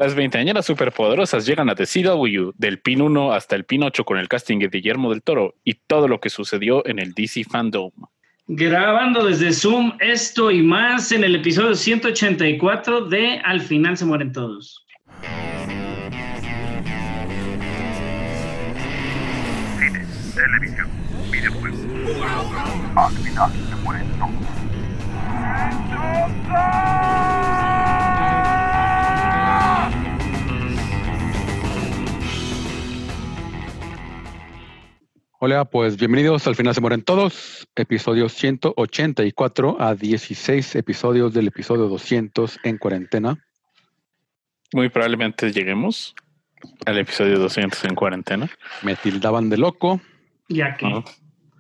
Las veinteañeras superpoderosas llegan a The CW, del Pin 1 hasta el Pin 8 con el casting de Guillermo del Toro y todo lo que sucedió en el DC Fandom. Grabando desde Zoom esto y más en el episodio 184 de Al final se mueren todos. Cine, televisión, videojuegos. Al final se mueren todos. Hola, pues bienvenidos al final se mueren todos, episodio 184 a 16 episodios del episodio 200 en cuarentena. Muy probablemente lleguemos al episodio 200 en cuarentena. Me tildaban de loco. Ya que. ¿No?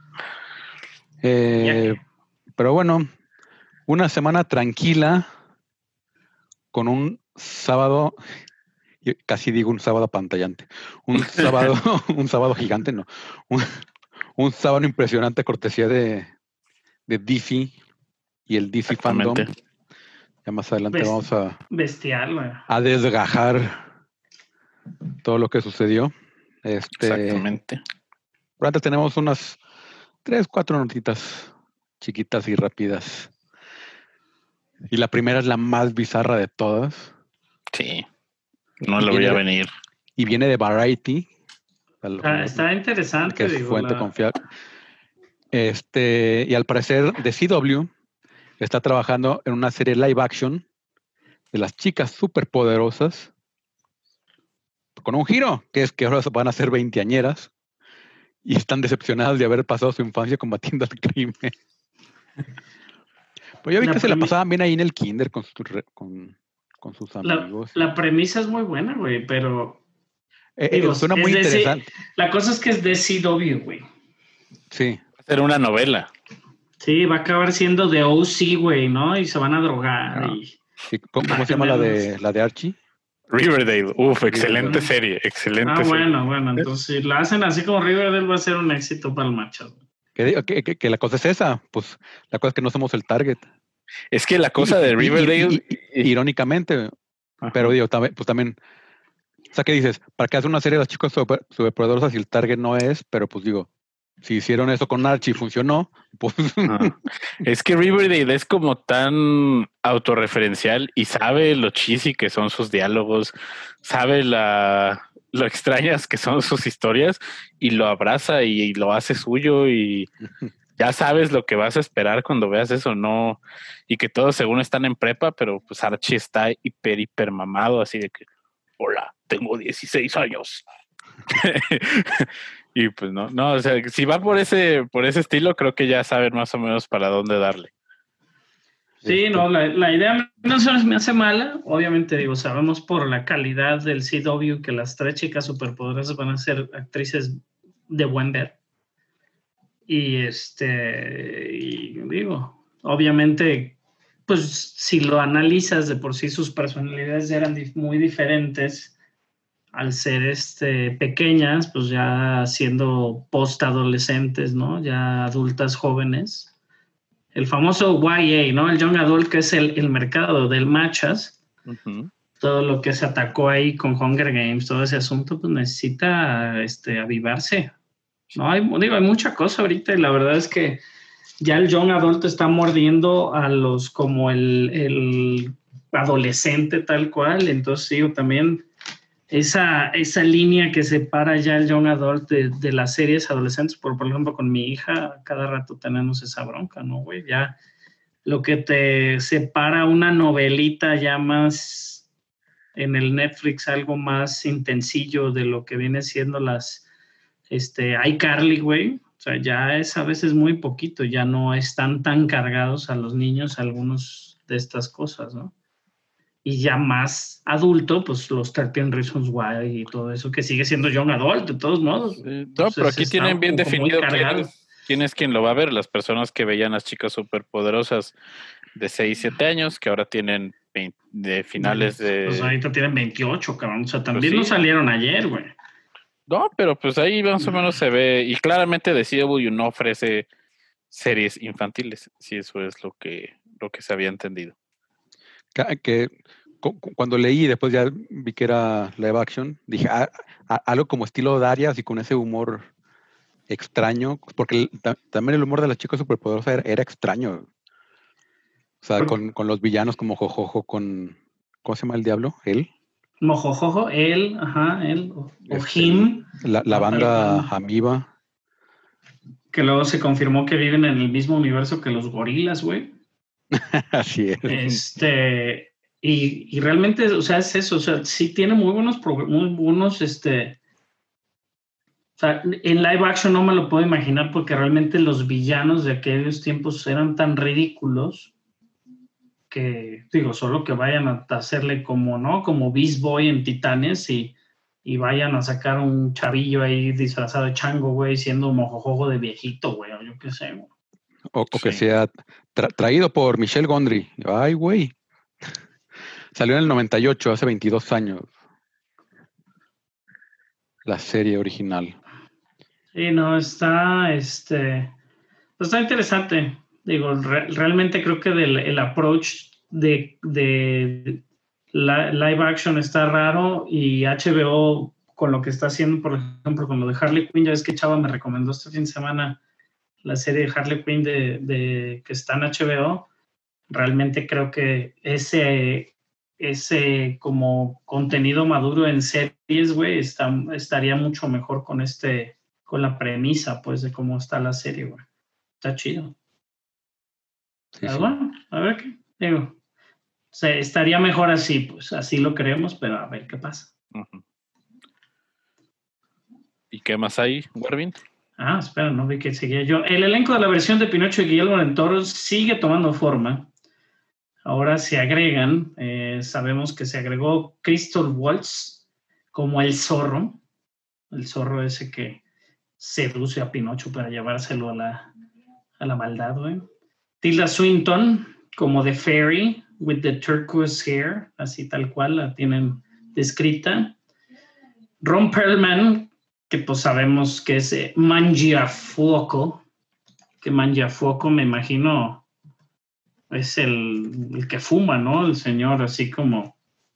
Pero bueno, una semana tranquila con un sábado, casi digo un sábado apantallante, un sábado gigante, no, un sábado impresionante cortesía de DC y el DC Fandom. Ya más adelante vamos bestial, a desgajar todo lo que sucedió. Exactamente. Pero antes tenemos unas 3-4 notitas chiquitas y rápidas. Y la primera es la más bizarra de todas. Sí, no lo voy a venir. Y viene de Variety. Está interesante. Que es fuente confiable. Y al parecer de CW está trabajando en una serie live action de las chicas superpoderosas con un giro, que es que ahora van a ser veinteañeras y están decepcionadas de haber pasado su infancia combatiendo el crimen. Pues yo vi que se la pasaban bien ahí en el kinder con sus amigos. La premisa es muy buena, güey, pero suena muy interesante. La cosa es que es de CW, güey. Sí. Va a ser una novela. Sí, va a acabar siendo de OC, güey, ¿no? Y se van a drogar. ¿Cómo se llama la de Archie? Riverdale. Excelente serie. Excelente serie. Bueno. Entonces, si la hacen así como Riverdale, va a ser un éxito para el macho. Que la cosa es esa. Pues la cosa es que no somos el target. Es que la cosa de Riverdale... irónicamente, pero digo, también... O sea, ¿qué dices? ¿Para qué hacer una serie de las chicas superpoderosas si el target no es? Pero pues digo, si hicieron eso con Archie y funcionó, pues... Es que Riverdale es como tan autorreferencial y sabe lo cheesy que son sus diálogos, sabe lo extrañas que son sus historias y lo abraza y lo hace suyo y ya sabes lo que vas a esperar cuando veas eso, ¿no? Y que todos según están en prepa, pero pues Archie está hiper mamado, así de que, hola, tengo 16 años. Y pues no, o sea, si va por ese estilo, creo que ya saben más o menos para dónde darle. Sí, no, la idea no se me hace mala. Obviamente, digo, sabemos por la calidad del CW que las tres chicas superpoderosas van a ser actrices de buen ver. Y digo, obviamente, pues si lo analizas de por sí, sus personalidades eran muy diferentes al ser pequeñas, pues ya siendo post-adolescentes, ¿no? Ya adultas jóvenes. El famoso YA, ¿no? El Young Adult, que es el mercado del matchas. Uh-huh. Todo lo que se atacó ahí con Hunger Games, todo ese asunto, pues necesita avivarse. No, hay mucha cosa ahorita y la verdad es que ya el Young Adult está mordiendo a los como el adolescente tal cual. Entonces, digo, también esa línea que separa ya el Young Adult de las series adolescentes, por ejemplo, con mi hija, cada rato tenemos esa bronca, ¿no, güey? Ya lo que te separa una novelita ya más en el Netflix, algo más intensillo de lo que viene siendo las iCarly, güey. O sea, ya es a veces muy poquito, ya no están tan cargados a los niños algunos de estas cosas, ¿no? Y ya más adulto, pues los 13 Reasons Why y todo eso, que sigue siendo Young Adult, de todos modos. No, pero aquí tienen bien definido quién es quien lo va a ver. Las personas que veían las chicas superpoderosas de 6, 7 años, que ahora tienen de finales de... Pues ahorita tienen 28, cabrón. O sea, también no salieron ayer, güey. No, pero pues ahí más o menos se ve, y claramente The CW no ofrece series infantiles, si eso es lo que se había entendido. Que cuando leí y después ya vi que era live action, dije algo como estilo Darius y con ese humor extraño, porque también el humor de las chicas superpoderosas era extraño. O sea, con los villanos como Jojojo, ¿cómo se llama el diablo? ¿Él? Mojojojo, él, o him. La banda Amiba. Que luego se confirmó que viven en el mismo universo que los gorilas, güey. Así es. Y realmente, o sea, es eso, o sea, sí tiene muy buenos, o sea, en live action no me lo puedo imaginar porque realmente los villanos de aquellos tiempos eran tan ridículos que, digo, solo que vayan a hacerle como, ¿no? Como Beast Boy en Titanes y vayan a sacar un chavillo ahí disfrazado de chango, güey, siendo mojojojo de viejito, güey, o yo qué sé, güey. O que sea traído por Michel Gondry. Ay, güey. Salió en el 98, hace 22 años. La serie original. Sí, no, está interesante. Digo, realmente creo que el approach de live action está raro y HBO con lo que está haciendo, por ejemplo, con lo de Harley Quinn, ya ves que Chava me recomendó este fin de semana la serie de Harley Quinn que está en HBO. Realmente creo que ese como contenido maduro en series, güey, estaría mucho mejor con la premisa, pues, de cómo está la serie, güey. Está chido. Sí, pero bueno, a ver qué digo. O sea, estaría mejor así, pues, así lo creemos, pero a ver qué pasa. Uh-huh. ¿Y qué más hay, Warvin? Espera, no vi que seguía yo. El elenco de la versión de Pinocho y Guillermo del Toro sigue tomando forma. Ahora se agregan, sabemos que se agregó Christoph Waltz como el zorro ese que seduce a Pinocho para llevárselo a la maldad, güey. Tilda Swinton como The Fairy with the turquoise hair, así tal cual la tienen descrita. Ron Perlman, que pues sabemos que es Mangiafuoco, que Mangiafuoco me imagino es el que fuma, ¿no? El señor así como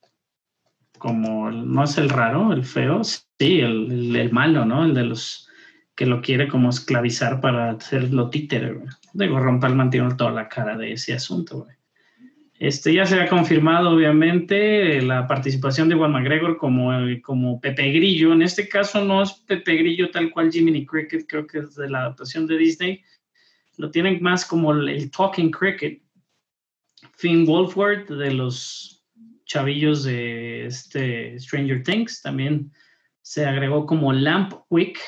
no es el raro, el feo, sí, el malo, ¿no? El de los que lo quiere como esclavizar para hacerlo títere, güey. Digo, Ron Perlman tiene toda la cara de ese asunto, güey. Ya se ha confirmado, obviamente, la participación de Ewan McGregor como Pepe Grillo. En este caso no es Pepe Grillo tal cual Jiminy Cricket, creo que es de la adaptación de Disney. Lo tienen más como el Talking Cricket. Finn Wolfhard, de los chavillos de Stranger Things, también se agregó como Lampwick.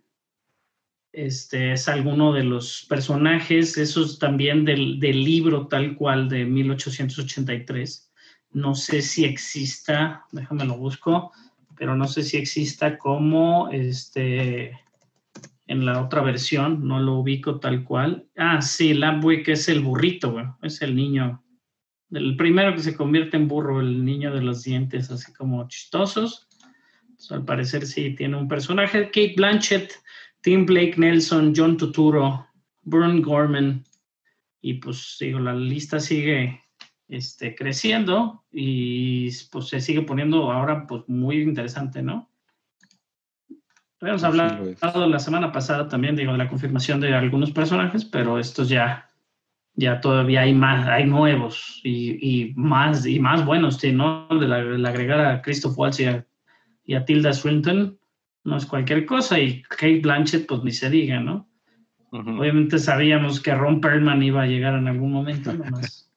Es alguno de los personajes, esos también del libro tal cual de 1883. No sé si exista, déjame lo busco, pero no sé si exista como en la otra versión, no lo ubico tal cual. Sí, Lampwick es el burrito, güey, es el niño, el primero que se convierte en burro, el niño de los dientes así como chistosos. Entonces, al parecer sí tiene un personaje. Kate Blanchett, Tim Blake Nelson, John Turturro, Burn Gorman, y pues digo, la lista sigue creciendo y pues se sigue poniendo ahora pues muy interesante, ¿no? Habíamos hablado la semana pasada también, digo, de la confirmación de algunos personajes, pero estos ya todavía hay más, hay nuevos y más buenos, ¿sí? ¿No? De agregar a Christoph Waltz y a Tilda Swinton no es cualquier cosa, y Kate Blanchett pues ni se diga, ¿no? Uh-huh. Obviamente sabíamos que Ron Perlman iba a llegar en algún momento nomás.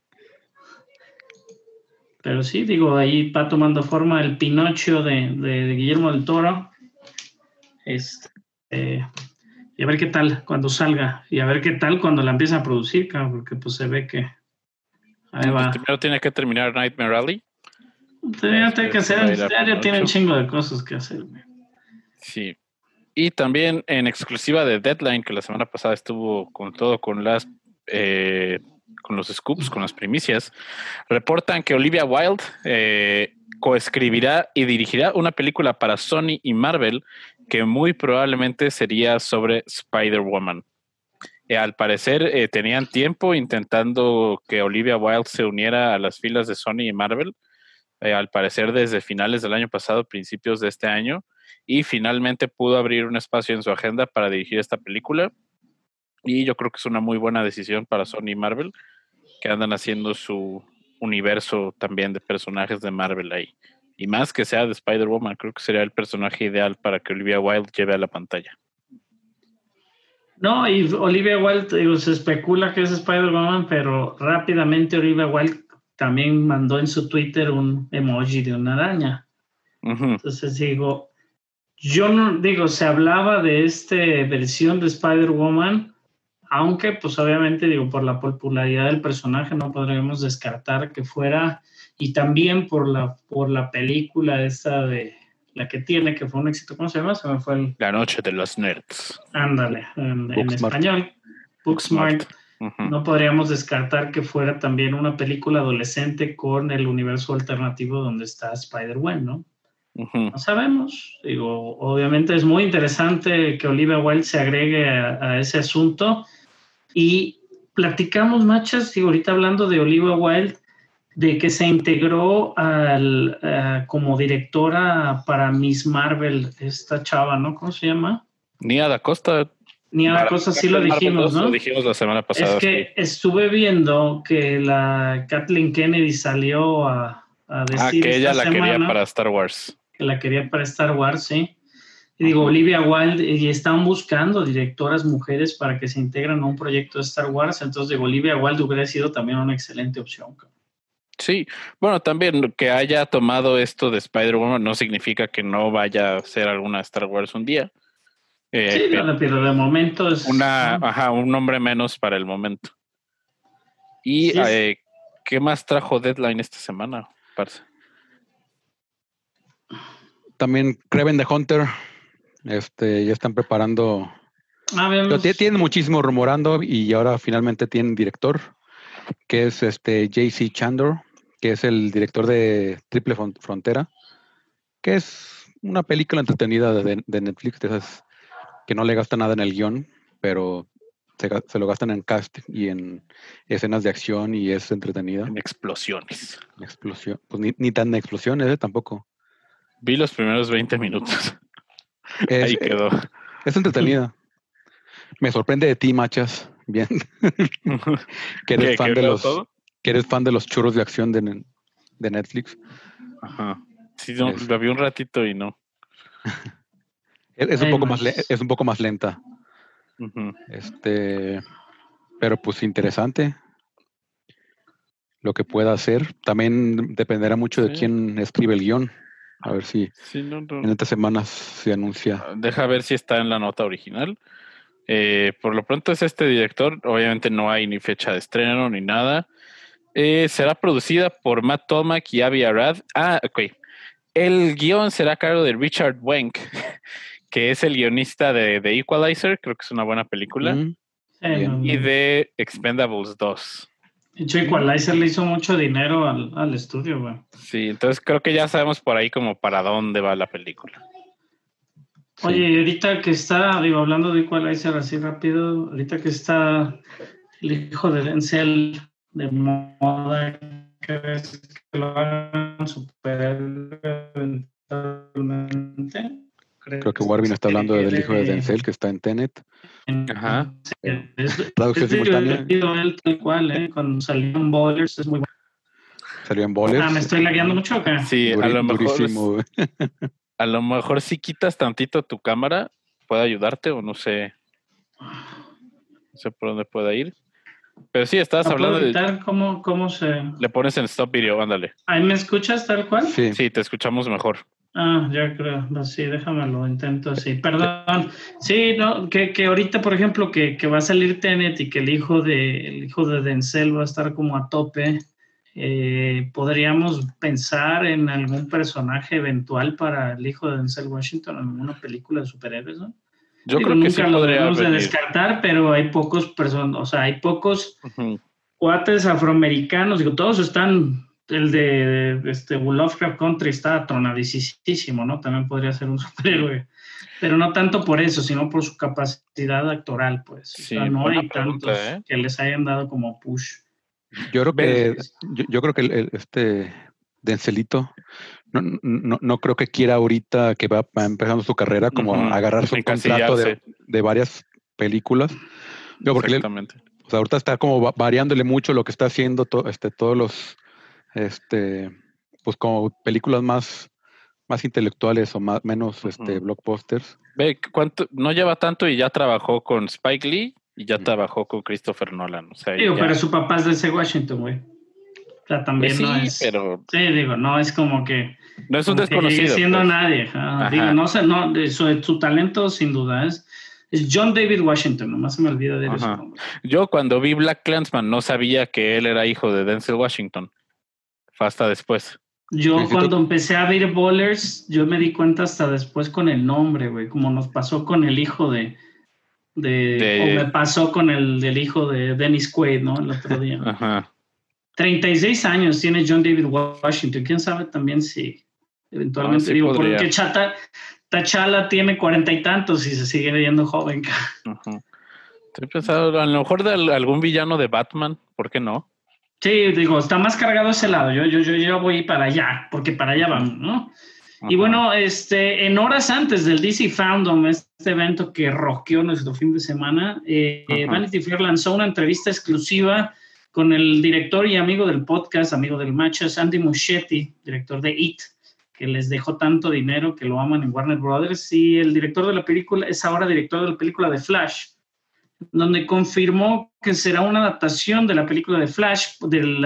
Pero sí, digo, ahí va tomando forma el Pinocho de Guillermo del Toro. Y a ver qué tal cuando salga, y a ver qué tal cuando la empieza a producir, claro, porque pues se ve que ahí va. Primero tiene que terminar Nightmare Alley. Tiene que hacer, ya tiene un chingo de cosas que hacer. Sí. Y también en exclusiva de Deadline, que la semana pasada estuvo con todo, con los scoops, con las primicias, reportan que Olivia Wilde coescribirá y dirigirá una película para Sony y Marvel que muy probablemente sería sobre Spider-Woman. Al parecer tenían tiempo intentando que Olivia Wilde se uniera a las filas de Sony y Marvel, al parecer desde finales del año pasado, principios de este año, y finalmente pudo abrir un espacio en su agenda para dirigir esta película. Y yo creo que es una muy buena decisión para Sony y Marvel, que andan haciendo su universo también de personajes de Marvel ahí. Y más que sea de Spider-Woman, creo que sería el personaje ideal para que Olivia Wilde lleve a la pantalla. No, y Olivia Wilde, digo, se especula que es Spider-Woman, pero rápidamente Olivia Wilde también mandó en su Twitter un emoji de una araña. Entonces digo, yo no, digo, se hablaba de esta versión de Spider-Woman, aunque pues obviamente, digo, por la popularidad del personaje no podríamos descartar que fuera, y también por la película esta de la que tiene, que fue un éxito. ¿Cómo se llama? Se me fue La noche de los nerds. Ándale, en español. Booksmart. No podríamos descartar que fuera también una película adolescente con el universo alternativo donde está Spider-Man, ¿no? No sabemos. Digo, obviamente es muy interesante que Olivia Wilde se agregue a ese asunto. Y platicamos, machas, y ahorita hablando de Olivia Wilde, de que se integró como directora para Miss Marvel, esta chava, ¿no? ¿Cómo se llama? Nia Da Costa. Nia Da Costa, sí lo dijimos, ¿no? Lo dijimos la semana pasada. Es que estuve viendo que la Kathleen Kennedy salió a decir que ella la quería para Star Wars. Que la quería para Star Wars, sí. Y digo, Olivia Wilde, y están buscando directoras mujeres para que se integren a un proyecto de Star Wars, entonces digo, Olivia Wilde hubiera sido también una excelente opción. Sí, bueno, también que haya tomado esto de Spider-Woman no significa que no vaya a ser alguna Star Wars un día. Sí, pero de momento es... un nombre menos para el momento. ¿Y sí, qué más trajo Deadline esta semana, parce? También Kraven the Hunter. Ya están preparando. Tienen muchísimo rumorando y ahora finalmente tienen director, que es J.C. Chandor, que es el director de Triple Frontera, que es una película entretenida de Netflix, de esas que no le gastan nada en el guión, pero se lo gastan en cast y en escenas de acción y es entretenida. En explosiones. Pues ni tan explosiones, tampoco. Vi los primeros 20 minutos. Ahí quedó. Es entretenida. Me sorprende de ti, machas. Bien. que eres fan de los churros de acción de Netflix. Ajá. Sí, no, la vi un ratito y no. Es un poco más lenta. Pero pues interesante lo que pueda hacer. También dependerá mucho de quién escribe el guión. A ver si en estas semanas se anuncia. Deja ver si está en la nota original. Por lo pronto es este director. Obviamente no hay ni fecha de estreno ni nada. Será producida por Matt Tolmach y Avi Arad. Ok. El guión será a cargo de Richard Wenk, que es el guionista de Equalizer. Creo que es una buena película. Y de Expendables 2. De hecho, Equalizer le hizo mucho dinero al estudio, güey. Sí, entonces creo que ya sabemos por ahí como para dónde va la película. Oye, y ahorita que está, hablando de Equalizer así rápido, ahorita que está el hijo de Denzel de moda, ¿crees que lo hagan superar eventualmente? Creo que Warvin está hablando del hijo de Denzel que está en Tenet. Ajá. Traducción simultánea. Él tal cual, cuando salió en Ballers es muy bueno. ¿Salió en Ballers? ¿Me estoy lagueando mucho o qué? Sí, a lo mejor si quitas tantito tu cámara puede ayudarte o no sé por dónde pueda ir. Pero sí, estabas hablando de... ¿Cómo se...? Le pones en stop video, ándale. ¿Ahí me escuchas tal cual? Sí, te escuchamos mejor. Ya creo. No, sí, déjamelo, intento así. Perdón. Sí, no, que ahorita, por ejemplo, que va a salir Tenet y que el hijo de Denzel va a estar como a tope. Podríamos pensar en algún personaje eventual para el hijo de Denzel Washington en alguna película de superhéroes, ¿no? Yo creo que sí nunca lo debemos venir. De descartar, pero hay pocos personas, o sea, hay pocos cuates afroamericanos, todos están, el de Lovecraft Country está atronadísimo, ¿no? También podría ser un superhéroe, pero no tanto por eso, sino por su capacidad actoral, pues. Sí, o sea, no hay tantos que les hayan dado como push. Yo creo que Denzelito. No creo que quiera ahorita que va empezando su carrera como agarrarse un contrato de varias películas. Porque exactamente. O sea, ahorita está como variándole mucho lo que está haciendo todos los, pues como películas más intelectuales o menos blockbusters. Ve, no lleva tanto y ya trabajó con Spike Lee y ya trabajó con Christopher Nolan. O sea, pero su papá es de ese Washington, güey. O sea, también pues sí, no es... pero... Sí, digo, no es como que... No es un desconocido. Siendo pues. nadie. Digo, no sé, no, su talento sin duda es John David Washington, nomás se me olvida de él su nombre. Yo cuando vi BlacKkKlansman no sabía que él era hijo de Denzel Washington. Fue hasta después. Yo cuando empecé a ver Ballers, yo me di cuenta hasta después con el nombre, güey, como nos pasó con el hijo o me pasó con el hijo de Dennis Quaid, ¿no? El otro día. Ajá. 36 años tiene John David Washington. ¿Quién sabe también si eventualmente sí digo, podría. Porque T'Challa tiene 40 y tantos y se sigue viendo joven. Estoy pensando, a lo mejor de algún villano de Batman, ¿por qué no? Sí, digo, está más cargado ese lado. Yo voy para allá, porque para allá vamos, ¿no? Y bueno, en horas antes del DC Fandom, este evento que rockeó nuestro fin de semana, Vanity Fair lanzó una entrevista exclusiva con el director y amigo del podcast, amigo del Matches, Andy Muschietti, director de It, que les dejó tanto dinero que lo aman en Warner Brothers, y el director de la película es ahora director de la película de Flash, donde confirmó que será una adaptación de la película de Flash, el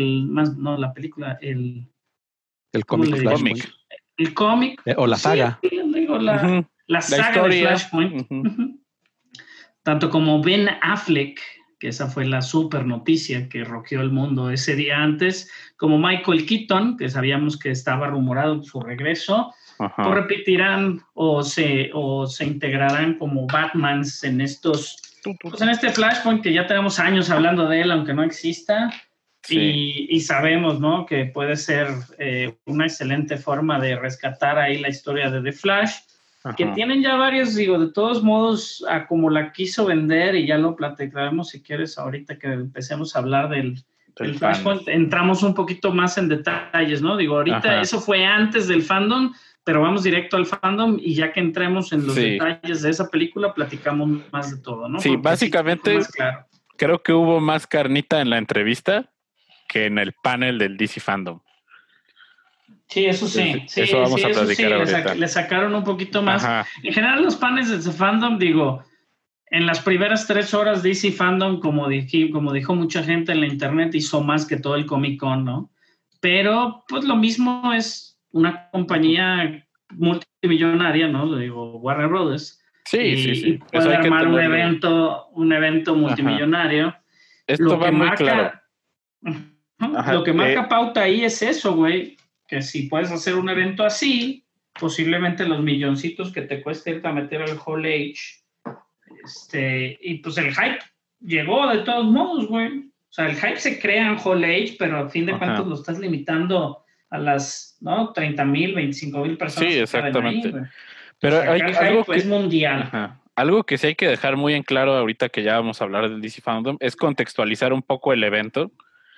cómic. El cómic. O la saga. Sí, la saga de Flashpoint. Tanto como Ben Affleck, que esa fue la super noticia que rockeó el mundo ese día antes, como Michael Keaton, que sabíamos que estaba rumorado su regreso, pues repetirán o se integrarán como Batmans en pues en este Flashpoint que ya tenemos años hablando de él, aunque no exista. Sí. Y sabemos, ¿no?, que puede ser una excelente forma de rescatar ahí la historia de The Flash, que tienen ya varios, digo, de todos modos, a como la quiso vender, y ya lo platicaremos si quieres ahorita que empecemos a hablar del Flashpoint, entramos un poquito más en detalles, ¿no? Digo, ahorita eso fue antes del fandom, pero vamos directo al fandom y ya que entremos en los detalles de esa película, platicamos más de todo, ¿no? Sí, porque básicamente claro. Creo que hubo más carnita en la entrevista que en el panel del DC Fandom. Sí, eso sí. Eso vamos a platicar ahorita. Le sacaron un poquito más. En general, los paneles de Fandom, digo, en las primeras 3 horas DC Fandom, como dijo mucha gente en la internet, hizo más que todo el Comic Con, ¿no? Pero, pues lo mismo es una compañía multimillonaria, ¿no? Digo, Warner Brothers. Sí. Y puede armar un evento multimillonario. Esto va muy claro. Lo que marca pauta ahí es eso, güey, que si puedes hacer un evento así, posiblemente los milloncitos que te cuesta irte a meter al Hall H, y pues el hype llegó de todos modos, güey. O sea, el hype se crea en Hall H, pero a fin de cuentas lo estás limitando a las, ¿no?, 30,000, 25,000 personas. Sí, exactamente. Ahí, pero o sea, hay algo que es mundial. Algo que sí hay que dejar muy en claro ahorita que ya vamos a hablar del DC Fandom es contextualizar un poco el evento.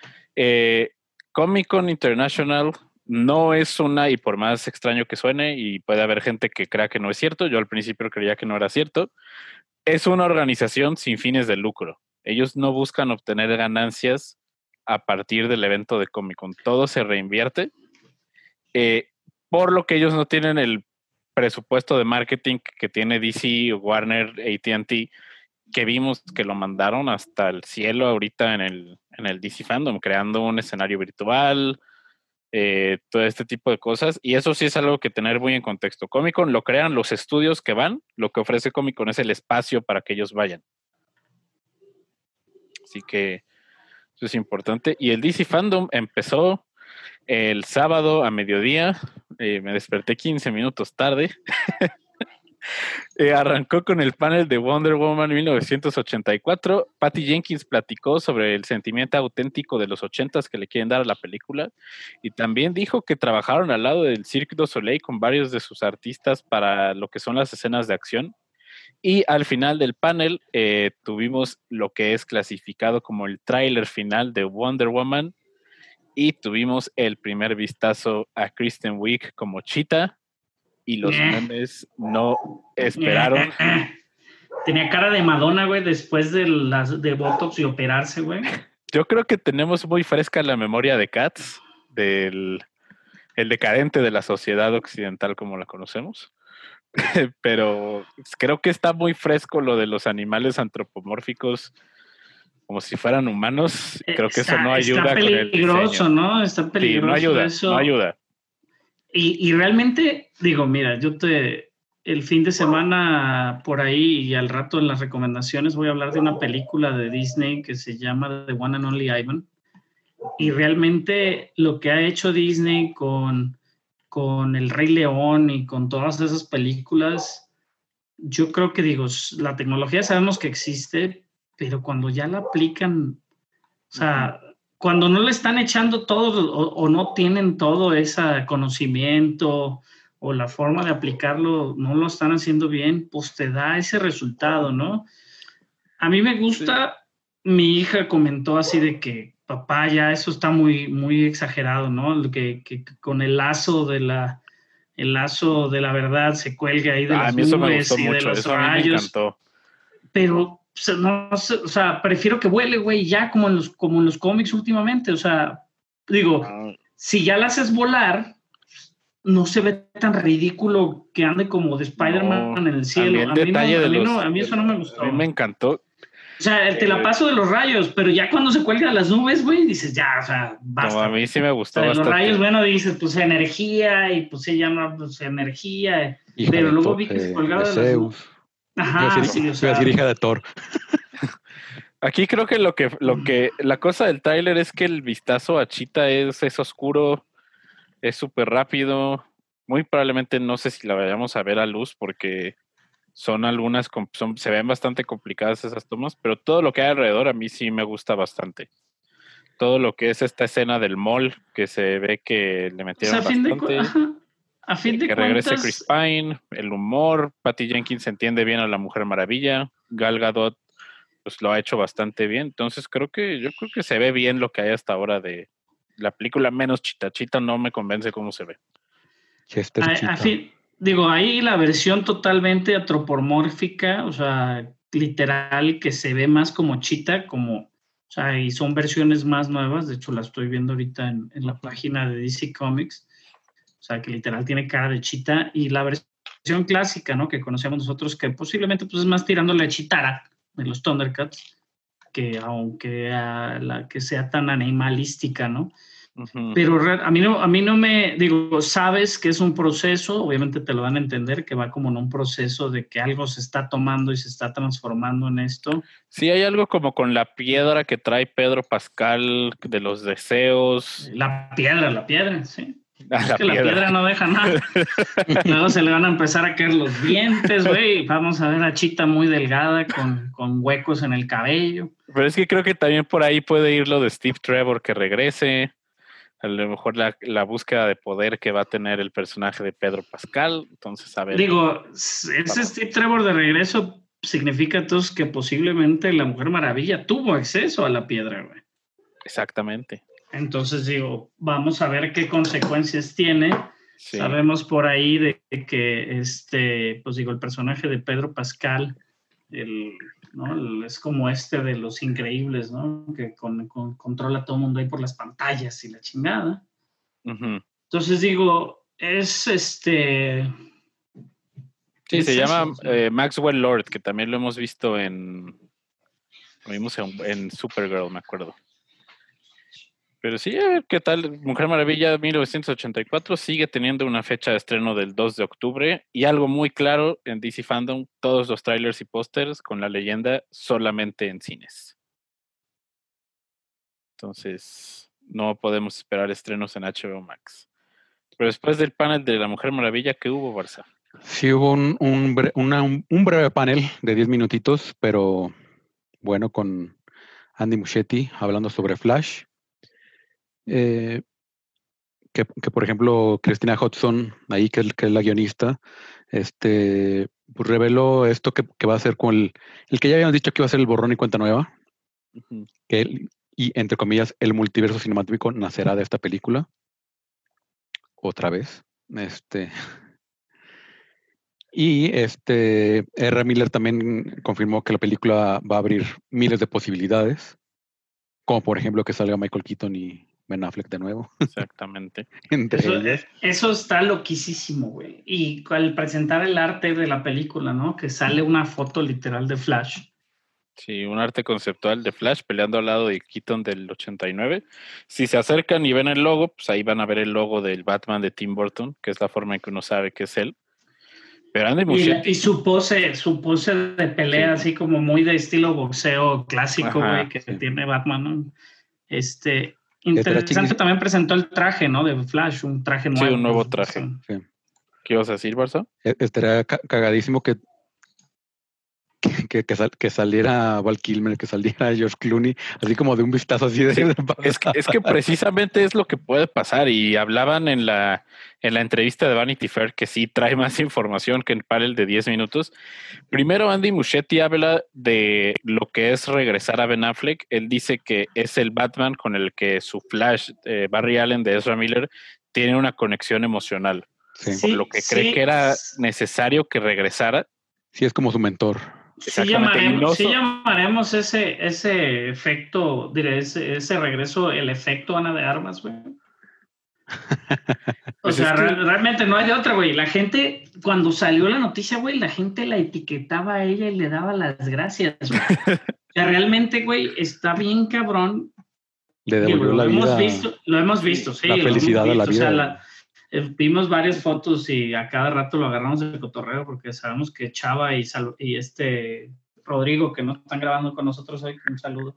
Comic Con International no es y por más extraño que suene, y puede haber gente que crea que no es cierto, yo al principio creía que no era cierto, es una organización sin fines de lucro. Ellos no buscan obtener ganancias a partir del evento de Comic Con. Todo se reinvierte, por lo que ellos no tienen el presupuesto de marketing que tiene DC, Warner, AT&T, que vimos que lo mandaron hasta el cielo ahorita en el DC Fandom, creando un escenario virtual, todo este tipo de cosas, y eso sí es algo que tener muy en contexto. Comic Con lo crean los estudios que van, lo que ofrece Comic Con es el espacio para que ellos vayan. Así que eso es importante. Y el DC Fandom empezó el sábado a mediodía, me desperté 15 minutos tarde. Arrancó con el panel de Wonder Woman 1984. Patty Jenkins platicó sobre el sentimiento auténtico de los 80s que le quieren dar a la película, y también dijo que trabajaron al lado del Cirque du Soleil con varios de sus artistas para lo que son las escenas de acción. Y al final del panel tuvimos lo que es clasificado como el tráiler final de Wonder Woman, y tuvimos el primer vistazo a Kristen Wiig como Cheetah y los memes no esperaron. Tenía cara de Madonna, güey, después de Botox y operarse, güey. Yo creo que tenemos muy fresca la memoria de Cats, el decadente de la sociedad occidental como la conocemos. Pero creo que está muy fresco lo de los animales antropomórficos como si fueran humanos. Creo que eso no ayuda con el diseño. Está peligroso, ¿no? Está peligroso. Sí, no ayuda, eso. No ayuda. Y realmente, digo, mira, el fin de semana por ahí y al rato en las recomendaciones voy a hablar de una película de Disney que se llama The One and Only Ivan. Y realmente lo que ha hecho Disney con El Rey León y con todas esas películas, yo creo que, digo, la tecnología sabemos que existe, pero cuando ya la aplican, o sea, cuando no le están echando todo o no tienen todo ese conocimiento o la forma de aplicarlo, no lo están haciendo bien, pues te da ese resultado, ¿no? A mí me gusta, mi hija comentó así de que, papá, ya eso está muy, muy exagerado, ¿no? Que con el lazo de la verdad se cuelgue ahí de las nubes y de los rayos. A mí me encantó. Pero no, o sea, prefiero que vuele, güey, ya como en los cómics últimamente. O sea, digo, si ya la haces volar, no se ve tan ridículo que ande como de Spider-Man en el cielo. A mí eso no me gustó. A mí me encantó. O sea, te la paso de los rayos, pero ya cuando se cuelgan las nubes, güey, dices, ya, o sea, basta. No, a mí sí me gustó bastante. Los rayos, bueno, dices, pues energía, y pues se llama pues, energía, pero luego vi que se colgaba de las nubes. Ajá, sí, o sea. Iba a decir hija de Thor. Aquí creo que la cosa del tráiler es que el vistazo a Cheetah es oscuro, es súper rápido. Muy probablemente no sé si la vayamos a ver a luz porque son algunas, se ven bastante complicadas esas tomas, pero todo lo que hay alrededor a mí sí me gusta bastante. Todo lo que es esta escena del mall, que se ve que le metieron bastante. A fin de que cuentas, regrese Chris Pine, el humor, Patty Jenkins entiende bien a la Mujer Maravilla, Gal Gadot pues lo ha hecho bastante bien, entonces yo creo que se ve bien lo que hay hasta ahora de la película, menos Cheetah no me convence cómo se ve. Digo, ahí la versión totalmente antropomórfica, o sea, literal, que se ve más como Cheetah, o sea, y son versiones más nuevas, de hecho la estoy viendo ahorita en la página de DC Comics, o sea, que literal tiene cara de Cheetah, y la versión clásica, ¿no?, que conocemos nosotros, que posiblemente pues es más tirándole a Cheetara de los Thundercats, que aunque a la que sea tan animalística, ¿no? Uh-huh. Pero a mí no me, digo, sabes que es un proceso, obviamente te lo dan a entender, que va como en un proceso de que algo se está tomando y se está transformando en esto. Sí, hay algo como con la piedra que trae Pedro Pascal de los deseos. La piedra, sí. La piedra no deja nada. Luego se le van a empezar a caer los dientes, güey. Vamos a ver a Cheetah muy delgada con huecos en el cabello. Pero es que creo que también por ahí puede ir lo de Steve Trevor que regrese. A lo mejor la búsqueda de poder que va a tener el personaje de Pedro Pascal. Entonces, a ver. Digo, ese Steve Trevor de regreso significa entonces que posiblemente la Mujer Maravilla tuvo acceso a la piedra, güey. Exactamente. Entonces digo, vamos a ver qué consecuencias tiene. Sí. Sabemos por ahí de que pues digo, el personaje de Pedro Pascal, ¿no? Es como de los increíbles, ¿no? Que controla a todo el mundo ahí por las pantallas y la chingada. Uh-huh. Entonces digo, Sí, se llama Maxwell Lord, que también lo hemos visto en Supergirl, me acuerdo. Pero sí, a ver qué tal. Mujer Maravilla 1984 sigue teniendo una fecha de estreno del 2 de octubre y algo muy claro en DC Fandom, todos los trailers y pósters con la leyenda solamente en cines. Entonces, no podemos esperar estrenos en HBO Max. Pero después del panel de la Mujer Maravilla, ¿qué hubo, Barça? Sí, hubo un breve panel de 10 minutitos, pero bueno, con Andy Muschietti hablando sobre Flash. Que por ejemplo Christina Hodson ahí que es la guionista pues reveló esto que va a ser con el que ya habíamos dicho que iba a ser el borrón y cuenta nueva. Uh-huh. Que y, entre comillas, el multiverso cinemático nacerá de esta película. Otra vez. Y R. Miller también confirmó que la película va a abrir miles de posibilidades, como por ejemplo que salga Michael Keaton y Ben Affleck de nuevo. Exactamente. Entre ellos. Eso está loquísimo, güey. Y al presentar el arte de la película, ¿no? Que sale una foto literal de Flash. Sí, un arte conceptual de Flash peleando al lado de Keaton del 89. Si se acercan y ven el logo, pues ahí van a ver el logo del Batman de Tim Burton, que es la forma en que uno sabe que es él. Pero Andy Muschietti... Y su pose de pelea, sí, así como muy de estilo boxeo clásico, güey, que sí, tiene Batman, ¿no? Interesante, también presentó el traje, ¿no? De Flash, un traje nuevo. Sí, un nuevo traje. Sí. ¿Qué ibas a decir, Barça? Estaría cagadísimo que saliera Val Kilmer, que saliera George Clooney, así como de un vistazo así de... Sí, es que precisamente es lo que puede pasar, y hablaban en la entrevista de Vanity Fair que sí trae más información que el panel de 10 minutos. Primero, Andy Muschietti habla de lo que es regresar a Ben Affleck. Él dice que es el Batman con el que su Flash, Barry Allen de Ezra Miller, tiene una conexión emocional, por lo que cree que era necesario que regresara. Sí, es como su mentor. Sí llamaremos ese efecto, diré, ese regreso, el efecto Ana de Armas, güey. O sea, realmente no hay de otra, güey. La gente, cuando salió la noticia, güey, la gente la etiquetaba a ella y le daba las gracias, güey. O sea, realmente, güey, está bien cabrón. Le devolvió la vida. Lo hemos visto, sí. La felicidad de la vida. O sea, vimos varias fotos y a cada rato lo agarramos de cotorreo porque sabemos que Chava y Rodrigo, que no están grabando con nosotros hoy, un saludo.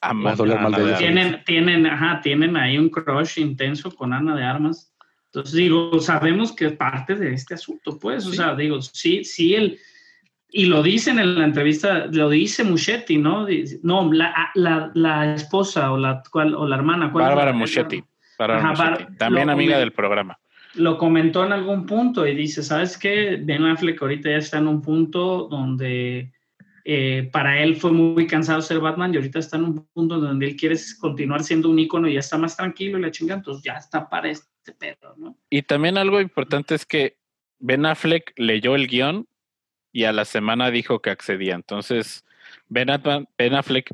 Tienen ahí un crush intenso con Ana de Armas. Entonces, digo, sabemos que es parte de este asunto, pues. O sea, digo, sí, y lo dicen en la entrevista, lo dice Muschietti, ¿no? No, la esposa o la hermana. Bárbara Muschietti. También amiga del programa. Lo comentó en algún punto y dice, ¿sabes qué? Ben Affleck ahorita ya está en un punto donde para él fue muy cansado ser Batman y ahorita está en un punto donde él quiere continuar siendo un ícono y ya está más tranquilo y la chingada, entonces ya está para este pedo, ¿no? Y también algo importante es que Ben Affleck leyó el guión y a la semana dijo que accedía. Entonces, Ben Affleck,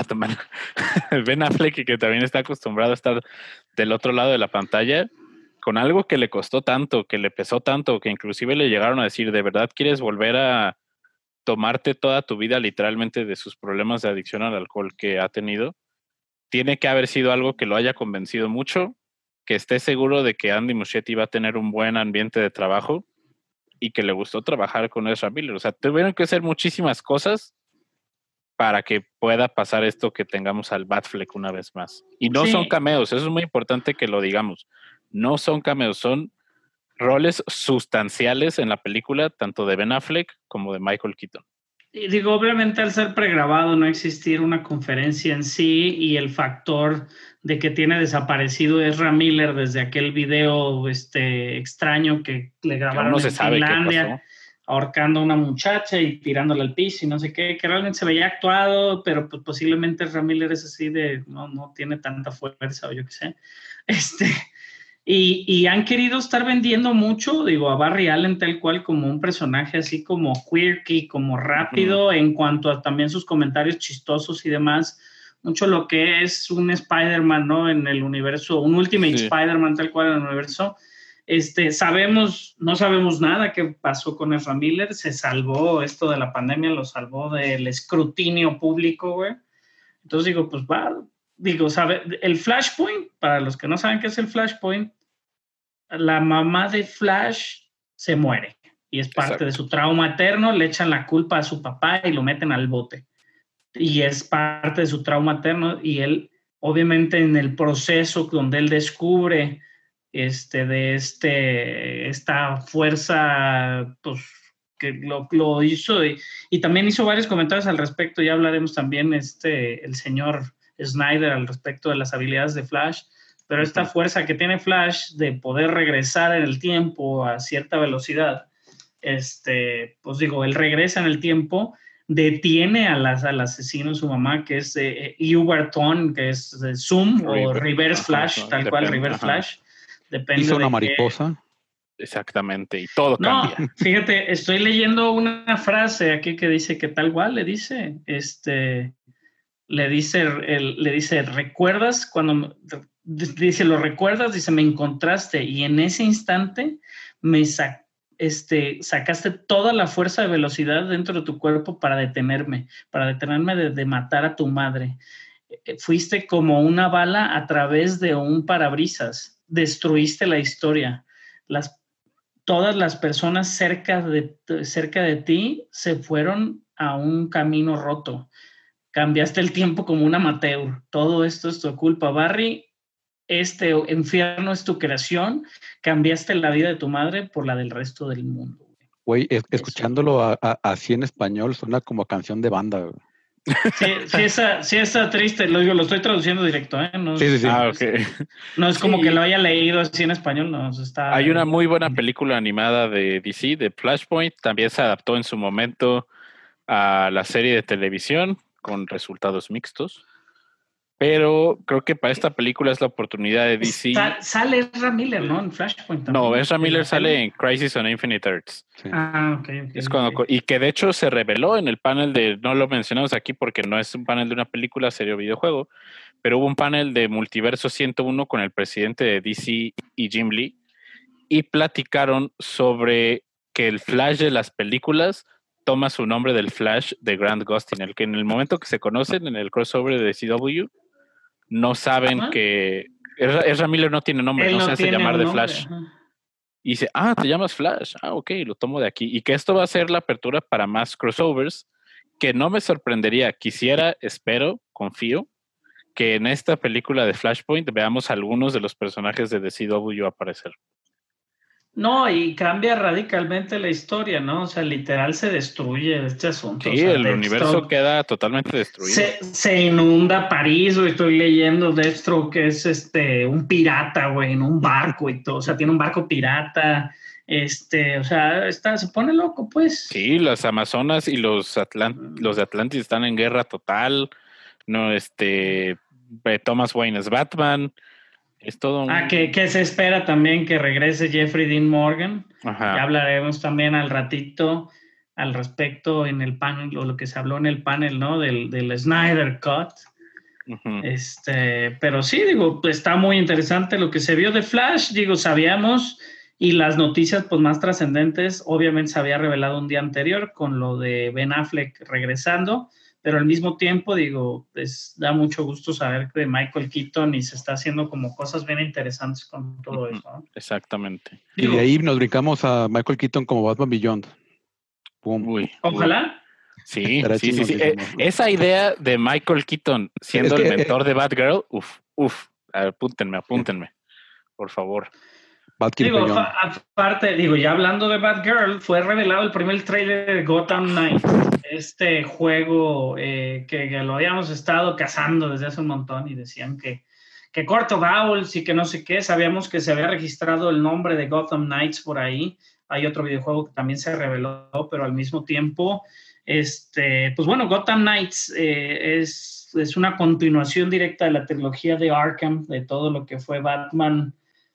que también está acostumbrado a estar del otro lado de la pantalla, con algo que le costó tanto, que le pesó tanto, que inclusive le llegaron a decir, ¿de verdad quieres volver a tomarte toda tu vida literalmente de sus problemas de adicción al alcohol que ha tenido? Tiene que haber sido algo que lo haya convencido mucho, que esté seguro de que Andy Muschietti va a tener un buen ambiente de trabajo y que le gustó trabajar con Ezra Miller. O sea, tuvieron que hacer muchísimas cosas para que pueda pasar esto, que tengamos al Batfleck una vez más. Y no son cameos, eso es muy importante que lo digamos. No son cameos, son roles sustanciales en la película, tanto de Ben Affleck como de Michael Keaton. Y digo, obviamente al ser pregrabado, no existir una conferencia en sí y el factor de que tiene desaparecido Ezra Miller desde aquel video extraño que le grabaron en Finlandia, ahorcando a una muchacha y tirándola al piso y no sé qué, que realmente se veía actuado, pero pues posiblemente Ezra Miller es así de, no tiene tanta fuerza o yo qué sé. Y han querido estar vendiendo mucho, digo, a Barry Allen tal cual como un personaje así como quirky, como rápido, en cuanto a también sus comentarios chistosos y demás, mucho lo que es un Spider-Man, ¿no? En el universo, un Ultimate Spider-Man tal cual en el universo. No sabemos nada qué pasó con Ezra Miller, se salvó esto de la pandemia, lo salvó del escrutinio público, güey. Entonces digo, pues el Flashpoint, para los que no saben qué es el Flashpoint, la mamá de Flash se muere y es parte de su trauma eterno, le echan la culpa a su papá y lo meten al bote y es parte de su trauma eterno y él obviamente en el proceso donde él descubre esta fuerza pues que lo hizo y también hizo varios comentarios al respecto, ya hablaremos también el señor Snyder al respecto de las habilidades de Flash, pero esta fuerza que tiene Flash de poder regresar en el tiempo a cierta velocidad, pues digo, él regresa en el tiempo, detiene al asesino, su mamá, que es Uberton, que es Zoom o Reverse Flash, tal cual, Reverse Flash. Depende hizo una de mariposa. Exactamente, y todo No, cambia. fíjate, estoy leyendo una frase aquí que dice que tal cual le dice, le dice, ¿recuerdas cuando, dice, lo recuerdas? Dice, me encontraste y en ese instante me sacaste toda la fuerza de velocidad dentro de tu cuerpo para detenerme de matar a tu madre. Fuiste como una bala a través de un parabrisas, destruiste la historia. Todas las personas cerca de ti se fueron a un camino roto. Cambiaste el tiempo como un amateur. Todo esto es tu culpa, Barry. Este infierno es tu creación. Cambiaste la vida de tu madre por la del resto del mundo. Güey, escuchándolo así en español suena como canción de banda, güey. Sí, está triste. Lo estoy traduciendo directo, ¿eh? No, sí. Okay. No es como que lo haya leído así en español, no. Hay una muy buena película animada de DC, de Flashpoint. También se adaptó en su momento a la serie de televisión con resultados mixtos. Pero creo que para esta película es la oportunidad de DC. Sale Ezra Miller, ¿no? En Flashpoint también. No, Ezra Miller sale en Crisis on Infinite Earths. Sí. Ok. Es cuando, y que de hecho se reveló en el panel no lo mencionamos aquí porque no es un panel de una película, serie o videojuego, pero hubo un panel de Multiverso 101 con el presidente de DC y Jim Lee y platicaron sobre que el Flash de las películas toma su nombre del Flash de Grant Gustin, el que en el momento que se conocen en el crossover de CW no saben que Ezra Miller no tiene nombre, no se hace llamar de Flash. Y dice, te llamas Flash. Ok, lo tomo de aquí. Y que esto va a ser la apertura para más crossovers, que no me sorprendería. Quisiera, espero, confío, que en esta película de Flashpoint veamos algunos de los personajes de CW aparecer. No, y cambia radicalmente la historia, ¿no? O sea, literal se destruye este asunto. Sí, o sea, el universo queda totalmente destruido. Se inunda París, güey. Estoy leyendo Deathstroke, que es un pirata, güey, en un barco y todo. O sea, tiene un barco pirata. O sea, se pone loco, pues. Sí, las Amazonas y los de Atlantis están en guerra total. No, Thomas Wayne es Batman. Es todo que se espera también que regrese Jeffrey Dean Morgan. Ajá. Ya hablaremos también al ratito al respecto en el panel, o lo que se habló en el panel, ¿no? Del Snyder Cut. Uh-huh. Pero sí, digo, está muy interesante lo que se vio de Flash. Digo, sabíamos, y las noticias pues más trascendentes, obviamente se había revelado un día anterior con lo de Ben Affleck regresando, pero al mismo tiempo, digo, da mucho gusto saber que Michael Keaton y se está haciendo como cosas bien interesantes con todo eso, ¿no? Exactamente. Y de ahí nos brincamos a Michael Keaton como Batman Beyond. Pum. Ojalá. Sí. Esa idea de Michael Keaton siendo el mentor de Batgirl, apúntenme, por favor. Digo, aparte, ya hablando de Batgirl, fue revelado el primer tráiler de Gotham Knights, este juego que lo habíamos estado cazando desde hace un montón y decían que Court of Owls y que no sé qué. Sabíamos que se había registrado el nombre de Gotham Knights por ahí. Hay otro videojuego que también se reveló, pero al mismo tiempo, pues bueno, Gotham Knights es una continuación directa de la trilogía de Arkham, de todo lo que fue Batman,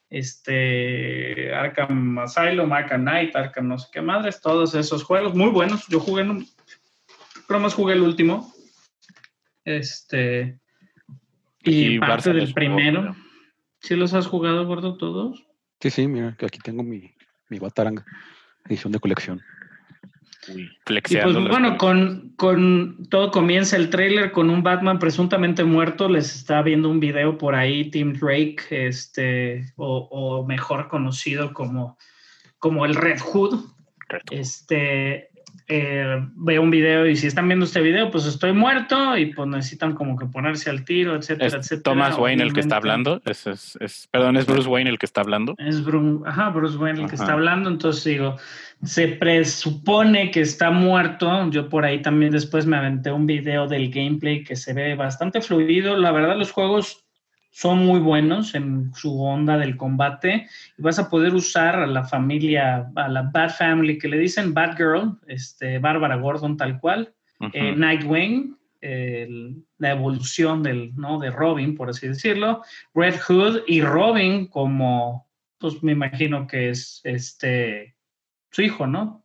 Arkham Asylum, Arkham Knight, Arkham no sé qué madres, todos esos juegos muy buenos. Yo jugué, creo más jugué el último, y parte del primero. ¿Sí los has jugado, Gordo, todos? Sí, mira, que aquí tengo mi Batarang, edición de colección. Y pues bueno, con todo comienza el tráiler con un Batman presuntamente muerto. Les está viendo un video por ahí, Tim Drake, o mejor conocido como el Red Hood. Veo un video y si están viendo este video, pues estoy muerto y pues necesitan como que ponerse al tiro, etcétera, etcétera. Thomas Wayne el que está hablando. Perdón, es Bruce Wayne el que está hablando. Es Bruce Wayne el que está hablando. Entonces digo, se presupone que está muerto. Yo por ahí también después me aventé un video del gameplay que se ve bastante fluido. La verdad, los juegos son muy buenos en su onda del combate y vas a poder usar a la familia, a la Bat Family, que le dicen Batgirl, Bárbara Gordon tal cual, Nightwing, la evolución de Robin, por así decirlo, Red Hood y Robin como, pues me imagino que es su hijo, ¿no?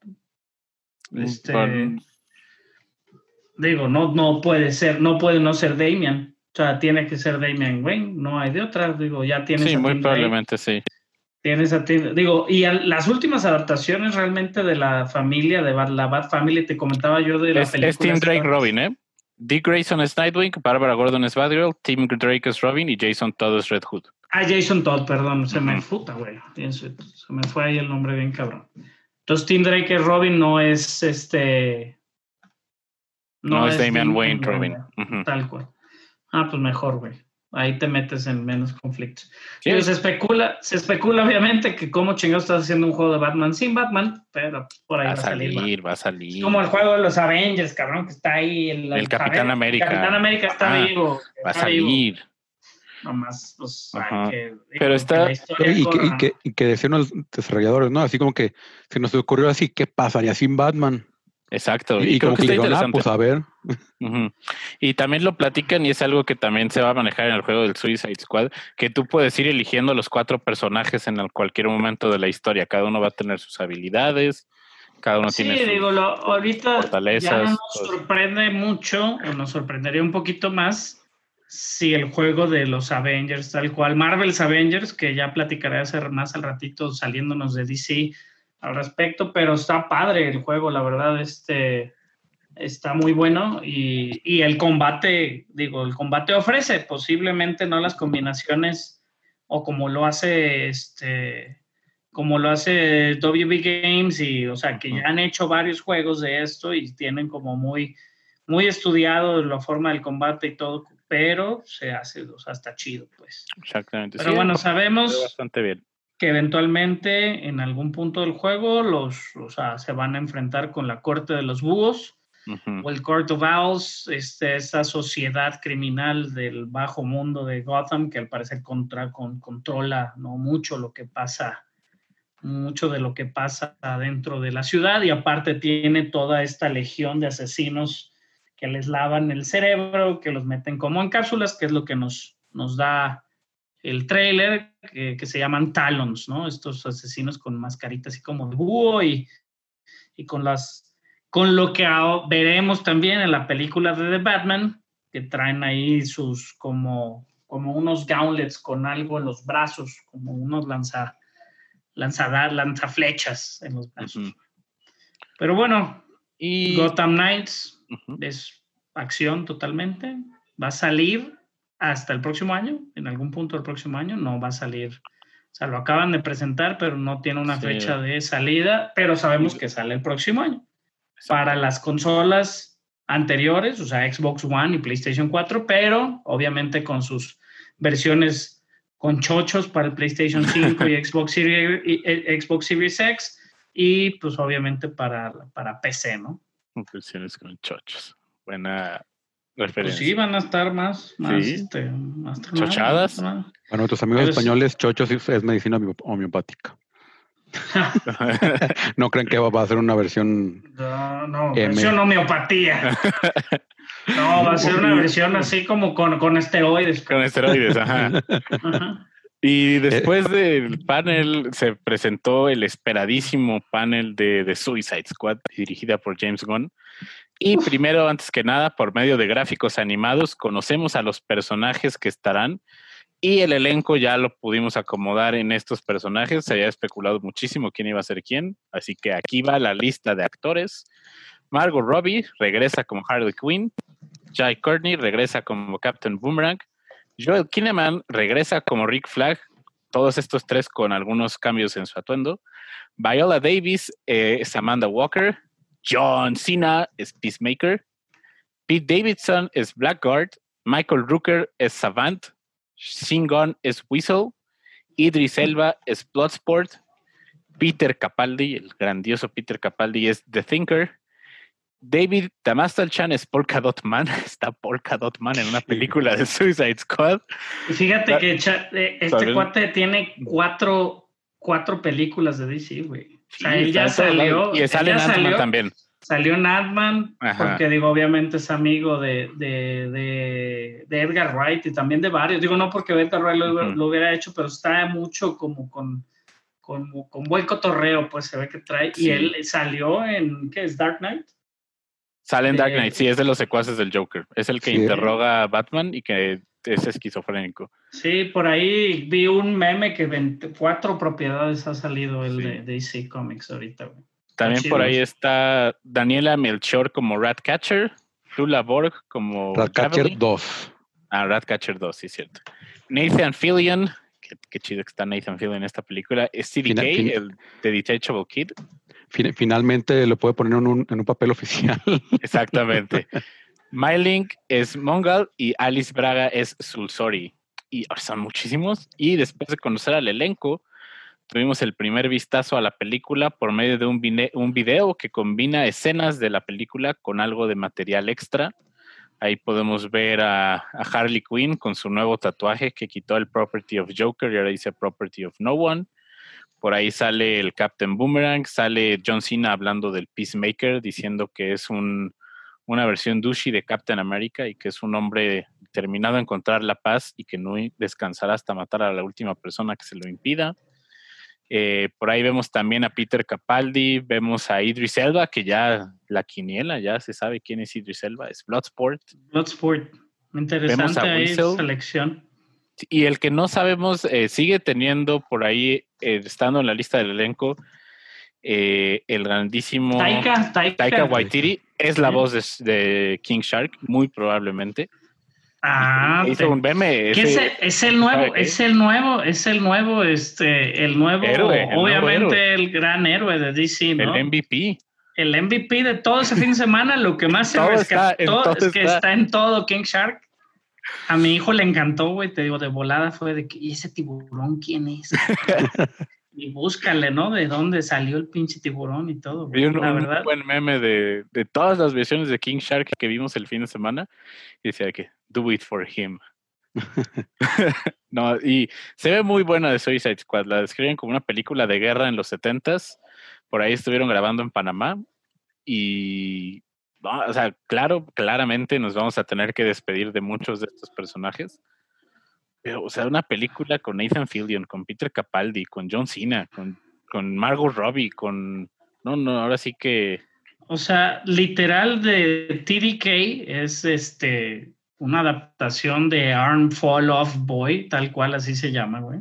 Digo, no puede no ser Damian, o sea, tiene que ser Damian Wayne, no hay de otra, digo, ya tienes sí, a muy Tim probablemente Drake, sí. tienes a Tim, digo, y las últimas adaptaciones realmente de la familia, de la Bat Family, te comentaba yo de la película. Es Tim Drake Robin, ¿eh? Dick Grayson es Nightwing, Barbara Gordon es Batgirl, Tim Drake es Robin y Jason Todd es Red Hood. Jason Todd, perdón, se me güey. Se me fue ahí el nombre bien cabrón. Entonces, Tim Drake es Robin, no es No es Damian Wayne Robin. Tal cual. Pues mejor, güey. Ahí te metes en menos conflictos. Sí. Se especula obviamente que cómo chingados estás haciendo un juego de Batman sin Batman, pero por ahí va a salir. Es como el juego de los Avengers, cabrón, que está ahí. El Capitán América. El Capitán América está vivo. Va a salir. Nomás, pues, pero está... Y que decían los desarrolladores, ¿no? Así como que se nos ocurrió así, ¿qué pasaría sin Batman? Exacto. Y como que dijeron, pues a ver. Y también lo platican y es algo que también se va a manejar en el juego del Suicide Squad, que tú puedes ir eligiendo los 4 personajes en cualquier momento de la historia. Cada uno va a tener sus habilidades, cada uno tiene sus ahorita fortalezas. Ya no nos sorprende mucho, o nos sorprendería un poquito más si el juego de los Avengers, tal cual, Marvel's Avengers, que ya platicaré más al ratito saliéndonos de DC al respecto, pero está padre el juego, la verdad, está muy bueno y el combate ofrece posiblemente no las combinaciones o como lo hace WB Games y, o sea, que ya han hecho varios juegos de esto y tienen como muy, muy estudiado la forma del combate y todo, pero se hace, o sea, está chido, pues. Exactamente. Pero bueno, sabemos bastante bien que eventualmente en algún punto del juego se van a enfrentar con la corte de los búhos o el Court of Owls, esta sociedad criminal del bajo mundo de Gotham que al parecer controla no mucho lo que pasa, mucho de lo que pasa dentro de la ciudad y aparte tiene toda esta legión de asesinos que les lavan el cerebro, que los meten como en cápsulas, que es lo que nos da el tráiler, que se llaman Talons, ¿no? Estos asesinos con mascaritas así como de búho y con lo que veremos también en la película de The Batman, que traen ahí sus como unos gauntlets con algo en los brazos, como unos lanzaflechas en los brazos. Pero bueno, y Gotham Knights es acción totalmente. Va a salir hasta el próximo año, en algún punto del próximo año, no va a salir. O sea, lo acaban de presentar, pero no tiene una fecha de salida, pero sabemos que sale el próximo año. Para las consolas anteriores, o sea, Xbox One y PlayStation 4, pero obviamente con sus versiones con chochos para el PlayStation 5 y Xbox Series X, y pues obviamente para PC, ¿no? Versiones con chochos. Buena referencia. Pues sí, van a estar más chochadas. Bueno, tus amigos españoles, chochos es medicina homeopática. No creen que va a ser una versión. No, versión homeopatía. No, va a ser una versión así como con esteroides. Con esteroides, ajá. Y después del panel se presentó el esperadísimo panel de The Suicide Squad, dirigida por James Gunn. Y primero, antes que nada, por medio de gráficos animados, conocemos a los personajes que estarán. Y el elenco ya lo pudimos acomodar en estos personajes. Se había especulado muchísimo quién iba a ser quién. Así que aquí va la lista de actores. Margot Robbie regresa como Harley Quinn. Jai Courtney regresa como Captain Boomerang. Joel Kinnaman regresa como Rick Flag. Todos estos 3 con algunos cambios en su atuendo. Viola Davis es Amanda Walker. John Cena es Peacemaker. Pete Davidson es Blackguard. Michael Rooker es Savant. Shin Gunn es Whistle, Idris Elba es Bloodsport, Peter Capaldi, el grandioso Peter Capaldi es The Thinker, David Damastalchan es Polka Dot Man, está Polka Dot Man en una película de Suicide Squad. Y fíjate que este cuate tiene cuatro películas de DC, güey. O sea, él ya salió. Y sale en Ant-Man también. Salió en Ant-Man, Ajá. porque digo, obviamente es amigo de Edgar Wright y también de varios. Digo, no porque Edgar Wright lo hubiera hecho, pero está mucho como con buen cotorreo, pues se ve que trae. Sí. Y él salió en, ¿qué es? Dark Knight. Sale en Dark Knight, sí, es de los secuaces del Joker. Es el que Sí. interroga a Batman y que es esquizofrénico. Sí, por ahí vi un meme que 24 propiedades ha salido el Sí. de DC Comics ahorita, güey. También Está por chido. ahí está Daniela Melchor como Ratcatcher, Lula Borg como Ratcatcher Javelin. 2. Ratcatcher 2, sí, cierto. Nathan Fillion, qué chido que está Nathan Fillion en esta película. Es CDK, el de Detachable Kid. Finalmente lo puede poner en un papel oficial. Exactamente. Mylink es Mongal y Alice Braga es Sulsori. Y son muchísimos. Y después de conocer al elenco, tuvimos el primer vistazo a la película por medio de un video que combina escenas de la película con algo de material extra. Ahí podemos ver a Harley Quinn con su nuevo tatuaje que quitó el Property of Joker y ahora dice Property of No One. Por ahí sale el Captain Boomerang, sale John Cena hablando del Peacemaker, diciendo que es una versión douchey de Captain America y que es un hombre determinado a encontrar la paz y que no descansará hasta matar a la última persona que se lo impida. Por ahí vemos también a Peter Capaldi, vemos a Idris Elba, que ya la quiniela, ya se sabe quién es Idris Elba, es Bloodsport. Bloodsport, interesante ahí selección. Y el que no sabemos, sigue teniendo por ahí, estando en la lista del elenco, el grandísimo Taika Waititi, es la voz de King Shark, muy probablemente. Hizo un meme. Es el nuevo, héroe, obviamente el gran héroe de DC, ¿no? El MVP. El MVP de todo ese fin de semana, lo que más se rescató es que está en todo King Shark. A mi hijo le encantó, güey, te digo, de volada fue de que, ¿y ese tiburón quién es? Y búscale, ¿no? De dónde salió el pinche tiburón y todo. Vi un buen meme de todas las versiones de King Shark que vimos el fin de semana. Y decía que, do it for him. No, y se ve muy buena de Suicide Squad. La describen como una película de guerra en los 70s. Por ahí estuvieron grabando en Panamá. Y, o sea, claramente nos vamos a tener que despedir de muchos de estos personajes. Pero, o sea, una película con Nathan Fillion, con Peter Capaldi, con John Cena, con Margot Robbie, No, ahora sí que... O sea, literal de TDK es una adaptación de Arm Fall Off Boy, tal cual así se llama, güey.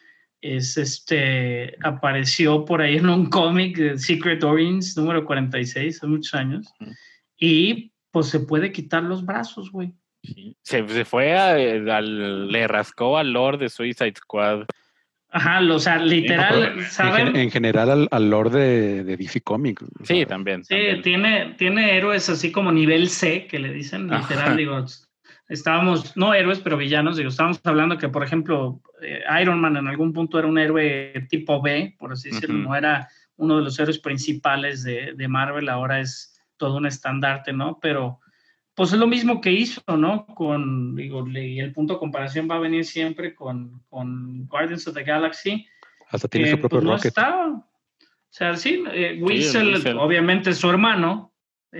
Apareció por ahí en un cómic de Secret Origins, número 46, hace muchos años. Y pues se puede quitar los brazos, güey. Sí. Se fue le rascó al Lord de Suicide Squad. Ajá, o sea, literal, ¿saben? En general al Lord de DC Comics. Sí, también. Sí, también. Tiene héroes así como nivel C, que le dicen, literal, digo, estábamos, no héroes, pero villanos, digo, estábamos hablando que, por ejemplo, Iron Man en algún punto era un héroe tipo B, por así decirlo, no era uno de los héroes principales de Marvel, ahora es todo un estandarte, ¿no? Pero pues es lo mismo que hizo, ¿no? Y el punto de comparación va a venir siempre con Guardians of the Galaxy. Hasta tiene su propio pues, Rocket. O sea, sí, Weasel obviamente es su hermano.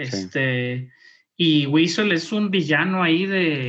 Y Weasel es un villano ahí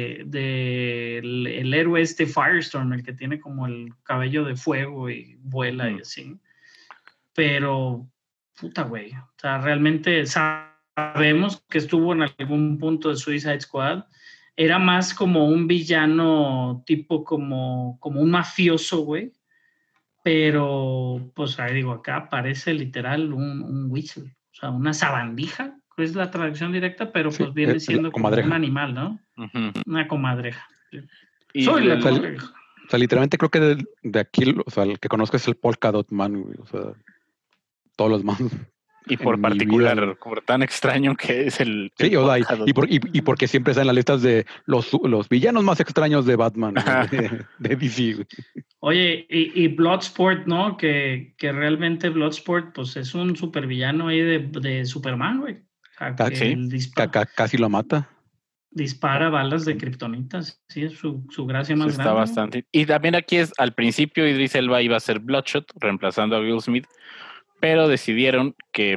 el héroe Firestorm, el que tiene como el cabello de fuego y vuela y así. Pero, puta, güey. O sea, realmente sabemos que estuvo en algún punto de Suicide Squad. Era más como un villano tipo como un mafioso, güey. Pero, pues ahí digo, acá parece literal un Weasel. O sea, una sabandija, que es la traducción directa, pero pues viene siendo como un animal, ¿no? Una comadreja. Soy la comadreja. O sea, literalmente creo que de aquí, o sea, el que conozco es el Polka Dot Man, güey. O sea, todos los más. Y por particular, como tan extraño que es el sí, o sea, y porque siempre están en las listas de los villanos más extraños de Batman, de DC. Güey. Oye, y Bloodsport, ¿no? Que realmente Bloodsport, pues es un supervillano ahí de Superman, güey. Casi lo mata. Dispara balas de kriptonita, sí, es su gracia más grande. Está bastante. Y también aquí al principio Idris Elba iba a ser Bloodshot, reemplazando a Will Smith, pero decidieron que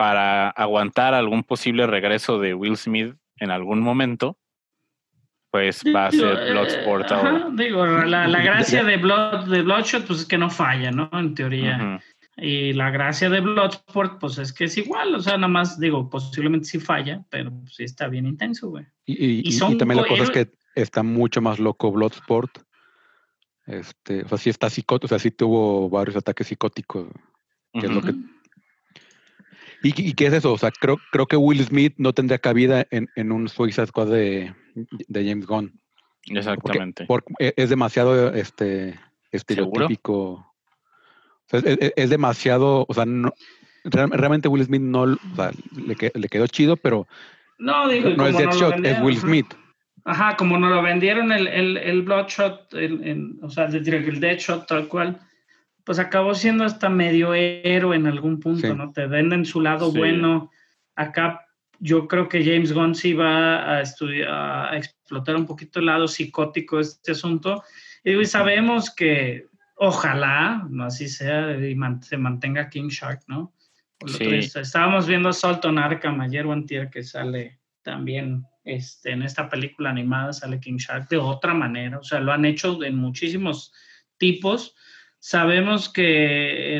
para aguantar algún posible regreso de Will Smith en algún momento, pues va a ser Bloodsport ahora. Digo, la gracia de Bloodshot, pues es que no falla, ¿no? En teoría. Y la gracia de Bloodsport, pues es que es igual, o sea, nada más, digo, posiblemente sí falla, pero sí está bien intenso, güey. Y también la cosa es que está mucho más loco Bloodsport. O sea, sí está psicótico, o sea, sí tuvo varios ataques psicóticos, que es lo que... ¿Y qué es eso? O sea, creo que Will Smith no tendría cabida en un Suicide Squad de James Gunn. Exactamente. Porque es demasiado estereotípico. O sea, es demasiado, o sea, no, realmente Will Smith no, o sea, le quedó chido, pero no es Deadshot, es Will Smith. Ajá, como nos lo vendieron el Bloodshot, o sea, el Deadshot tal cual, pues acabó siendo hasta medio héroe en algún punto, ¿no? Te venden su lado bueno. Acá yo creo que James Gunn sí va a explotar un poquito el lado psicótico de este asunto. Y sabemos que ojalá, no así sea, y se mantenga King Shark, ¿no? Estábamos viendo Assault on Arkham ayer o antier, que sale también en esta película animada, sale King Shark de otra manera. O sea, lo han hecho en muchísimos tipos. Sabemos que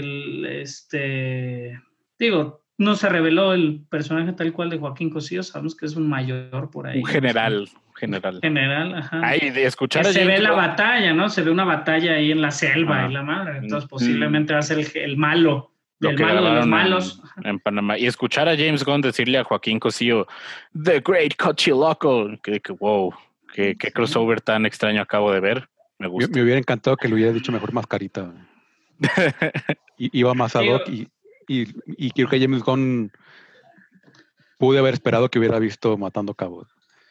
no se reveló el personaje tal cual de Joaquín Cosío, sabemos que es un mayor por ahí. Un general. Ajá. Ay, de escuchar se ve la batalla, ¿no? Se ve una batalla ahí en la selva y la madre. Entonces posiblemente va a ser el malo. El malo de los malos. En Panamá. Y escuchar a James Gunn decirle a Joaquín Cosío, The Great Cochiloco. Que wow, qué crossover tan extraño acabo de ver. Me gusta. Me hubiera encantado que le hubiera dicho mejor Mascarita. Iba más ad hoc y creo que James Gunn pude haber esperado que hubiera visto Matando Cabos.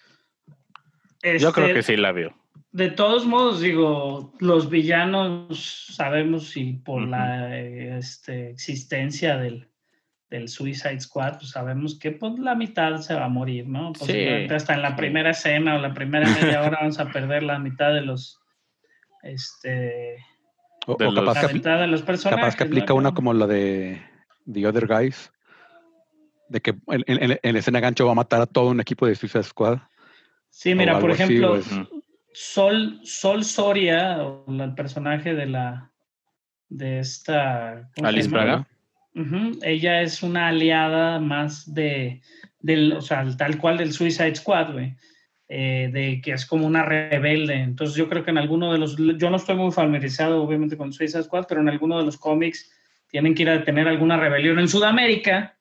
Yo creo que sí la vio. De todos modos, digo, los villanos sabemos y por la existencia del Suicide Squad, pues sabemos que pues, la mitad se va a morir, ¿no? Posiblemente hasta en la primera escena o la primera media hora vamos a perder la mitad de los de los personajes. Capaz que aplica una como la de The Other Guys, de que en la escena gancho va a matar a todo un equipo de Suicide Squad. Sí, mira, por ejemplo, Sol Soria, el personaje de esta... Alice Braga. Ella es una aliada más o sea, tal cual del Suicide Squad, güey. De que es como una rebelde. Entonces yo creo que en alguno de los... Yo no estoy muy familiarizado, obviamente, con Suicide Squad, pero en alguno de los cómics tienen que ir a detener alguna rebelión en Sudamérica,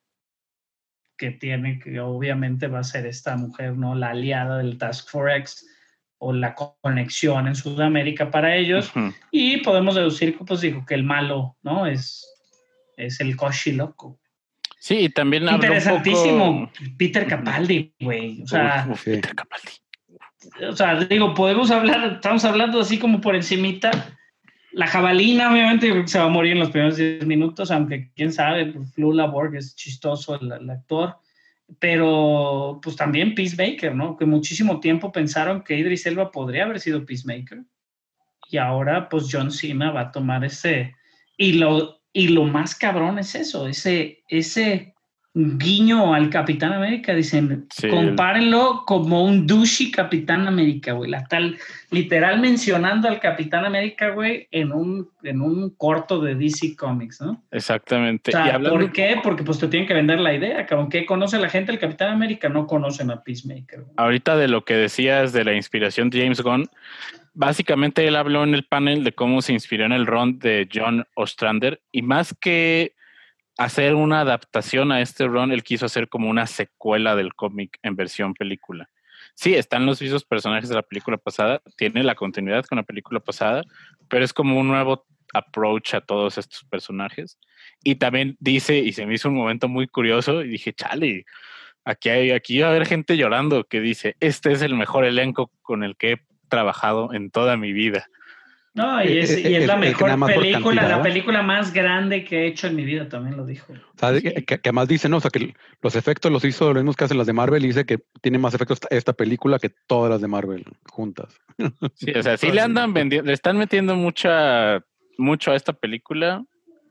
que obviamente va a ser esta mujer, ¿no? La aliada del Task Force X, o la conexión en Sudamérica para ellos, y podemos deducir que, pues, dijo que el malo, ¿no? Es el Cochiloco. Sí, y también habla interesantísimo un poco... Peter Capaldi, güey. O sea, Peter Capaldi. O sea, digo, estamos hablando así como por encimita. La jabalina, obviamente, yo creo que se va a morir en los primeros 10 minutos, aunque quién sabe, pues, Flula Borg es chistoso el actor. Pero, pues también Peacemaker, ¿no? Que muchísimo tiempo pensaron que Idris Elba podría haber sido Peacemaker. Y ahora, pues John Cena va a tomar ese... Y lo más cabrón es eso, ese guiño al Capitán América. Dicen, compárenlo como un douchey Capitán América, güey. Literal mencionando al Capitán América, güey, en un corto de DC Comics, ¿no? Exactamente. O sea, ¿por qué? Porque pues te tienen que vender la idea, cabrón. ¿Qué conoce la gente del Capitán América? No conocen a Peacemaker, güey. Ahorita de lo que decías de la inspiración de James Gunn, básicamente él habló en el panel de cómo se inspiró en el run de John Ostrander, y más que hacer una adaptación a este run, él quiso hacer como una secuela del cómic en versión película. Sí, están los mismos personajes de la película pasada, tiene la continuidad con la película pasada, pero es como un nuevo approach a todos estos personajes. Y también dice, y se me hizo un momento muy curioso, y dije, chale, aquí va a haber gente llorando, que dice, este es el mejor elenco con el que he trabajado en toda mi vida. No, y es la mejor película, la película más grande que he hecho en mi vida, también lo dijo. O sea, que además dice, ¿no? O sea, que los efectos los hizo lo mismo que hacen las de Marvel, y dice que tiene más efectos esta película que todas las de Marvel juntas. Sí, o sea, sí le andan vendiendo, le están metiendo mucho a esta película,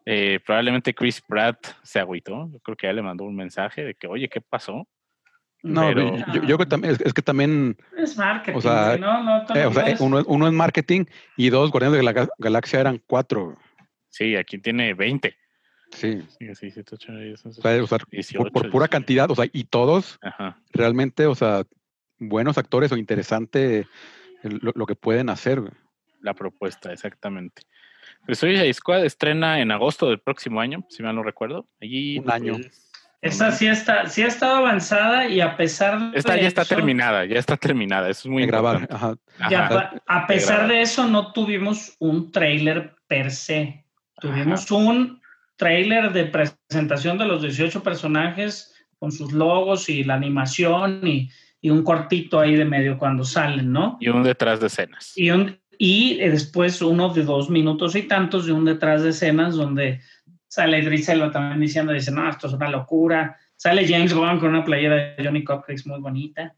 Probablemente Chris Pratt se agüitó. Yo creo que ya le mandó un mensaje de que, oye, ¿qué pasó? No, Pero- yo creo que también, es que también, Es marketing, o sea, güey, no, o sea, uno es marketing y dos, Guardianes de la Galaxia eran 4. Sí, aquí tiene 20. Sí. Sí, 7, 8, 9, 10, 11, O sea, 18, por pura 19. cantidad, o sea, y todos Ajá. realmente, o sea, buenos actores o interesante lo que pueden hacer, güey. La propuesta, exactamente. Pues Suicide Squad estrena en agosto del próximo año, si mal no recuerdo. Allí, Un año. pues, Esa sí ha estado avanzada y a pesar esta de ya está eso, terminada, eso es muy De grabar. importante. Ajá. Ajá. a pesar grabar. de eso no tuvimos un tráiler per se. Tuvimos un tráiler de presentación de los 18 personajes con sus logos y la animación y un cortito ahí de medio cuando salen, ¿no? Y un detrás de escenas. Y después uno de 2 minutos y tantos de un detrás de escenas donde sale Idris Elba también diciendo, dice, no, esto es una locura. Sale James Gunn con una playera de Johnny Cupcakes muy bonita.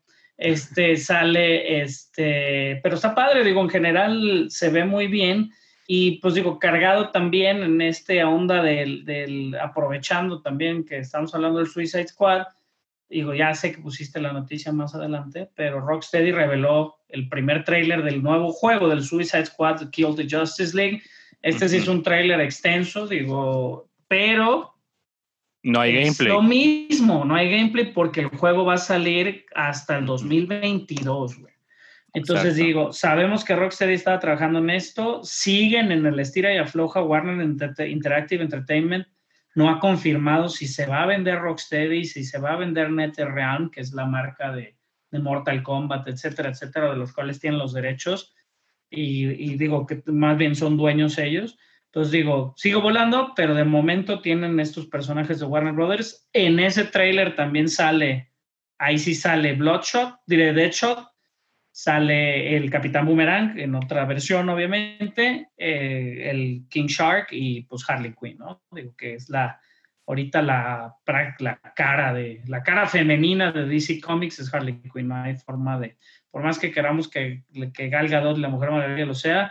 Pero está padre, digo, en general se ve muy bien y pues digo, cargado también en onda del aprovechando también que estamos hablando del Suicide Squad. Digo, ya sé que pusiste la noticia más adelante, pero Rocksteady reveló el primer tráiler del nuevo juego del Suicide Squad, Kill the Justice League. Sí es un tráiler extenso, digo, pero no hay gameplay. Lo mismo, no hay gameplay porque el juego va a salir hasta el 2022, güey. Entonces digo, sabemos que Rocksteady estaba trabajando en esto, siguen en el estira y afloja. Warner Interactive Entertainment no ha confirmado si se va a vender Rocksteady, si se va a vender NetherRealm, que es la marca de Mortal Kombat, etcétera, etcétera, de los cuales tienen los derechos, y digo que más bien son dueños ellos. Entonces digo, sigo volando, pero de momento tienen estos personajes de Warner Brothers. En ese tráiler también sale, ahí sí sale Deadshot, sale el Capitán Boomerang en otra versión, obviamente, el King Shark y pues Harley Quinn, ¿no? Digo que es ahorita la cara femenina de DC Comics es Harley Quinn. No hay forma de, por más que queramos que Gal Gadot, la Mujer Maravilla, lo sea,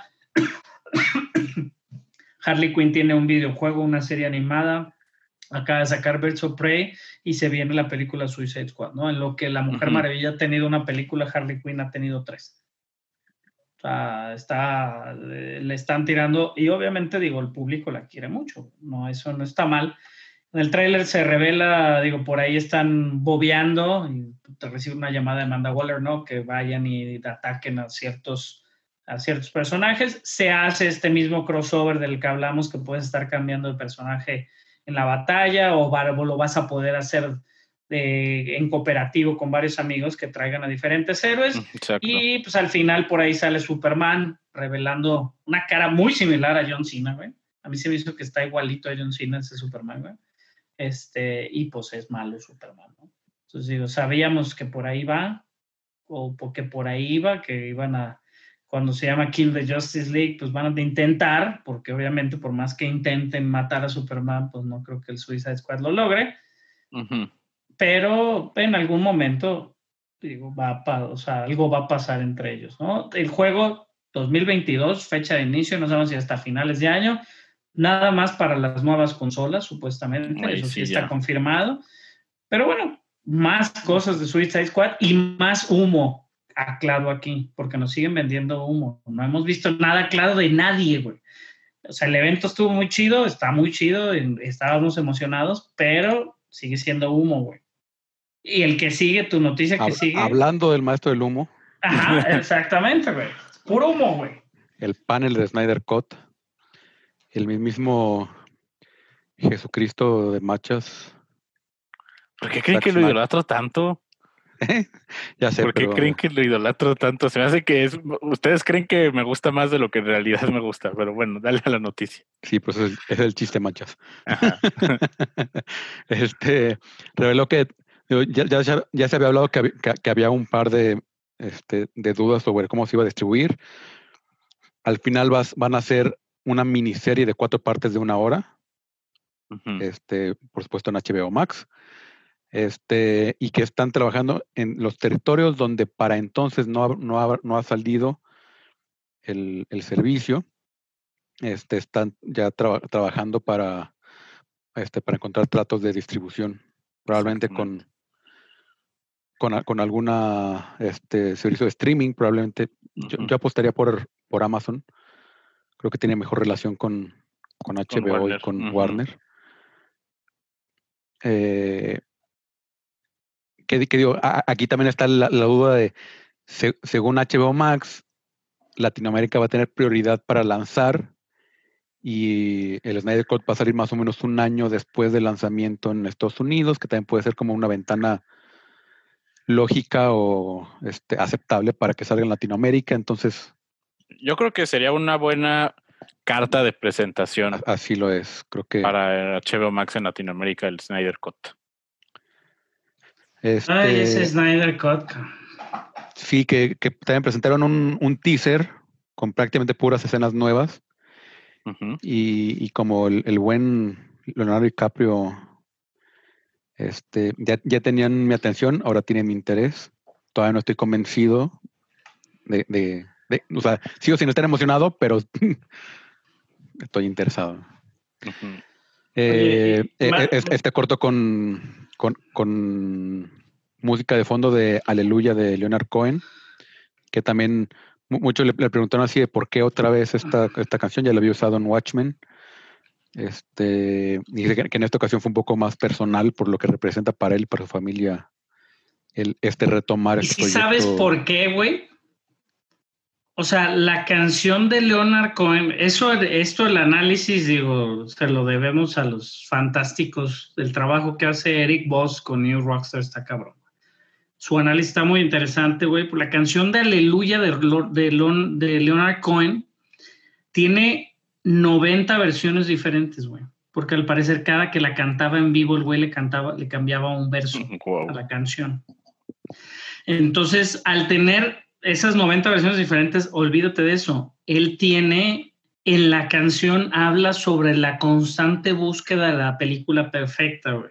Harley Quinn tiene un videojuego, una serie animada, acaba de sacar Birds of Prey y se viene la película Suicide Squad, ¿no? En lo que la Mujer Maravilla ha tenido una película, Harley Quinn ha tenido 3. O sea, le están tirando y obviamente, digo, el público la quiere mucho, ¿no? Eso no está mal. En el tráiler se revela, digo, por ahí están bobeando y te recibe una llamada de Amanda Waller, ¿no? Que vayan y ataquen a ciertos personajes. Se hace este mismo crossover del que hablamos, que puedes estar cambiando de personaje en la batalla o lo vas a poder hacer en cooperativo con varios amigos que traigan a diferentes héroes. Exacto. Y pues al final por ahí sale Superman revelando una cara muy similar a John Cena, güey. A mí se me hizo que está igualito a John Cena ese Superman, güey. Y pues es malo Superman, ¿no? Entonces digo, sabíamos que por ahí va, o porque por ahí iba, que iban a, cuando se llama Kill the Justice League, pues van a intentar, porque obviamente por más que intenten matar a Superman, pues no creo que el Suicide Squad lo logre. Pero en algún momento, digo, algo va a pasar entre ellos, ¿no? El juego 2022, fecha de inicio, no sabemos si hasta finales de año, nada más para las nuevas consolas, supuestamente. Eso sí está confirmado. Pero bueno, más cosas de Suicide Squad y más humo claro aquí, porque nos siguen vendiendo humo. No hemos visto nada claro de nadie, güey. O sea, el evento estuvo muy chido, está muy chido, estábamos emocionados, pero sigue siendo humo, güey. Y el que sigue, tu noticia que sigue. Hablando del maestro del humo. Ajá, exactamente, güey. Puro humo, güey. El panel de Snyder Cut. El mismo Jesucristo de Machas. ¿Por qué creen que lo idolatro tanto? Ya sé, ¿Por qué creen que lo idolatro tanto? Se me hace que ustedes creen que me gusta más de lo que en realidad me gusta, pero bueno, dale a la noticia. Sí, pues es el chiste, Machas. Reveló que ya se había hablado que había un par de dudas sobre cómo se iba a distribuir. Al final van a ser una miniserie de 4 partes de 1 hora. Por supuesto en HBO Max. Y que están trabajando en los territorios donde para entonces no ha salido el servicio. están ya trabajando para encontrar tratos de distribución, probablemente con alguna servicio de streaming, probablemente. Yo apostaría por Amazon. Creo que tiene mejor relación con HBO y con Warner. ¿Qué digo? Aquí también está la duda de, según HBO Max, Latinoamérica va a tener prioridad para lanzar y el Snyder Cut va a salir más o menos un año después del lanzamiento en Estados Unidos, que también puede ser como una ventana lógica o aceptable para que salga en Latinoamérica. Entonces, yo creo que sería una buena carta de presentación. Así lo es, creo que para HBO Max en Latinoamérica, el Snyder Cut. Ese Snyder Cut. Sí, que también presentaron un teaser con prácticamente puras escenas nuevas. Uh-huh. Y como el buen Leonardo DiCaprio ya tenían mi atención, ahora tienen mi interés. Todavía no estoy convencido o sea, sigo sin estar emocionado, pero estoy interesado. Uh-huh. Este corto con música de fondo de Aleluya de Leonard Cohen, que también muchos le preguntaron así de por qué otra vez esta canción. Ya la había usado en Watchmen. Y dice que en esta ocasión fue un poco más personal por lo que representa para él y para su familia retomar este proyecto. ¿Y sabes por qué, güey? O sea, la canción de Leonard Cohen, esto el análisis, digo, se lo debemos a los fantásticos del trabajo que hace Eric Voss con New Rockstar, está cabrón. Su análisis está muy interesante, güey. La canción de Aleluya de Leonard Cohen tiene 90 versiones diferentes, güey. Porque al parecer cada que la cantaba en vivo, el güey le cambiaba un verso a la canción. Entonces, al tener esas 90 versiones diferentes, olvídate de eso. Él tiene, en la canción, habla sobre la constante búsqueda de la película perfecta, güey.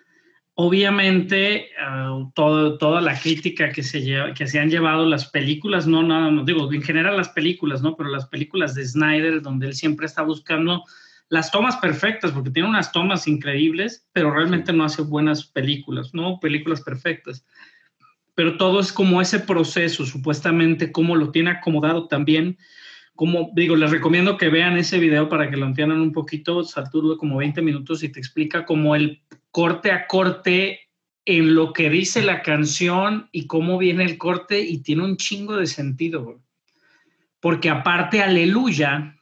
Obviamente, toda la crítica que se han llevado las películas, no digo, en general las películas, ¿no? Pero las películas de Snyder, donde él siempre está buscando las tomas perfectas, porque tiene unas tomas increíbles, pero realmente no hace buenas películas, ¿no? Películas perfectas. Pero todo es como ese proceso, supuestamente, cómo lo tiene acomodado también. Como digo, les recomiendo que vean ese video para que lo entiendan un poquito. Dura como 20 minutos y te explica cómo el corte a corte en lo que dice la canción y cómo viene el corte, y tiene un chingo de sentido, güey. Porque aparte Aleluya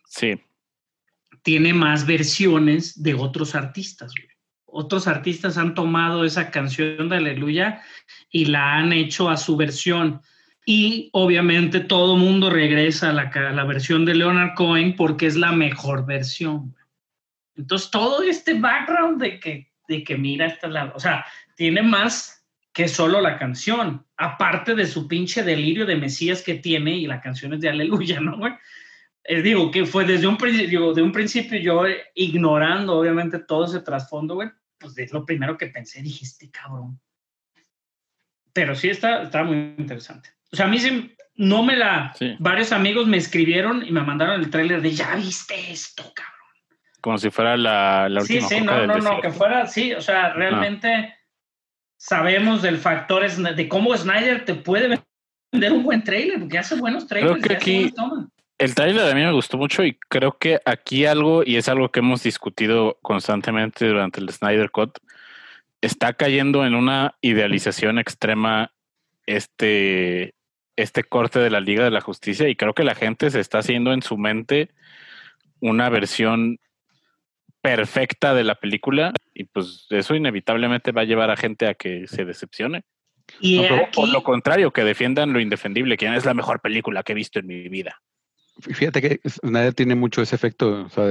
tiene más versiones de otros artistas, güey. Otros artistas han tomado esa canción de Aleluya y la han hecho a su versión. Y obviamente todo mundo regresa a la versión de Leonard Cohen porque es la mejor versión. Entonces todo este background de que mira, o sea, tiene más que solo la canción, aparte de su pinche delirio de Mesías que tiene, y la canción es de Aleluya, ¿no, güey? Digo, que fue desde un principio yo ignorando obviamente todo ese trasfondo, güey, pues es lo primero que pensé, dije, cabrón. Pero sí está muy interesante. O sea, a mí sí, varios amigos me escribieron y me mandaron el tráiler de, ¿ya viste esto, cabrón? Como si fuera la última. Sí, no, que fuera, sí, o sea, realmente sabemos del factor de cómo Snyder te puede vender un buen tráiler, porque hace buenos trailers. Creo que aquí el tráiler a mí me gustó mucho, y creo que aquí y es algo que hemos discutido constantemente durante el Snyder Cut, está cayendo en una idealización extrema este corte de la Liga de la Justicia, y creo que la gente se está haciendo en su mente una versión perfecta de la película, y pues eso inevitablemente va a llevar a gente a que se decepcione. Y por lo contrario, que defiendan lo indefendible, que es la mejor película que he visto en mi vida. Fíjate que Snyder tiene mucho ese efecto, o sea,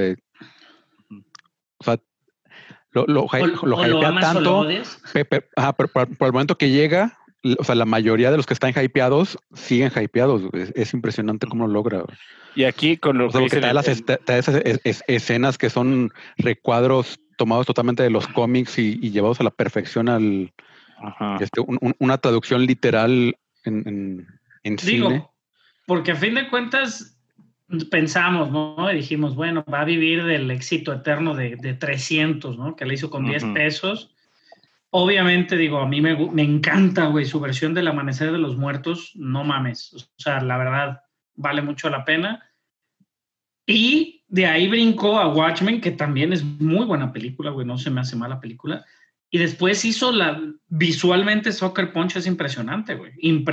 lo hypea tanto, pero por el momento que llega, o sea, la mayoría de los que están hypeados siguen hypeados. Es impresionante cómo lo logra. Y aquí con lo que te da esas escenas que son recuadros tomados totalmente de los cómics y llevados a la perfección una traducción literal en cine. Porque a fin de cuentas, pensamos, ¿no? Y dijimos, bueno, va a vivir del éxito eterno de 300, ¿no? Que le hizo con 10 pesos. Obviamente, digo, a mí me encanta, güey, su versión del Amanecer de los Muertos, no mames. O sea, la verdad, vale mucho la pena. Y de ahí brincó a Watchmen, que también es muy buena película, güey, no se me hace mala película. Y después hizo visualmente Sucker Punch, es impresionante, güey,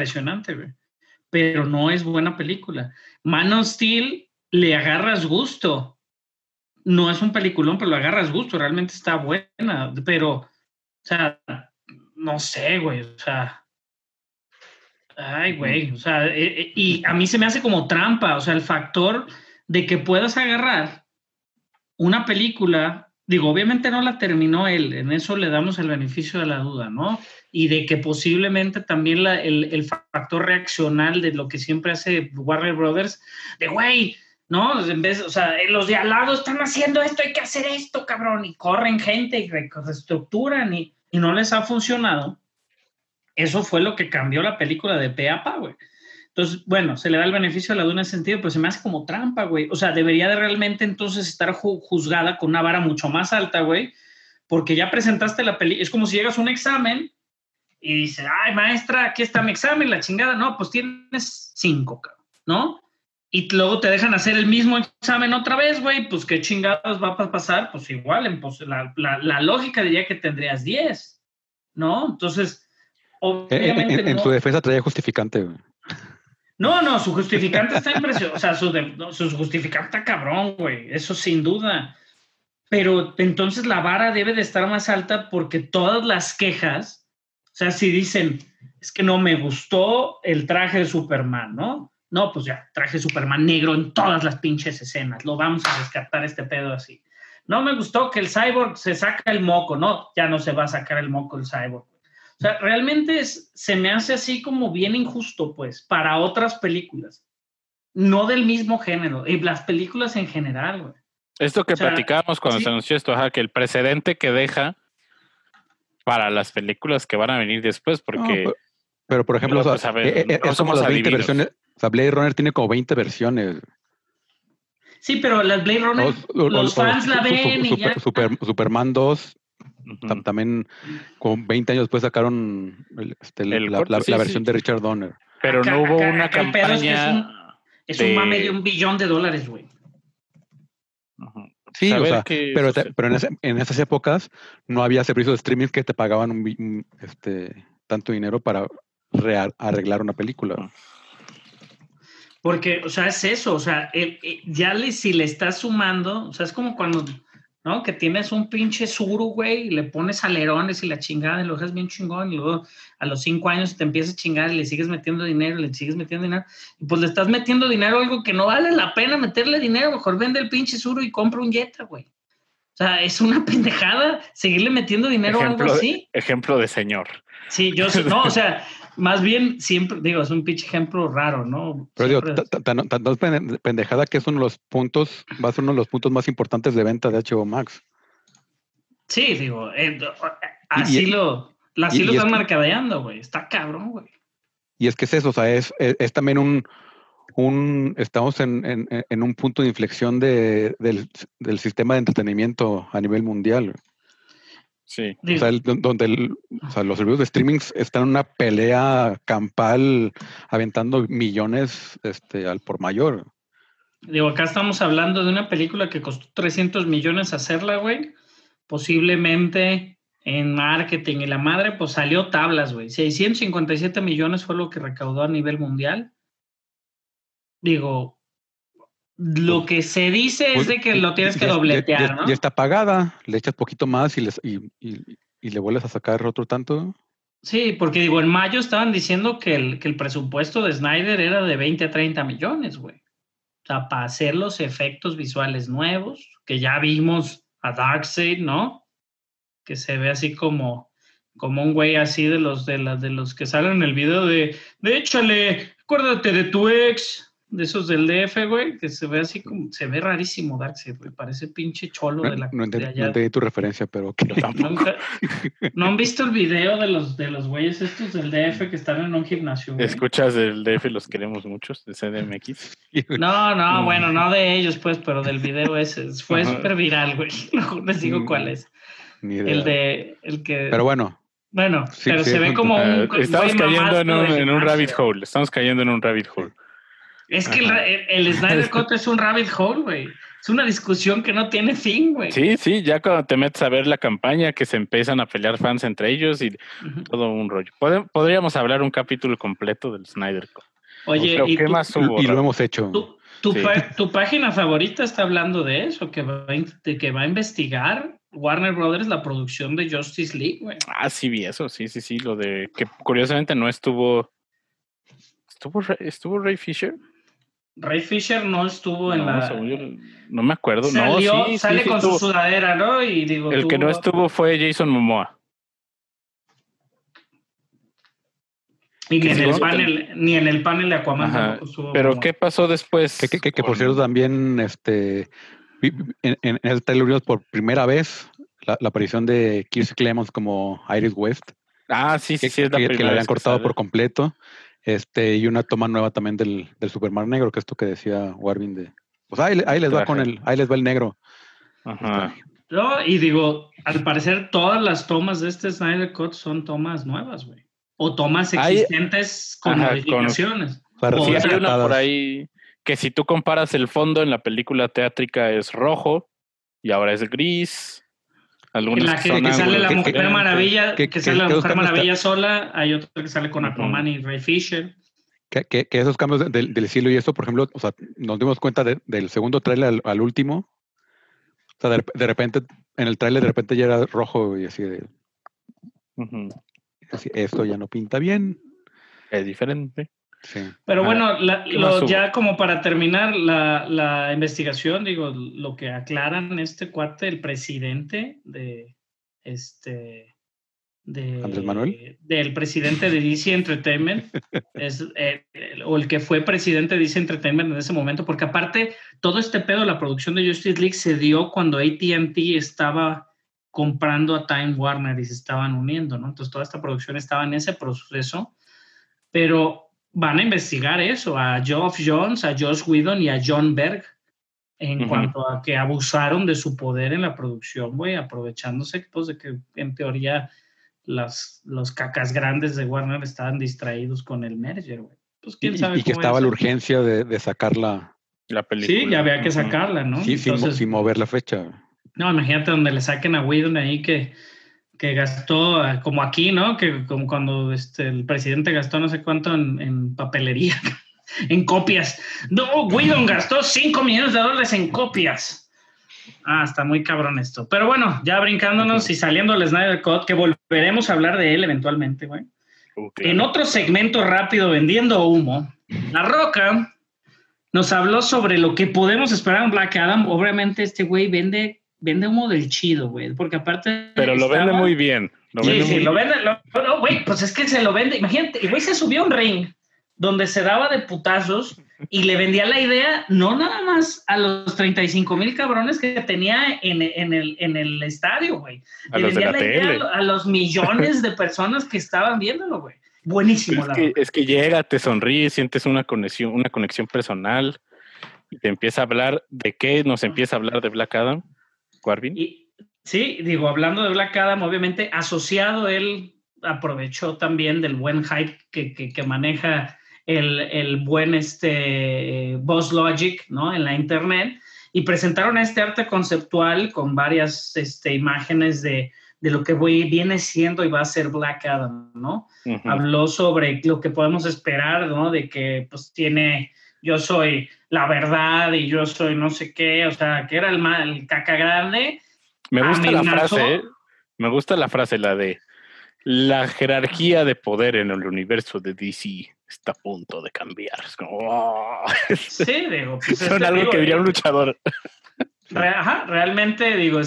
pero no es buena película. Man of Steel, le agarras gusto. No es un peliculón, pero le agarras gusto, realmente está buena, pero, o sea, no sé, güey, o sea, ay, güey, o sea, y a mí se me hace como trampa, o sea, el factor de que puedas agarrar una película, digo, obviamente no la terminó él, en eso le damos el beneficio de la duda, ¿no? Y de que posiblemente también el factor reaccional de lo que siempre hace Warner Brothers, de güey, ¿no? En vez, o sea, los diálogos están haciendo esto, hay que hacer esto, cabrón, y corren gente y reestructuran y no les ha funcionado. Eso fue lo que cambió la película de pe a pa, güey. Entonces, bueno, se le da el beneficio de la duda en ese sentido, pero se me hace como trampa, güey. O sea, debería de realmente entonces estar juzgada con una vara mucho más alta, güey, porque ya presentaste la película. Es como si llegas a un examen y dices, ay, maestra, aquí está mi examen, la chingada. No, pues tienes 5, cabrón, ¿no? Y luego te dejan hacer el mismo examen otra vez, güey, pues qué chingados va a pasar. Pues igual, pues, la lógica diría que tendrías 10, ¿no? Entonces, obviamente en su defensa traía justificante, güey. No, su justificante está impresionante. O sea, su justificante está cabrón, güey. Eso sin duda. Pero entonces la vara debe de estar más alta porque todas las quejas, o sea, si dicen, es que no me gustó el traje de Superman, ¿no? No, pues ya, traje de Superman negro en todas las pinches escenas. Lo vamos a rescatar este pedo así. No me gustó que el cyborg se saca el moco, ¿no? Ya no se va a sacar el moco el cyborg. O sea, realmente se me hace así como bien injusto, pues, para otras películas. No del mismo género, y las películas en general, güey. Esto que platicábamos cuando se anunció esto, que el precedente que deja para las películas que van a venir después, porque... No, pero por ejemplo, pues, es como las 20 versiones. O sea, Blade Runner tiene como 20 versiones. Sí, pero las Blade Runner, los fans la ven y ya... Superman 2... También con 20 años después sacaron la versión de Richard Donner. Pero no hubo una campaña... Es un mame de $1 billón, güey. Sí, o sea, pero en esas épocas no había servicios de streaming que te pagaban tanto dinero para arreglar una película. Porque, o sea, es eso, o sea, si le estás sumando, o sea, es como cuando... ¿no? Que tienes un pinche Suru, güey, y le pones alerones y la chingada, y lo dejas bien chingón, y luego a los 5 años te empiezas a chingar y le sigues metiendo dinero, y pues le estás metiendo dinero a algo que no vale la pena meterle dinero, mejor vende el pinche Suru y compra un Jetta, güey. O sea, es una pendejada seguirle metiendo dinero a algo así. Ejemplo de señor. Sí, no, o sea, más bien siempre, digo, es un pinche ejemplo raro, ¿no? Pero digo, tan pendejada que es uno de los puntos, va a ser uno de los puntos más importantes de venta de HBO Max. Sí, digo, así lo están mercadeando, güey. Está cabrón, güey. Y es que es eso, o sea, es también estamos en un punto de inflexión del sistema de entretenimiento a nivel mundial. Sí. O sea, los servicios de streaming están en una pelea campal aventando millones al por mayor. Digo, acá estamos hablando de una película que costó 300 millones hacerla, güey. Posiblemente en marketing y la madre, pues salió tablas, güey. 657 millones fue lo que recaudó a nivel mundial. Digo, lo que se dice es de que lo tienes que dobletear, ¿no? Ya está pagada, le echas poquito más y le vuelves a sacar otro tanto. Sí, porque digo, en mayo estaban diciendo que el presupuesto de Snyder era de 20 a 30 millones, güey. O sea, para hacer los efectos visuales nuevos, que ya vimos a Darkseid, ¿no? Que se ve así como un güey así de los que salen en el video de échale, acuérdate de tu ex, de esos del DF, güey, que se ve así como, se ve rarísimo Darkseid, güey, parece pinche cholo No, de la no de allá. entendí tu referencia, pero ok. Yo tampoco. ¿No han visto el video de los güeyes estos del DF que están en un gimnasio, güey? Escuchas del DF, los queremos muchos, de CDMX. No, bueno, no de ellos, pues, pero del video ese. Fue súper viral, güey. No les digo cuál es. Ni idea. El que... Pero bueno. Bueno, Sí, pero sí, se ve como un... Estamos güey cayendo mamado en un de rabbit gimnasio. hole. Estamos cayendo en un rabbit hole. Es que el Snyder Cut es un rabbit hole, güey. Es una discusión que no tiene fin, güey. Sí, ya cuando te metes a ver la campaña, que se empiezan a pelear fans entre ellos y todo un rollo. Podríamos hablar un capítulo completo del Snyder Cut. Oye, Pero ¿qué más hubo? Y lo hemos hecho. ¿Tu página favorita está hablando de eso? Que va a investigar Warner Brothers la producción de Justice League, güey. Ah, sí vi eso, sí, lo de que curiosamente no estuvo Ray Fisher. Ray Fisher no estuvo en la... No me acuerdo. Sale con su sudadera, ¿no? Y digo, el que no estuvo fue Jason Momoa. Y ni en el panel de Aquaman estuvo. Pero Momoa. ¿qué pasó después? Que por cierto también en el trailer vimos por primera vez la aparición de Kiersey Clemons como Iris West. Ah, sí, es la primera que la habían cortado sale por completo. Y una toma nueva también del Superman negro, que esto que decía Warvin de... Pues ahí les va ahí les va el negro. Ajá. No, y digo, al parecer todas las tomas de este Snyder Cut son tomas nuevas, güey. O tomas existentes con modificaciones. Sí, hay una por ahí que si tú comparas el fondo en la película teátrica es rojo y ahora es gris. En la que sale la Mujer Maravilla, que sale la Mujer Maravilla sola, hay otro que sale con Aquaman y Ray Fisher. Que esos cambios del cielo y esto, por ejemplo, o sea, nos dimos cuenta del segundo tráiler al último. O sea, de repente, en el tráiler de repente ya era rojo y así de... Así, esto ya no pinta bien. Es diferente. Sí. Pero bueno, ya como para terminar la investigación, digo, lo que aclaran este cuate, el presidente de ¿Andrés Manuel? Del presidente de DC Entertainment, o el que fue presidente de DC Entertainment en ese momento, porque aparte, todo este pedo de la producción de Justice League se dio cuando AT&T estaba comprando a Time Warner y se estaban uniendo, ¿no? Entonces toda esta producción estaba en ese proceso, pero van a investigar eso, a Geoff Johns, a Joss Whedon y a John Berg, en cuanto a que abusaron de su poder en la producción, güey, aprovechándose pues, de que en teoría los cacas grandes de Warner estaban distraídos con el merger, güey. Pues quién sabe. Y que estaba la urgencia de sacar la película. Sí, ya había que sacarla, ¿no? Sí, entonces, sin mover la fecha. No, imagínate donde le saquen a Whedon ahí que gastó, como aquí, ¿no? Que como cuando el presidente gastó no sé cuánto en papelería, en copias. No, Whedon gastó $5 millones en copias. Está muy cabrón esto. Pero bueno, ya brincándonos y saliendo del Snyder Cut, que volveremos a hablar de él eventualmente, güey. Claro. En otro segmento rápido, vendiendo humo, La Roca nos habló sobre lo que podemos esperar en Black Adam. Obviamente este güey vende humo del chido, güey, porque aparte... Pero lo vende muy bien. Lo vende, güey, pues es que se lo vende. Imagínate, el güey se subió a un ring donde se daba de putazos y le vendía la idea no nada más a los 35,000 cabrones que tenía en el estadio, güey. A los de la tele. A los millones de personas que estaban viéndolo, güey. Buenísimo. Es que llega, te sonríe, sientes una conexión personal y te empieza a hablar de qué nos empieza a hablar de Black Adam. Warvin. Sí, digo, hablando de Black Adam, obviamente asociado, él aprovechó también del buen hype que maneja el buen Boss Logic, ¿no? En la internet, y presentaron este arte conceptual con varias imágenes de lo que viene siendo y va a ser Black Adam, ¿no? Habló sobre lo que podemos esperar, ¿no? De que pues yo soy la verdad y yo soy no sé qué, o sea, que era el caca grande. Me gusta la frase, me gusta la frase, la de la jerarquía de poder en el universo de DC está a punto de cambiar. Es como, oh. Sí, digo. Pues son algo que diría un luchador. Realmente, digo,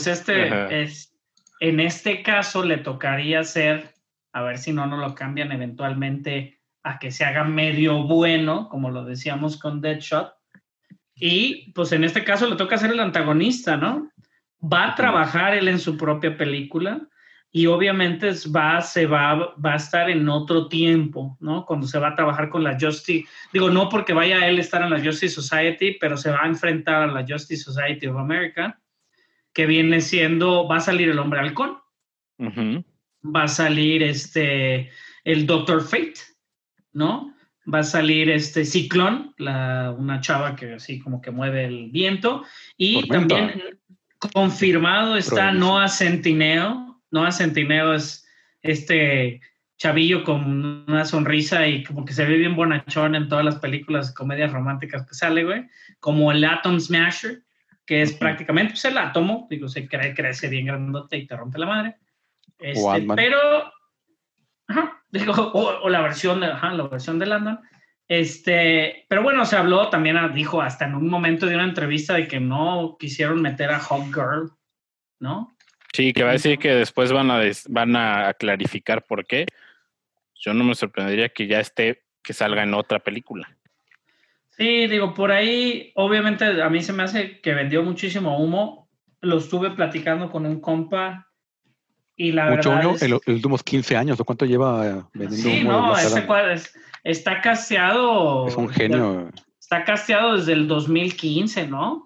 en este caso le tocaría ser, a ver si no lo cambian eventualmente a que se haga medio bueno, como lo decíamos con Deadshot. Y pues en este caso le toca ser el antagonista, ¿no? Va a trabajar él en su propia película y obviamente va a estar en otro tiempo, ¿no? Cuando se va a trabajar con la Justice, digo, no porque vaya a él estar en la Justice Society, pero se va a enfrentar a la Justice Society of America, que viene siendo, va a salir el Hombre Halcón, va a salir el Dr. Fate, ¿no? Va a salir Ciclón, una chava que así como que mueve el viento, y Tormenta. también confirmado está Noah Centineo. Noah Centineo es chavillo con una sonrisa y como que se ve bien bonachón en todas las películas, comedias románticas que sale, güey, como el Atom Smasher, que es prácticamente pues, el átomo, digo, se crece bien grandote y te rompe la madre. Pero, ajá, digo, o la versión de Landon. Pero bueno, se habló también, dijo hasta en un momento de una entrevista de que no quisieron meter a Hawk Girl, ¿no? Sí, que va a decir que después van a clarificar por qué. Yo no me sorprendería que ya que salga en otra película. Sí, digo, por ahí, obviamente a mí se me hace que vendió muchísimo humo. Lo estuve platicando con un compa y la mucho verdad humo en los últimos 15 años. ¿O cuánto lleva vendiendo humo? Sí, no, ese cuadro está casteado. Es un genio. Está casteado desde el 2015, ¿no?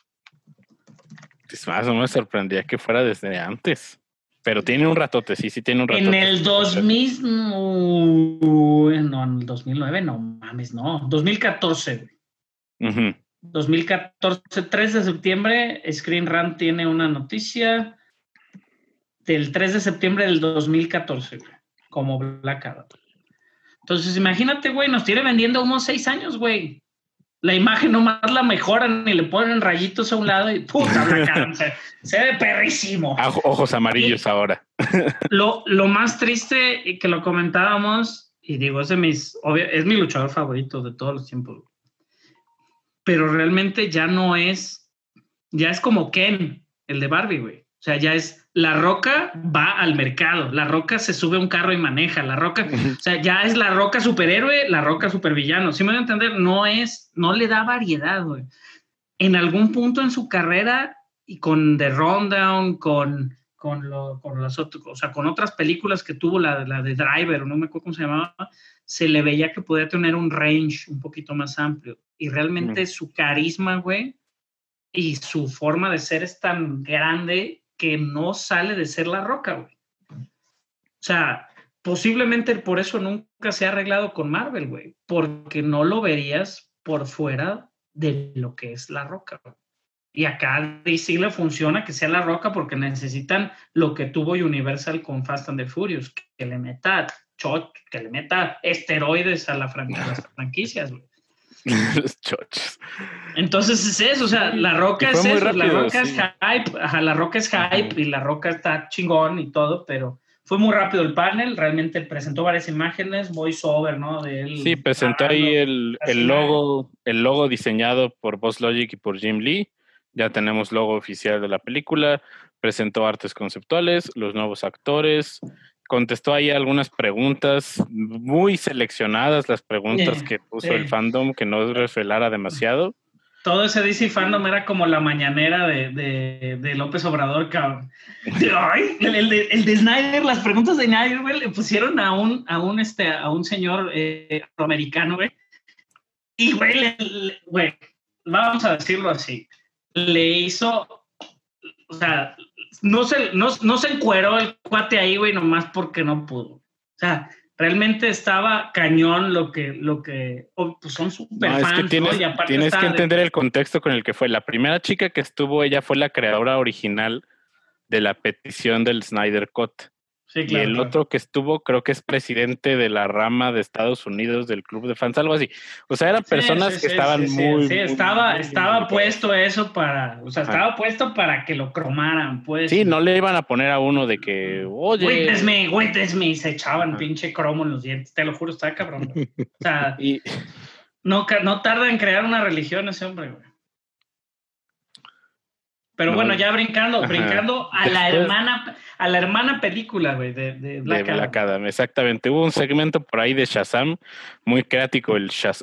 Es más, no me sorprendía que fuera desde antes. Pero tiene un ratote, sí tiene un ratote. En el 2000, no, en el 2009, no mames, no. 2014, güey. 2014, 3 de septiembre, Screen Rant tiene una noticia del 3 de septiembre del 2014, güey, como Black Adam. Entonces, imagínate, güey, nos tiene vendiendo unos 6 años, güey. La imagen nomás la mejoran y le ponen rayitos a un lado y puta, Black Adam, se ve perrísimo. Ojos amarillos ahora. Lo más triste, y que lo comentábamos, y digo, es mi luchador favorito de todos los tiempos. Pero realmente ya es como Ken, el de Barbie, güey. O sea, ya es, La Roca va al mercado, La Roca se sube a un carro y maneja, La Roca, o sea, ya es La Roca superhéroe, La Roca supervillano. ¿Sí me voy a entender? No le da variedad, güey. En algún punto en su carrera, y con The Rundown, con las otras, o sea, con otras películas que tuvo, la de Driver, no me acuerdo cómo se llamaba, se le veía que podía tener un range un poquito más amplio. Y realmente su carisma, güey, y su forma de ser es tan grande que no sale de ser La Roca, güey. O sea, posiblemente por eso nunca se ha arreglado con Marvel, güey, porque no lo verías por fuera de lo que es La Roca, güey. Y acá DC le funciona que sea La Roca porque necesitan lo que tuvo Universal con Fast and the Furious, que le meta esteroides a las franquicias, güey. Entonces es eso, o sea, La Roca es eso, rápido, La Roca es hype, La Roca es hype y La Roca está chingón y todo, pero fue muy rápido el panel, realmente presentó varias imágenes, voiceover, ¿no? De él. Sí, presentó ahí el logo diseñado por Boss Logic y por Jim Lee. Ya tenemos logo oficial de la película, presentó artes conceptuales, los nuevos actores, contestó ahí algunas preguntas muy seleccionadas, las preguntas que puso el fandom, que no revelara demasiado. Todo ese DC fandom era como la mañanera de López Obrador, cabrón. Ay, el de Snyder, las preguntas de Snyder, güey, le pusieron a un señor afroamericano, güey. Y, güey, vamos a decirlo así, le hizo, o sea, no se encueró el cuate ahí, güey, nomás porque no pudo. O sea, realmente estaba cañón lo que pues son súper fans, es que ¿no? Y aparte tienes que entender el contexto con el que fue. La primera chica que estuvo, ella fue la creadora original de la petición del Snyder Cut. Sí, claro, y el otro que estuvo, creo que es presidente de la rama de Estados Unidos del club de fans, algo así. O sea, eran personas que estaban muy... Sí, estaba puesto eso para... O sea, estaba puesto para que lo cromaran, pues. Sí, no le iban a poner a uno de que, oye... Wait, me se echaban pinche cromo en los dientes, te lo juro, está cabrón. O sea, no tarda en crear una religión ese hombre, güey. Pero No. bueno, ya brincando a la Después- hermana película, güey, de Black de Black Adam. Adam, exactamente. Hubo un segmento por ahí de Shazam, muy creativo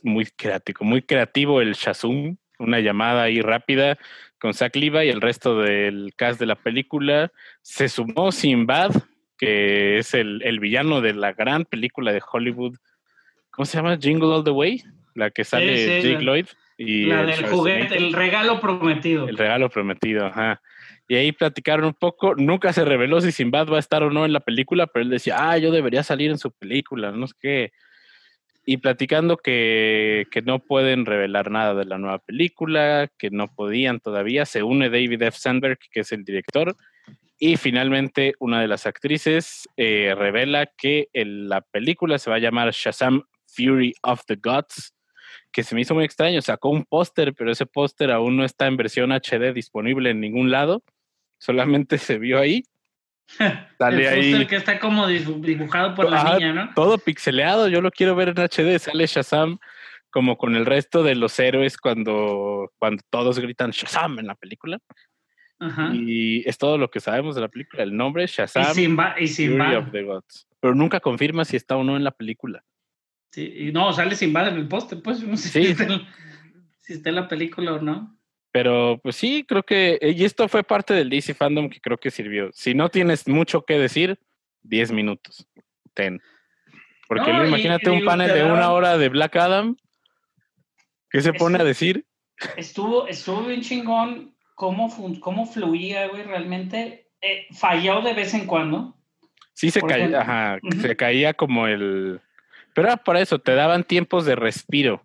el Shazam, una llamada ahí rápida con Zach Levi y el resto del cast de la película. Se sumó Sinbad, que es el villano de la gran película de Hollywood. ¿Cómo se llama? Jingle All the Way, la que sale Sí, Jake Lloyd y la el del juguete, Schwarzenegger. el regalo prometido. El regalo prometido, ajá. Y ahí platicaron un poco. Nunca se reveló si Sinbad va a estar o no en la película, pero él decía, yo debería salir en su película, no sé qué. Y platicando que no pueden revelar nada de la nueva película, que no podían todavía. Se une David F. Sandberg, que es el director. Y finalmente una de las actrices revela que la película se va a llamar Shazam Fury of the Gods, que se me hizo muy extraño. Sacó un póster, pero ese póster aún no está en versión HD disponible en ningún lado. Solamente se vio ahí. Sale el póster ahí que está como dibujado por la niña, ¿no? todo pixeleado. Yo lo quiero ver en HD. Sale Shazam como con el resto de los héroes cuando todos gritan Shazam en la película. Ajá. Y es todo lo que sabemos de la película. El nombre es Shazam Y Sinbad. Fury of the Gods. Pero nunca confirma si está o no en la película. Sí, y no, sale Sinbad en el póster, pues no sé Sí. si está en la película o no. Pero pues sí, creo que... Y esto fue parte del DC Fandom que creo que sirvió. Si no tienes mucho que decir, 10 minutos. 10. Porque No, luego imagínate un panel de 1 hora de Black Adam. ¿Qué se pone a decir? Estuvo bien chingón cómo fluía, güey, realmente. Falló de vez en cuando. Sí se caía, ajá, se caía como el... Pero era para eso, te daban tiempos de respiro.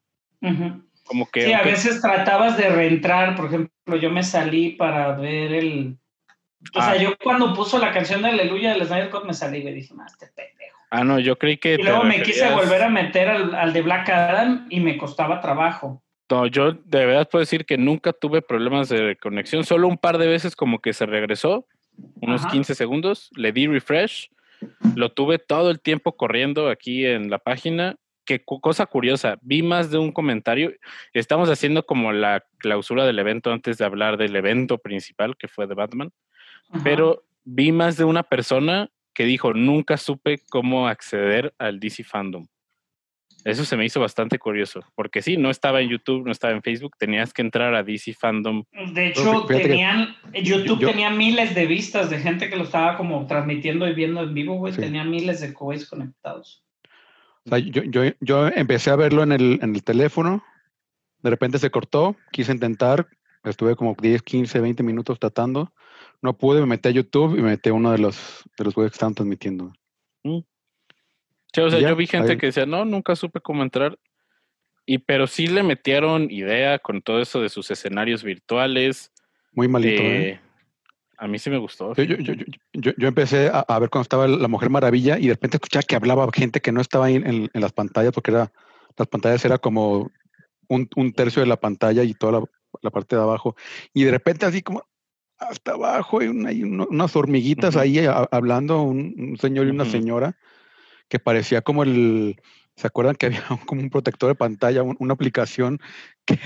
Como que... Sí, a veces tratabas de reentrar, por ejemplo, yo me salí para ver o sea, yo cuando puso la canción de Aleluya del Snyder Cut me salí y dije, este pendejo. No, yo creí que... Y luego me quise volver a meter al de Black Adam y me costaba trabajo. No, yo de verdad puedo decir que nunca tuve problemas de conexión, solo un par de veces como que se regresó, unos 15 segundos, le di refresh, lo tuve todo el tiempo corriendo aquí en la página. Qué cosa curiosa, vi más de un comentario, estamos haciendo como la clausura del evento antes de hablar del evento principal que fue de Batman, pero vi más de una persona que dijo, nunca supe cómo acceder al DC Fandom. Eso se me hizo bastante curioso, porque sí, no estaba en YouTube, no estaba en Facebook, tenías que entrar a DC Fandom. De hecho, YouTube tenía miles de vistas de gente que lo estaba como transmitiendo y viendo en vivo, güey, tenía miles de güeyes conectados. O sea, yo empecé a verlo en el teléfono, de repente se cortó, quise intentar, estuve como 10, 15, 20 minutos tratando, no pude, me metí a YouTube y me metí a uno de los güeyes que estaban transmitiendo. Sí, o sea, yo vi gente que decía, no, nunca supe cómo entrar, pero sí le metieron idea con todo eso de sus escenarios virtuales. Muy malito, A mí sí me gustó. Yo empecé a ver cuando estaba la Mujer Maravilla y de repente escuchaba que hablaba gente que no estaba ahí en las pantallas, porque las pantallas era como un tercio de la pantalla y toda la parte de abajo. Y de repente así como hasta abajo hay unas hormiguitas ahí hablando, un señor y una señora, que parecía como ¿se acuerdan que había como un protector de pantalla, una aplicación que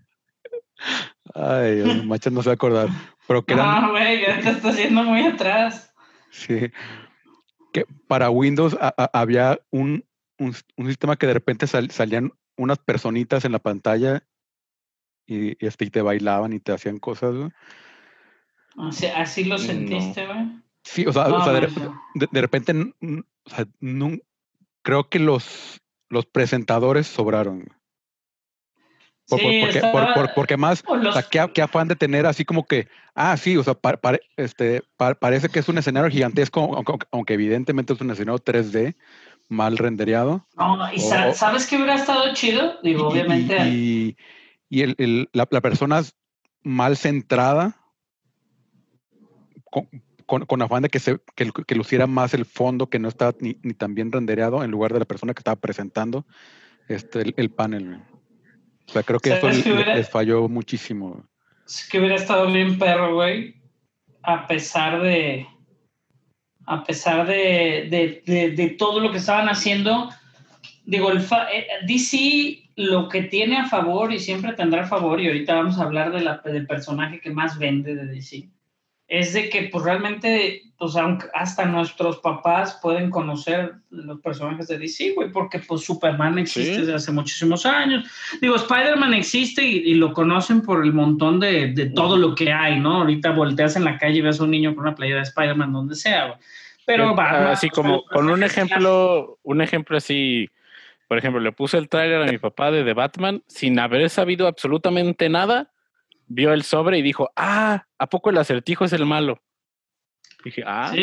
ay, Machas no se va a acordar, pero que eran... No, güey, ya te estás yendo muy atrás. Sí, que para Windows había un sistema que de repente salían unas personitas en la pantalla y te bailaban y te hacían cosas, ¿no? ¿Así lo sentiste, güey? Sí, o sea, de repente, o sea, creo que los presentadores sobraron. Porque más, o sea, qué afán de tener así como que, sí, o sea, parece que es un escenario gigantesco, aunque evidentemente es un escenario 3D mal rendereado. No, y ¿sabes qué hubiera estado chido? Digo, obviamente. Y la persona mal centrada, con afán de que luciera más el fondo, que no estaba ni tan bien rendereado, en lugar de la persona que estaba presentando el panel. O sea, creo que eso les falló muchísimo. Es que hubiera estado bien perro, güey. A pesar de todo lo que estaban haciendo, Digo, DC lo que tiene a favor y siempre tendrá a favor, y ahorita vamos a hablar del personaje que más vende de DC, es de que pues realmente, pues aunque hasta nuestros papás pueden conocer los personajes de DC, güey, porque pues Superman existe desde hace muchísimos años. Digo, Spider-Man existe y lo conocen por el montón de todo lo que hay, ¿no? Ahorita volteas en la calle y ves a un niño con una playera de Spider-Man donde sea, güey. Pero Batman, así como con un ejemplo así, por ejemplo, le puse el tráiler a mi papá de The Batman sin haber sabido absolutamente nada, vio el sobre y dijo, ¿a poco el Acertijo es el malo? Dije,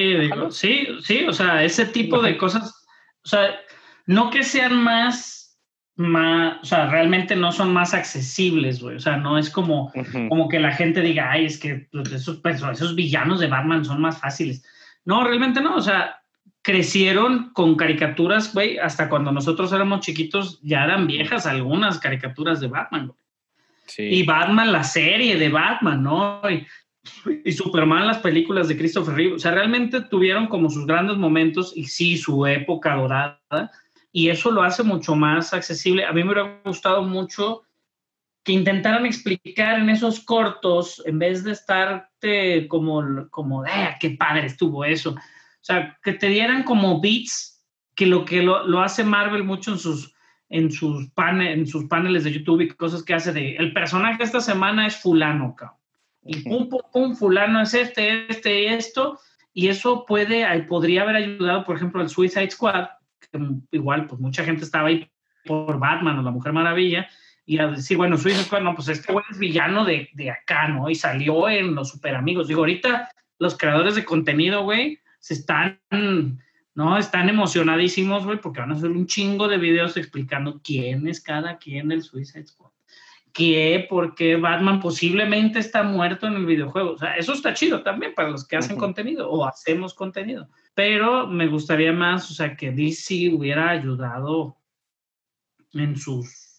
sí, o sea, ese tipo de cosas, o sea, no que sean más, o sea, realmente no son más accesibles, güey, o sea, no es como que la gente diga, ay, es que pues, esos villanos de Batman son más fáciles. No, realmente no, o sea, crecieron con caricaturas, güey, hasta cuando nosotros éramos chiquitos ya eran viejas algunas caricaturas de Batman, güey. Sí. Y Batman, la serie de Batman, ¿no? Y Superman, las películas de Christopher Reeve, o sea, realmente tuvieron como sus grandes momentos y sí, su época dorada, y eso lo hace mucho más accesible. A mí me hubiera gustado mucho que intentaran explicar en esos cortos, en vez de estarte como qué padre estuvo eso. O sea, que te dieran como beats, que lo hace Marvel mucho en sus paneles de YouTube y cosas que hace de, el personaje esta semana es fulano, cabrón. Y pum, fulano es y esto, y eso podría haber ayudado, por ejemplo, al Suicide Squad, que igual, pues mucha gente estaba ahí por Batman o la Mujer Maravilla, y a decir, bueno, Suicide Squad, no, pues este güey es villano de acá, ¿no? Y salió en Los Super Amigos. Digo, ahorita los creadores de contenido, güey, están emocionadísimos, güey, porque van a hacer un chingo de videos explicando quién es cada quien del Suicide Squad. ¿Por qué Batman posiblemente está muerto en el videojuego? O sea, eso está chido también para los que hacen contenido o hacemos contenido. Pero me gustaría más, o sea, que DC hubiera ayudado en sus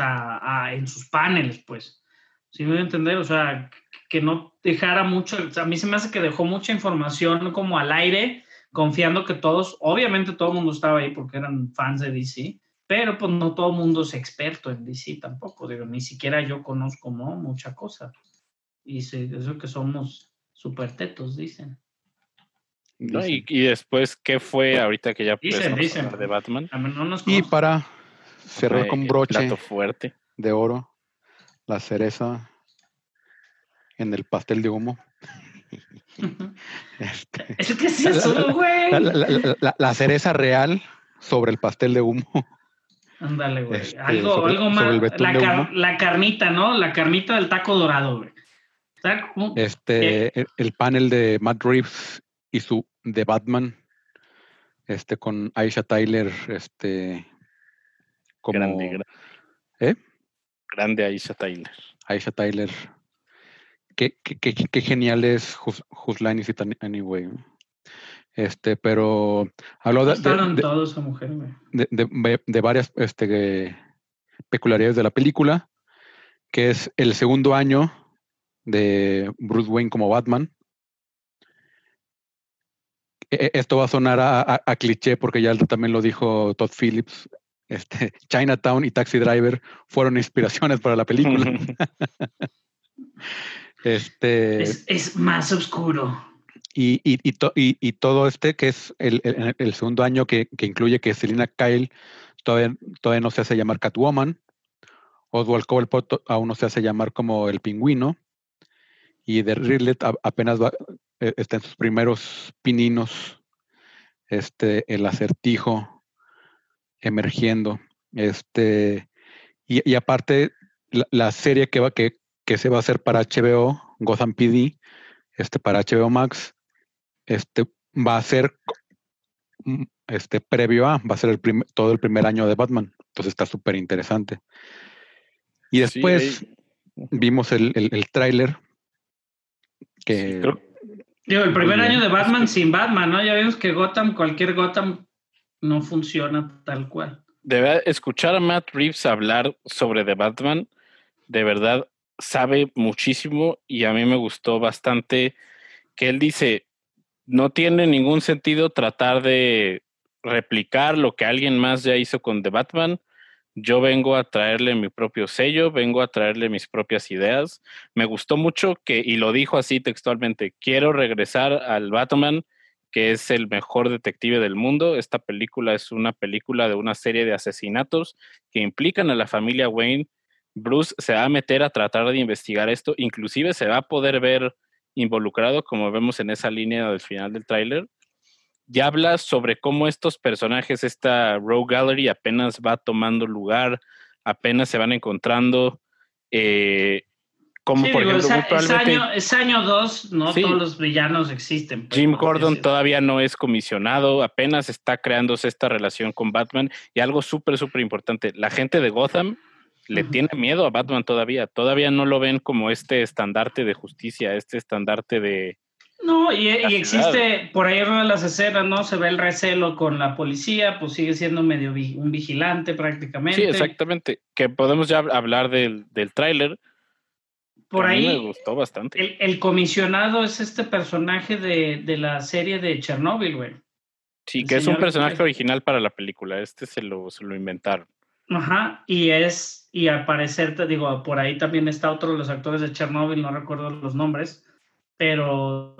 paneles, pues. ¿Sí me voy a entender? O sea, que no dejara mucho, o sea, a mí se me hace que dejó mucha información como al aire, confiando que obviamente todo el mundo estaba ahí porque eran fans de DC, pero pues no todo el mundo es experto en DC tampoco, digo, ni siquiera yo conozco, ¿no? Mucha cosa. Y eso que somos súper tetos, dicen. No, y después, ¿qué fue ahorita que ya empezamos a hablar de Batman? Y para cerrar con broche plato fuerte de oro, la cereza en el pastel de humo. ¿Eso qué es eso, güey? La cereza real sobre el pastel de humo. Ándale, güey. Algo más. La carnita, ¿no? La carnita del taco dorado, güey. El panel de Matt Reeves y su de Batman, con Aisha Tyler, como grande Aisha Tyler. Aisha Tyler. Qué genial es Whose Line Is It Anyway. Pero habló de varias peculiaridades de la película, que es el segundo año de Bruce Wayne como Batman. Esto va a sonar a cliché porque ya también lo dijo Todd Phillips. Chinatown y Taxi Driver fueron inspiraciones para la película. Es más oscuro. Y todo que es el segundo año que incluye que Selina Kyle todavía no se hace llamar Catwoman, Oswald Cobblepot aún no se hace llamar como el Pingüino, y de Riddler apenas está en sus primeros pininos, el Acertijo emergiendo, y aparte la serie que se va a hacer para HBO, Gotham PD, para HBO Max, va a ser previo va a ser todo el primer año de Batman. Entonces está súper interesante. Y después vimos el tráiler que... el primer año de Batman sin Batman, ¿no? Ya vimos que cualquier Gotham no funciona tal cual. De verdad, escuchar a Matt Reeves hablar sobre The Batman, de verdad, sabe muchísimo, y a mí me gustó bastante que él dice, no tiene ningún sentido tratar de replicar lo que alguien más ya hizo con The Batman. Yo vengo a traerle mi propio sello, vengo a traerle mis propias ideas. Me gustó mucho y lo dijo así textualmente, quiero regresar al Batman, que es el mejor detective del mundo. Esta película es una película de una serie de asesinatos que implican a la familia Wayne. Bruce se va a meter a tratar de investigar esto, inclusive se va a poder ver involucrado, como vemos en esa línea del final del tráiler. Ya habla sobre cómo estos personajes, esta Rogue Gallery apenas va tomando lugar, apenas se van encontrando, como Sí, por digo, ejemplo, muy probablemente es año 2, no sí, todos los villanos existen. Pues, Jim por así Gordon decirlo. todavía no es comisionado, apenas está creándose esta relación con Batman, y algo súper, súper importante, la gente de Gotham le tiene miedo a Batman todavía no lo ven como este estandarte de justicia, este estandarte de No, la y ciudad. existe por ahí una de las escenas, ¿no? Se ve el recelo con la policía, pues sigue siendo medio un vigilante Sí, prácticamente. exactamente, que podemos ya hablar del tráiler, que Por a mí me ahí gustó bastante. el comisionado es este personaje de la serie de Chernobyl, güey. Sí, El que es un señor personaje que... original para la película, se lo inventaron. Ajá, y al parecer, te digo, por ahí también está otro de los actores de Chernobyl, no recuerdo los nombres, pero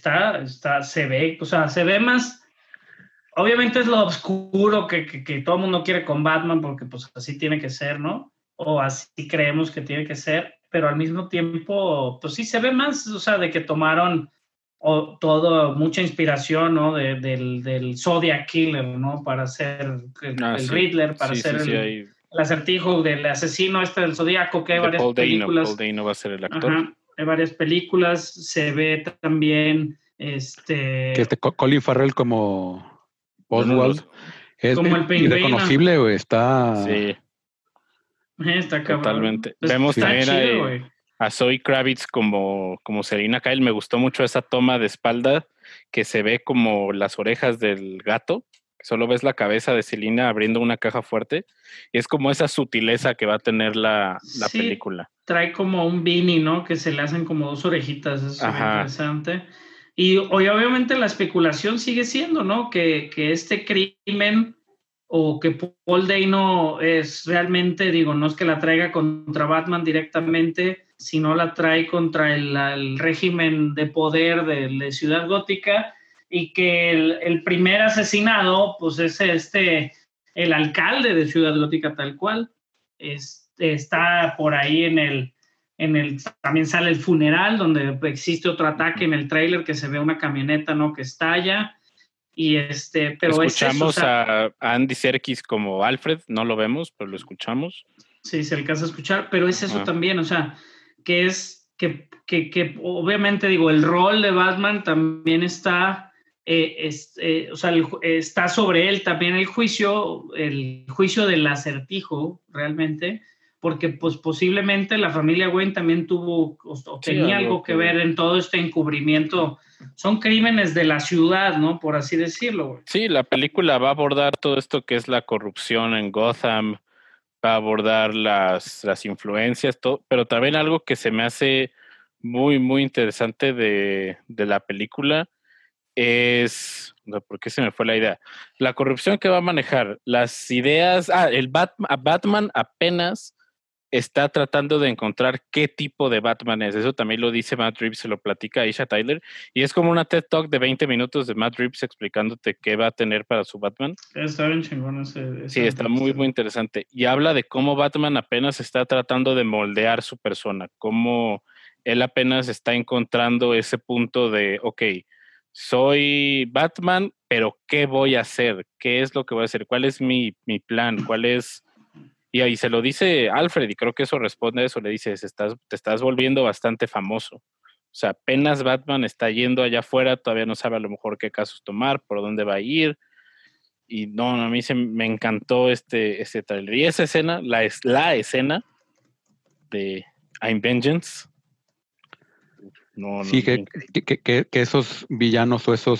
se ve, o sea, se ve más, obviamente es lo oscuro que todo el mundo quiere con Batman, porque pues así tiene que ser, ¿no? O así creemos que tiene que ser, pero al mismo tiempo, pues sí se ve más, o sea, de que tomaron mucha inspiración, ¿no? Del Zodiac Killer, ¿no? Para hacer el Sí, Riddler, para hacer sí, el acertijo del asesino del Zodíaco, que hay de varias Paul películas. Dano va a ser el actor. Ajá, hay varias películas, se ve también Que Colin Farrell como Oswald es como el pingüino. irreconocible, güey. Sí, Está cabrón. totalmente. Pues Vemos está también chido, güey. a Zoe Kravitz como Selina Kyle. Me gustó mucho esa toma de espalda que se ve como las orejas del gato. Solo ves la cabeza de Selina abriendo una caja fuerte. Y es como esa sutileza que va a tener la Sí, película. trae como un beanie, ¿no? Que se le hacen como dos orejitas, eso se ve Ajá. interesante. Y obviamente la especulación sigue siendo, ¿no? Que este crimen o que Paul Dano es realmente, digo, no es que la traiga contra Batman directamente, sino la trae contra el régimen de poder de Ciudad Gótica, y que el primer asesinado, pues es el alcalde de Ciudad Gótica tal cual. Está por ahí también sale el funeral, donde existe otro ataque en el tráiler, que se ve una camioneta, ¿no? Que estalla. Y pero escuchamos es eso, o sea, a Andy Serkis como Alfred, no lo vemos, pero lo escuchamos. Sí, se alcanza a escuchar, pero es eso también, o sea, que obviamente, digo, el rol de Batman también está, o sea, está sobre él también el juicio del acertijo, realmente, porque pues posiblemente la familia Wayne también tuvo o tenía algo que ver en todo este encubrimiento. Son crímenes de la ciudad, ¿no? Por así decirlo, güey. Sí, la película va a abordar todo esto que es la corrupción en Gotham, va a abordar las influencias, todo, pero también algo que se me hace muy, muy interesante de la película es, ¿por qué se me fue la idea? La corrupción que va a manejar, las ideas, Batman apenas está tratando de encontrar qué tipo de Batman es. Eso también lo dice Matt Reeves, se lo platica a Aisha Tyler, y es como una TED Talk de 20 minutos de Matt Reeves explicándote qué va a tener para su Batman. Está bien chingón Sí, está muy, muy interesante. Y habla de cómo Batman apenas está tratando de moldear su persona, cómo él apenas está encontrando ese punto de, ok, soy Batman, pero ¿qué voy a hacer? ¿Qué es lo que voy a hacer? ¿Cuál es mi plan? ¿Cuál es...? Y ahí se lo dice Alfred, y creo que eso responde a eso, le dice, te estás volviendo bastante famoso. O sea, apenas Batman está yendo allá afuera, todavía no sabe a lo mejor qué casos tomar, por dónde va a ir. Y no, a mí me encantó este trailer. Y esa escena, la escena de I'm Vengeance. No, sí, que esos villanos o esos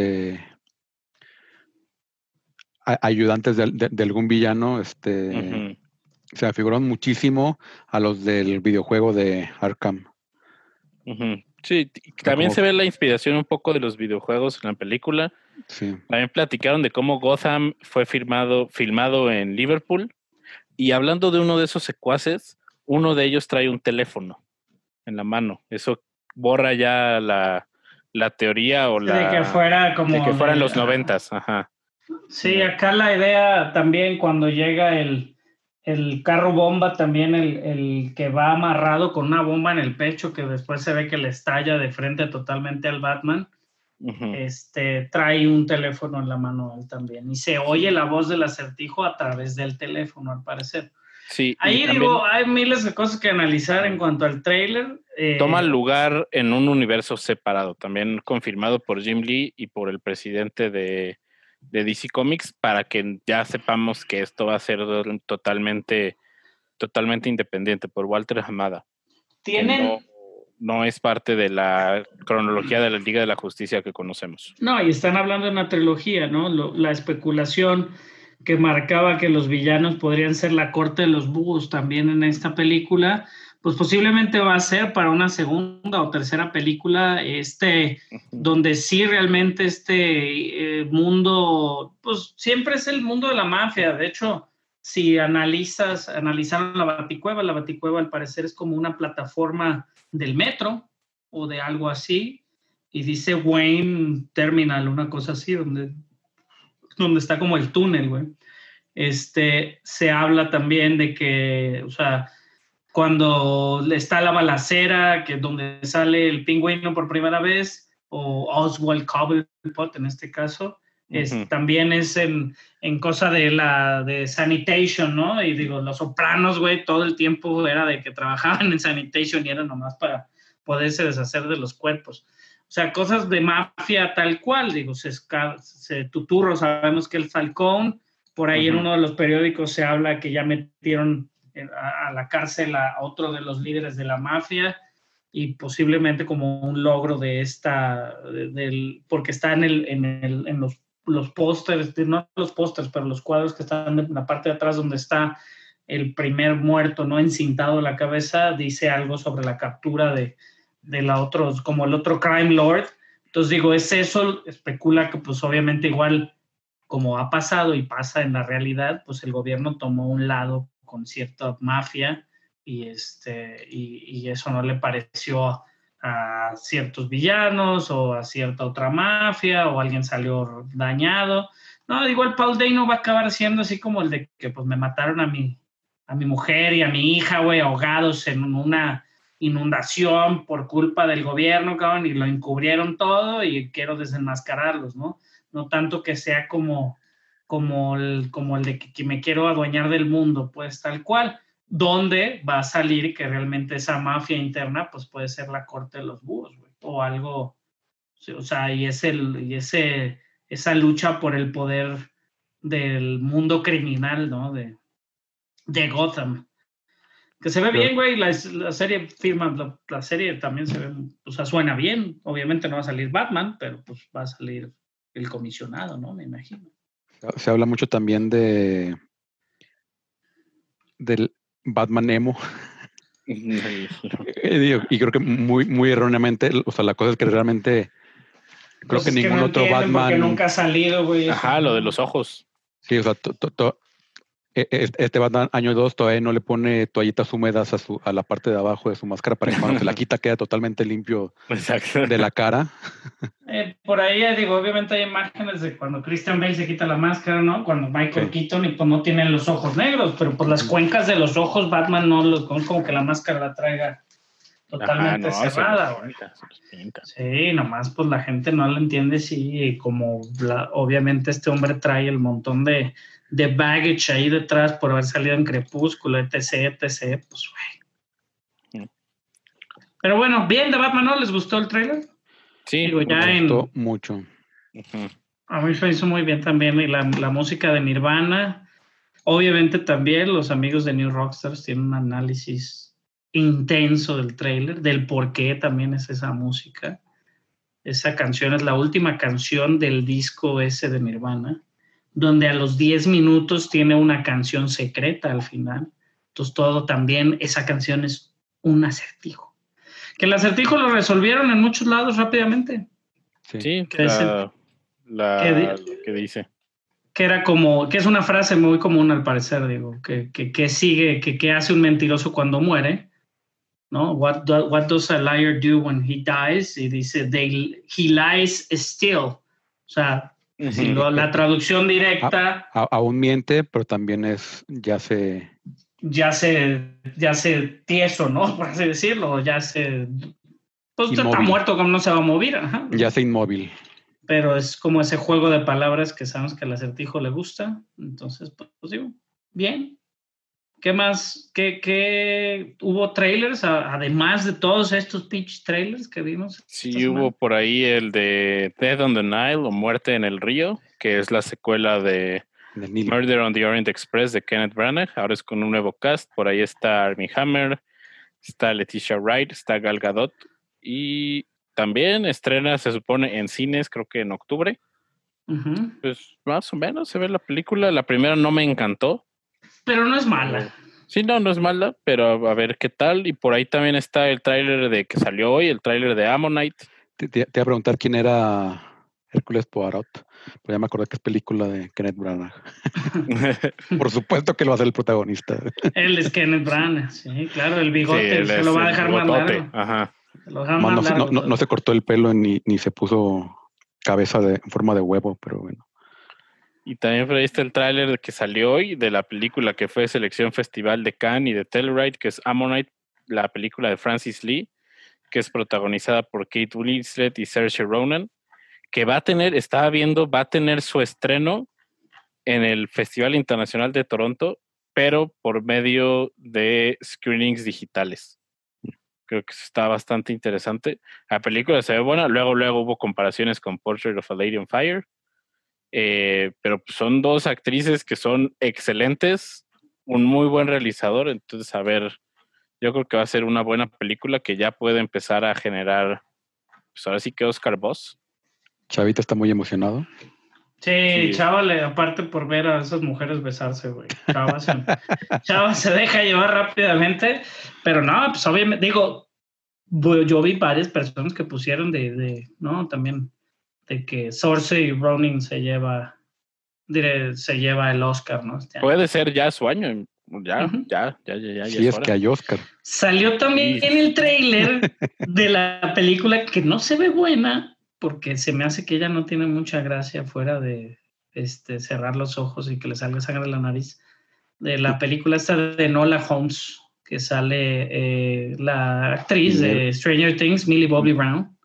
ayudantes de algún villano se afiguran muchísimo a los del videojuego de Arkham. Sí, también como- se ve la inspiración un poco de los videojuegos en la película. Sí. También platicaron de cómo Gotham fue filmado en Liverpool. Y hablando de uno de esos secuaces, uno de ellos trae un teléfono en la mano. Eso borra ya la teoría o De que fuera como de que fueran los ajá. 90s. Ajá. Sí, acá la idea también cuando llega el carro bomba, también el que va amarrado con una bomba en el pecho, que después se ve que le estalla de frente totalmente al Batman, Ujú. trae un teléfono en la mano él también. Y se oye la voz del Acertijo a través del teléfono, al parecer. Sí, y Ahí también digo, hay miles de cosas que analizar en cuanto al tráiler. toma lugar en un universo separado, también confirmado por Jim Lee y por el presidente de DC Comics, para que ya sepamos que esto va a ser totalmente independiente por Walter Hamada. Tienen... No es parte de la cronología de la Liga de la Justicia que conocemos. No, y están hablando de una trilogía, ¿no? La especulación que marcaba que los villanos podrían ser la corte de los búhos también en esta película, pues posiblemente va a ser para una segunda o tercera película, donde sí realmente mundo, pues siempre es el mundo de la mafia. De hecho, si analizaron la Baticueva al parecer es como una plataforma del metro o de algo así, y dice Wayne Terminal, una cosa así, donde está como el túnel, güey. Se habla también de que, o sea, cuando está la balacera, que donde sale el Pingüino por primera vez, o Oswald Cobblepot en este caso, también es en cosa de sanitation, ¿no? Y digo, Los Sopranos, güey, todo el tiempo era de que trabajaban en sanitation y era nomás para poderse deshacer de los cuerpos. O sea, cosas de mafia tal cual, digo, Tuturro, sabemos que el Falcón, por ahí en uno de los periódicos se habla que ya metieron a la cárcel a otro de los líderes de la mafia, y posiblemente como un logro de porque está en los pósters, no los pósters, pero los cuadros que están en la parte de atrás donde está el primer muerto, ¿no? Encintado la cabeza, dice algo sobre la captura de la otro, como el otro crime lord. Entonces digo, es eso, especula que pues obviamente igual como ha pasado y pasa en la realidad, pues el gobierno tomó un lado con cierta mafia y eso no le pareció a ciertos villanos o a cierta otra mafia, o alguien salió dañado. No, igual Paul Dano va a acabar siendo así como el de que pues me mataron a mi mujer y a mi hija, güey, ahogados en una inundación por culpa del gobierno, cabrón, y lo encubrieron todo y quiero desenmascararlos, ¿no? No tanto que sea como el de que me quiero adueñar del mundo, pues tal cual, donde va a salir que realmente esa mafia interna pues puede ser la corte de los búhos, güey, o algo, o sea, y esa lucha por el poder del mundo criminal, ¿no? De Gotham. Que se ve bien, güey, la serie la serie también se ve, o sea, suena bien. Obviamente no va a salir Batman, pero pues va a salir el comisionado, ¿no? Me imagino. Se habla mucho también del Batman emo. Y creo que muy, muy erróneamente, o sea, la cosa es que realmente creo Pues que ningún otro Batman. Porque nunca ha salido, güey. Ajá, lo de los ojos. Sí, o sea, este Batman año 2 todavía no le pone toallitas húmedas a la parte de abajo de su máscara para que cuando se la quita queda totalmente limpio. Exacto. De la cara. Por ahí digo, obviamente hay imágenes de cuando Christian Bale se quita la máscara, ¿no? Cuando Michael Keaton y pues no tienen los ojos negros, pero por las cuencas de los ojos Batman no como que la máscara la traiga totalmente cerrada, güey. Sí, nomás pues la gente no lo entiende, sí, como obviamente este hombre trae el montón de baggage ahí detrás por haber salido en Crepúsculo, etc, pues güey. Pero bueno, bien de Batman, ¿no? ¿Les gustó el trailer? Sí, me gustó mucho. A mí me hizo muy bien también, y la música de Nirvana. Obviamente también los amigos de New Rockstars tienen un análisis intenso del trailer, del por qué también es esa música. Esa canción es la última canción del disco ese de Nirvana, donde a los 10 minutos tiene una canción secreta al final. Entonces todo también, esa canción es un acertijo. Que el acertijo lo resolvieron en muchos lados rápidamente. Sí, Que que dice. Que era como, que es una frase muy común al parecer, digo, que sigue, que hace un mentiroso cuando muere, ¿no? What does a liar do when he dies? Y dice, he lies still. O sea, si la traducción directa... Aún miente, pero también ya se tieso, ¿no? Por así decirlo, pues inmóvil. Está muerto, como no se va a mover. Ajá. Ya se inmóvil. Pero es como ese juego de palabras que sabemos que al acertijo le gusta. Entonces, pues digo, bien. ¿Qué más? ¿Qué hubo trailers? Además de todos estos pitch trailers que vimos. Sí, hubo por ahí el de Death on the Nile o Muerte en el Río, que es la secuela de Murder on the Orient Express de Kenneth Branagh. Ahora es con un nuevo cast. Por ahí está Armie Hammer, está Letitia Wright, está Gal Gadot y también estrena, se supone, en cines, creo que en octubre. Uh-huh. Pues más o menos se ve la película. La primera no me encantó. Pero no es mala. Sí, no es mala, pero a ver qué tal. Y por ahí también está el tráiler de que salió hoy, el tráiler de Ammonite. Te iba a preguntar quién era Hércules Poirot, pero ya me acordé que es película de Kenneth Branagh. Por supuesto que lo va a ser el protagonista. Él es Kenneth Branagh, sí, claro, el bigote se lo va a dejar más largo. Ajá. No se cortó el pelo ni se puso cabeza en forma de huevo, pero bueno. Y también por ahí está el tráiler que salió hoy de la película que fue selección Festival de Cannes y de Telluride, que es Ammonite, la película de Francis Lee, que es protagonizada por Kate Winslet y Saoirse Ronan, que va a tener su estreno en el Festival Internacional de Toronto, pero por medio de screenings digitales. Creo que está bastante interesante. La película se ve buena. Luego hubo comparaciones con Portrait of a Lady on Fire. Pero son dos actrices que son excelentes, un muy buen realizador. Entonces, a ver, yo creo que va a ser una buena película que ya puede empezar a generar, pues ahora sí que Oscar Buzz. Chavita está muy emocionado. Sí, Chava, aparte por ver a esas mujeres besarse, güey. Chava se deja llevar rápidamente, pero no, pues obviamente, digo, yo vi varias personas que pusieron no, también, de que Saoirse Ronan se lleva el Oscar, ¿no? Puede ser ya su año, ya. Sí, es que hay Oscar. Salió también el tráiler de la película que no se ve buena, porque se me hace que ella no tiene mucha gracia fuera de cerrar los ojos y que le salga sangre de la nariz, de la película esta de Enola Holmes, que sale la actriz de Stranger Things, Millie Bobby Brown.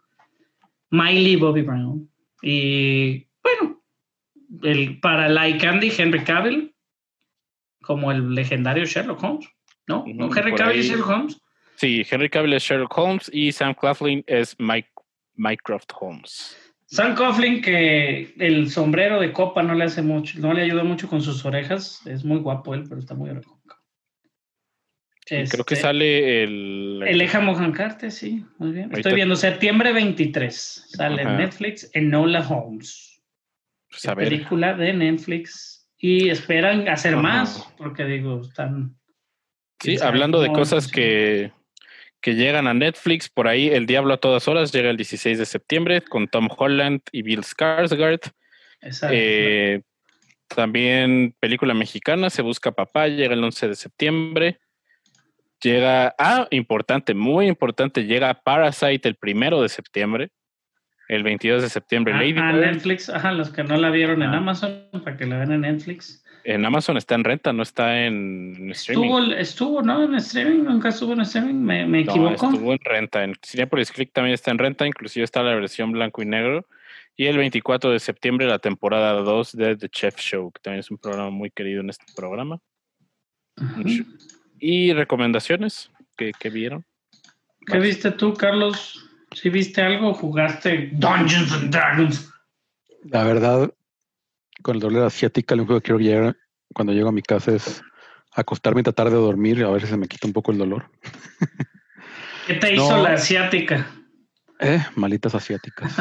Y bueno, para Like Andy, Henry Cavill, como el legendario Sherlock Holmes, ¿no? ¿No Henry Cavill es Sherlock Holmes? Sí, Henry Cavill es Sherlock Holmes y Sam Claflin es Mycroft Holmes. Sam Claflin, que el sombrero de copa no le hace mucho, no le ayuda mucho con sus orejas, es muy guapo él, pero está muy orejón. Creo que sale el Elijah Mohan Carter, sí, muy bien. Estoy viendo septiembre 23, sale en Netflix, Enola Holmes. Pues película de Netflix. Y esperan hacer más, porque digo, están... Sí, hablando de cosas que llegan a Netflix, por ahí El Diablo a todas horas llega el 16 de septiembre con Tom Holland y Bill Skarsgård. Exacto. También película mexicana, Se busca papá, llega el 11 de septiembre. Llega, importante, muy importante, llega Parasite el 1 de septiembre. El 22 de septiembre, Lady Bird. Netflix, los que no la vieron en Amazon, para que la vean en Netflix. En Amazon está en renta, no está en streaming. Estuvo, ¿no? En streaming, nunca estuvo en streaming, me equivoco. Estuvo en renta. En Cinepolis Click también está en renta, inclusive está la versión blanco y negro. Y el 24 de septiembre, la temporada 2 de The Chef Show, que también es un programa muy querido en este programa. Uh-huh. ¿Y recomendaciones que vieron? ¿Qué viste tú, Carlos? ¿Sí viste algo? ¿Jugaste Dungeons and Dragons? La verdad, con el dolor de la asiática, lo único que quiero llegar cuando llego a mi casa es acostarme y tratar de dormir, a ver si se me quita un poco el dolor. ¿Qué te hizo la asiática? Malitas asiáticas.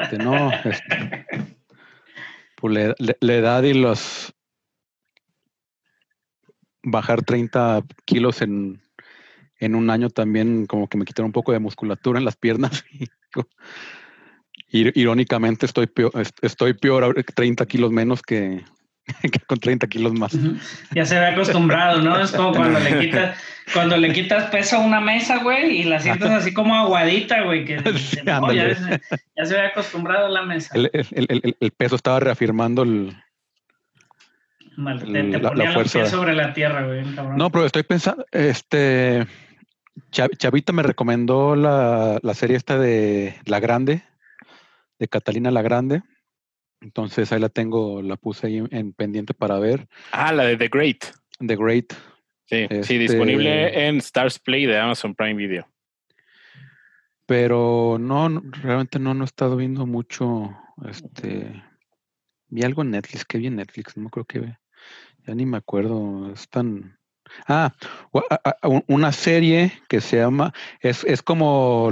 Por la edad y los bajar 30 kilos en en un año también como que me quitaron un poco de musculatura en las piernas. Irónicamente estoy peor ahora, 30 kilos menos que con 30 kilos más. Ujú. Ya se ve acostumbrado, ¿no? Es como cuando le quitas peso a una mesa, güey, y la sientes así como aguadita, güey, que Sí, no, ándale. ya se ve acostumbrado a la mesa. El peso estaba reafirmando Te la ponía los fuerza. pies sobre la tierra, güey, cabrón. No, pero estoy pensando, Chavita me recomendó la serie esta de La Grande, de Catalina La Grande. Entonces ahí la puse ahí en pendiente para ver. La de The Great. The Great. Sí, disponible en Stars Play de Amazon Prime Video. Pero realmente no he estado viendo mucho. Vi algo en Netflix, que vi en Netflix, no creo que ya ni me acuerdo. Es tan. Una serie que se llama, es como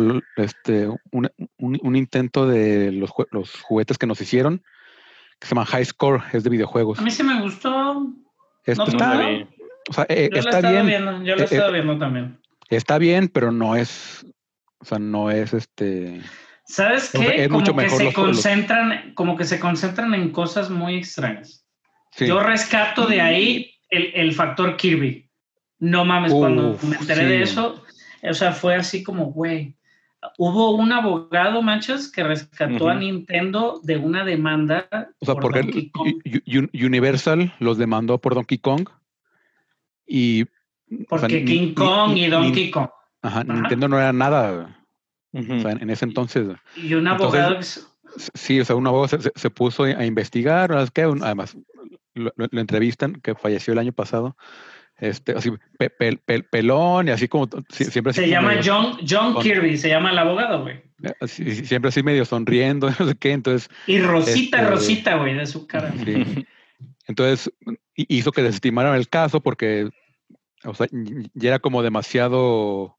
un intento de los juguetes que nos hicieron, que se llama High Score, es de videojuegos. A mí sí me gustó. No la vi. O sea, Yo está bien. Yo lo he estado viendo también. Está bien, pero no es, o sea, no es ¿Sabes o sea, qué? es Como mucho que mejor como que se concentran en cosas muy extrañas. Sí. Yo rescato de ahí el factor Kirby. No mames, cuando me enteré de eso, o sea, fue así como, güey, hubo un abogado, manchas, que rescató a Nintendo de una demanda. O sea, porque Donkey Kong. Universal los demandó por Donkey Kong y porque o sea, King Kong y Donkey Kong. Ajá. Nintendo no era nada. O sea, en ese entonces. Y un abogado. Sí, o sea, un abogado se puso a investigar, ¿sabes qué? Además, lo entrevistan, que falleció el año pasado. Así, pelón y así como siempre así. Se llama John Kirby, se llama el abogado, güey. Siempre así medio sonriendo, no sé qué, entonces. Y Rosita, güey, de su cara. Sí. Entonces, hizo que desestimaran el caso porque, o sea, ya era como demasiado,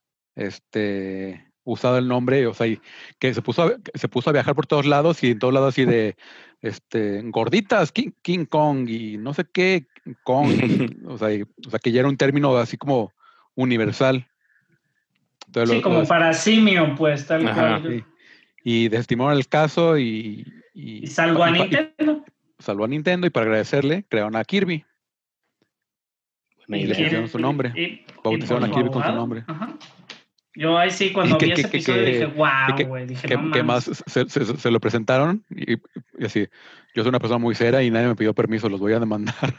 usado el nombre, o sea, y que se puso a viajar por todos lados y en todos lados así de, gorditas, King Kong y no sé qué, Kong, o sea, que ya era un término así como universal. Entonces, sí, como para simio, pues, tal cual. Sí. Y desestimaron el caso y salvó a Nintendo. Salvó a Nintendo y para agradecerle crearon a Kirby. Y le pusieron su nombre. Bautizaron a Kirby con su nombre. Ajá. Yo ahí sí, cuando vi ese episodio dije, wow, güey. Dije, ¿qué más? Se lo presentaron y así, yo soy una persona muy seria y nadie me pidió permiso, los voy a demandar.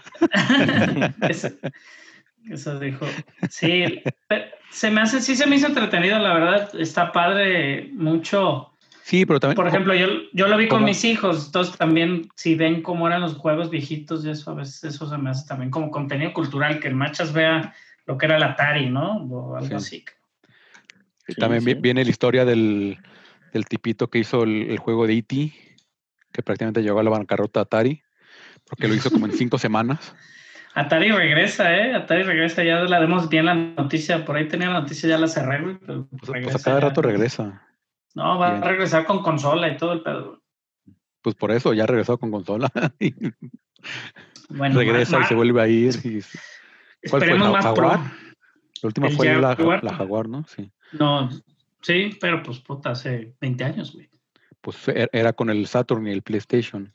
Eso dijo. Sí, se me hizo entretenido, la verdad. Está padre mucho. Sí, pero también. Por ejemplo, yo lo vi con mis hijos, entonces también, si ven cómo eran los juegos viejitos, y eso a veces eso se me hace también como contenido cultural, que el Machas vea lo que era el Atari, ¿no? O algo así. También viene la historia del tipito que hizo el juego de E.T., que prácticamente llegó a la bancarrota Atari, porque lo hizo como en 5 semanas. Atari regresa, ya la vemos bien la noticia, por ahí tenía la noticia, ya la cerré, güey. Pues a cada rato regresa. No, va a regresar con consola y todo el pedo. Pues por eso, ya regresó con consola. Bueno, regresa y se vuelve a ir. ¿Cuál fue? ¿Jaguar? La última fue la Jaguar, ¿no? Sí. No, sí, pero pues puta, hace 20 años, güey. Pues era con el Saturn y el PlayStation.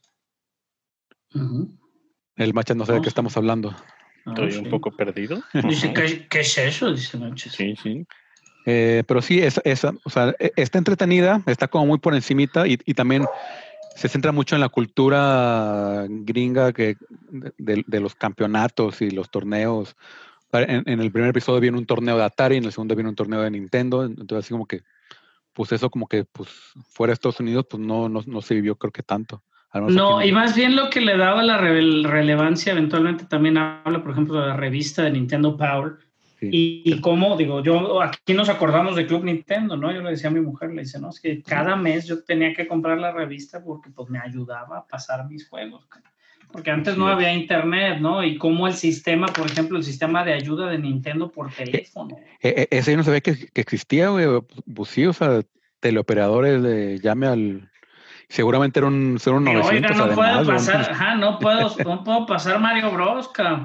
El Machas no sabe de qué estamos hablando. Estoy un poco perdido. Dice, ¿qué es eso? Dice Machas. Sí. Pero sí, o sea, está entretenida, está como muy por encimita y también se centra mucho en la cultura gringa de los campeonatos y los torneos. En el primer episodio viene un torneo de Atari, en el segundo viene un torneo de Nintendo, entonces así como que, pues eso como que, pues fuera de Estados Unidos, pues no se vivió creo que tanto. No, y más bien lo que le daba la relevancia, eventualmente también habla, por ejemplo, de la revista de Nintendo Power. Sí. Y cómo, digo, yo aquí nos acordamos de Club Nintendo, ¿no? Yo le decía a mi mujer, le dice, no, es que cada mes yo tenía que comprar la revista porque pues me ayudaba a pasar mis juegos. Porque antes no había internet, ¿no? Y cómo el sistema, por ejemplo, el sistema de ayuda de Nintendo por teléfono. Ese yo no sabía que existía, güey. Pues sí, o sea, teleoperadores de llame al... Seguramente era un 0900. Oiga, no puedo pasar, no puedo pasar Mario Bros, cabrón.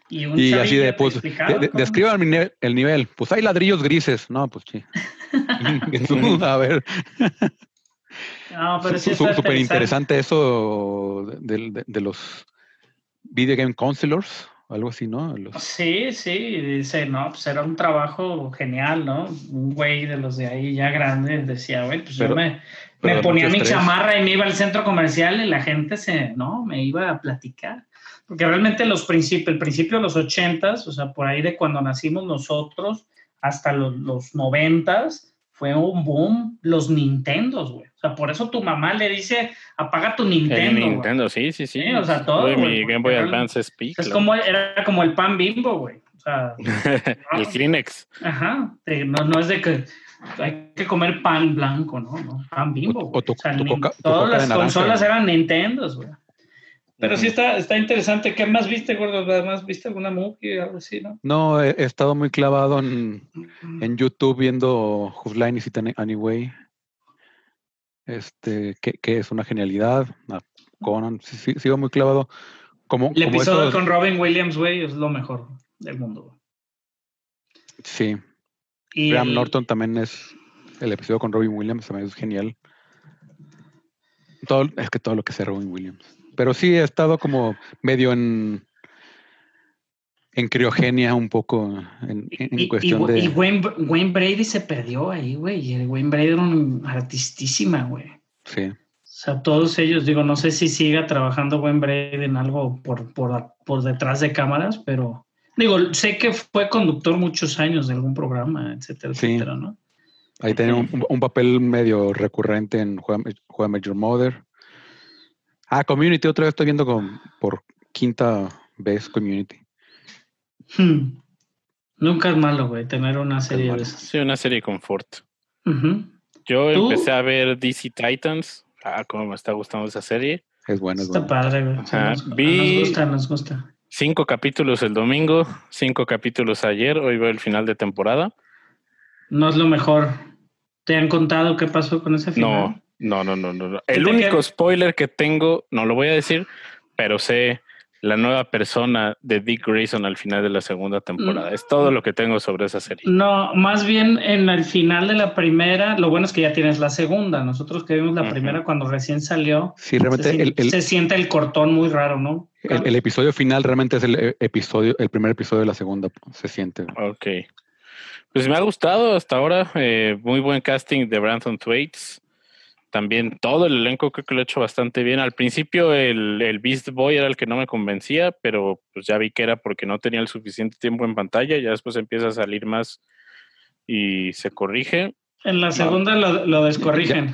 Y un Y así chavillo de, te pues, explicaba, ¿no? describan el nivel. Pues hay ladrillos grises. No, pues sí. A ver, No, pero sí está súper interesante. interesante eso de los video game counselors, algo así, ¿no? Sí, sí, dice, no, pues era un trabajo genial, ¿no? Un güey de los de ahí ya grande decía, güey, pues yo Pero me de ponía mucho mi estrés. chamarra y me iba al centro comercial y la gente me iba a platicar. Porque realmente el principio de los 80s, o sea, por ahí de cuando nacimos nosotros hasta los 90s, fue un boom los Nintendos, güey. O sea, por eso tu mamá le dice, apaga tu El Nintendo, güey. Nintendo, sí. Sí, o sea, Tuve todo, güey. mi Game Boy Advance SP, Es claro. era como el pan Bimbo, güey. O sea, El Kleenex. ajá. No es de que hay que comer pan blanco, ¿no? Pan Bimbo, O güey. tu O sea, coca todas de las naranja. consolas eran Nintendos, güey. Pero sí Ujú. está interesante. ¿Qué más viste, gordo? Además, ¿viste alguna movie o algo así, no? No, he estado muy clavado en YouTube viendo Whose Line Is It Anyway. Que es una genialidad. Conan, sí, sigo muy clavado. Como El episodio esos, con Robin Williams, güey, es lo mejor del mundo, güey. sí. Y Graham Norton también es el episodio con Robin Williams, también es genial. Es que todo lo que sea Robin Williams. Pero sí he estado como medio en criogenia un poco en cuestión y de... Wayne Brady se perdió ahí, güey. Y el Wayne Brady era un artistísima, güey. Sí. O sea, todos ellos, digo, no sé si siga trabajando Wayne Brady en algo por detrás de cámaras, pero digo, sé que fue conductor muchos años de algún programa, etcétera, Sí. etcétera, ¿no? Ahí tenía un papel medio recurrente en How I Met Your Mother. Community, otra vez estoy viendo por quinta vez Community. Nunca es malo, güey, tener una serie de esas. Sí, una serie confort. Uh-huh. Yo ¿Tú? empecé a ver DC Titans. Cómo me está gustando esa serie. Es buena, Está padre, güey. Sí, Ajá. nos gusta. 5 capítulos el domingo, 5 capítulos ayer. Hoy veo el final de temporada. No es lo mejor. ¿Te han contado qué pasó con ese final? No. El único spoiler que tengo, no lo voy a decir, pero sé la nueva persona de Dick Grayson al final de la segunda temporada. Es todo lo que tengo sobre esa serie. No, más bien en el final de la primera, lo bueno es que ya tienes la segunda. Nosotros que vimos la primera cuando recién salió, sí, realmente se siente el cortón muy raro, ¿no? El episodio final realmente es el primer episodio de la segunda, se siente. Ok. Pues me ha gustado hasta ahora. Muy buen casting de Brandon Thwaites. También todo el elenco creo que lo ha hecho bastante bien. Al principio el Beast Boy era el que no me convencía, pero pues ya vi que era porque no tenía el suficiente tiempo en pantalla. Ya después empieza a salir más y se corrige. En la segunda lo descorrigen.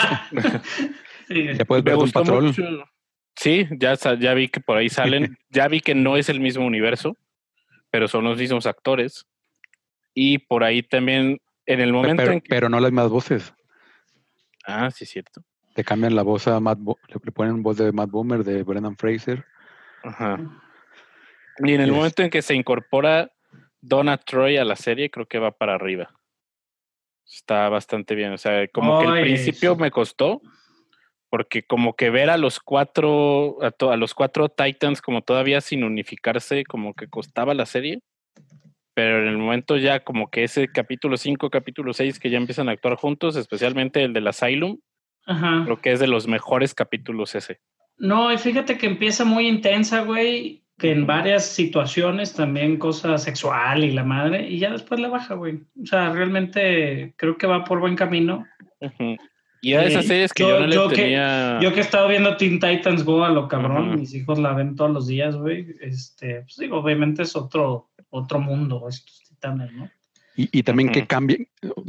Sí. Ya puedes ver un patrón. Sí, ya vi que por ahí salen. Ya vi que no es el mismo universo, pero son los mismos actores. Y por ahí también, en el momento en que... Pero no las mismas voces. Sí, cierto. Le cambian la voz a le ponen voz de Matt Bomer, de Brendan Fraser. Ajá. Y en el momento en que se incorpora Donna Troy a la serie, creo que va para arriba. Está bastante bien. O sea, como que al principio me costó, porque como que ver a los cuatro Titans como todavía sin unificarse, como que costaba la serie. Pero en el momento ya como que ese capítulo 5, capítulo 6 que ya empiezan a actuar juntos, especialmente el del Asylum, creo que es de los mejores capítulos ese. No, y fíjate que empieza muy intensa, güey, que en varias situaciones también cosa sexual y la madre, y ya después le baja, güey. O sea, realmente creo que va por buen camino. Y a esas series que yo no le tenía... Yo que he estado viendo Teen Titans Go a lo cabrón, mis hijos la ven todos los días, güey. Pues digo, obviamente es otro mundo estos titanes, ¿no? Y también que cambie,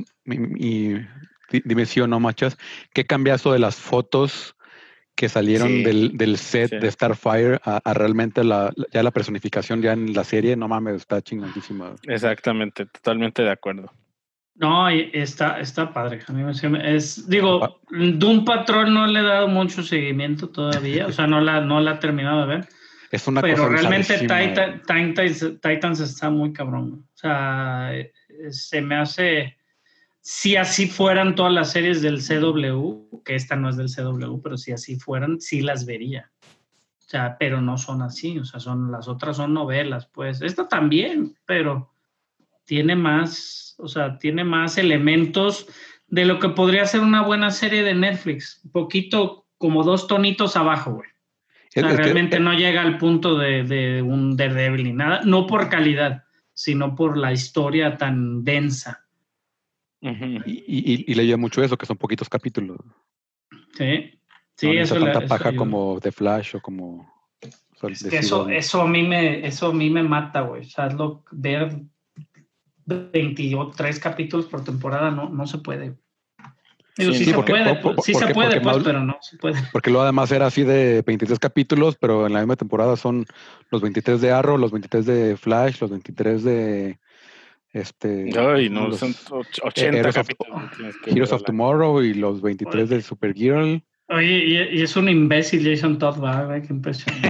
y dime sí o no, machas, ¿qué cambia eso de las fotos que salieron del set de Starfire a realmente ya la personificación ya en la serie? No mames, está chingadísima. Exactamente, totalmente de acuerdo. No, está padre. A mí digo, Doom Patrol no le he dado mucho seguimiento todavía, o sea, no la he terminado de ver. Es una pero cosa realmente Titans está muy cabrón. O sea, se me hace... Si así fueran todas las series del CW, que esta no es del CW, pero si así fueran, sí las vería. O sea, pero no son así, o sea, las otras son novelas, pues. Esta también, pero tiene más, o sea, tiene más elementos de lo que podría ser una buena serie de Netflix. Un poquito, como 2 tonitos abajo, güey. O sea, realmente no llega al punto de un Daredevil ni nada, no por calidad, sino por la historia tan densa. Y leía mucho eso, que son poquitos capítulos. Sí, No eso tanta eso paja ayuda. como The Flash o como... Es que eso a mí me mata, güey. O sea, ver 23 capítulos por temporada no se puede. Digo, sí se puede, pues, pero no se puede. Porque luego además era así de 23 capítulos, pero en la misma temporada son los 23 de Arrow, los 23 de Flash, los 23 de... Ay, no, son 80 capítulos. Heroes of Tomorrow y los 23 de Supergirl. Oye, y es un imbécil Jason Todd, güey, qué impresionante.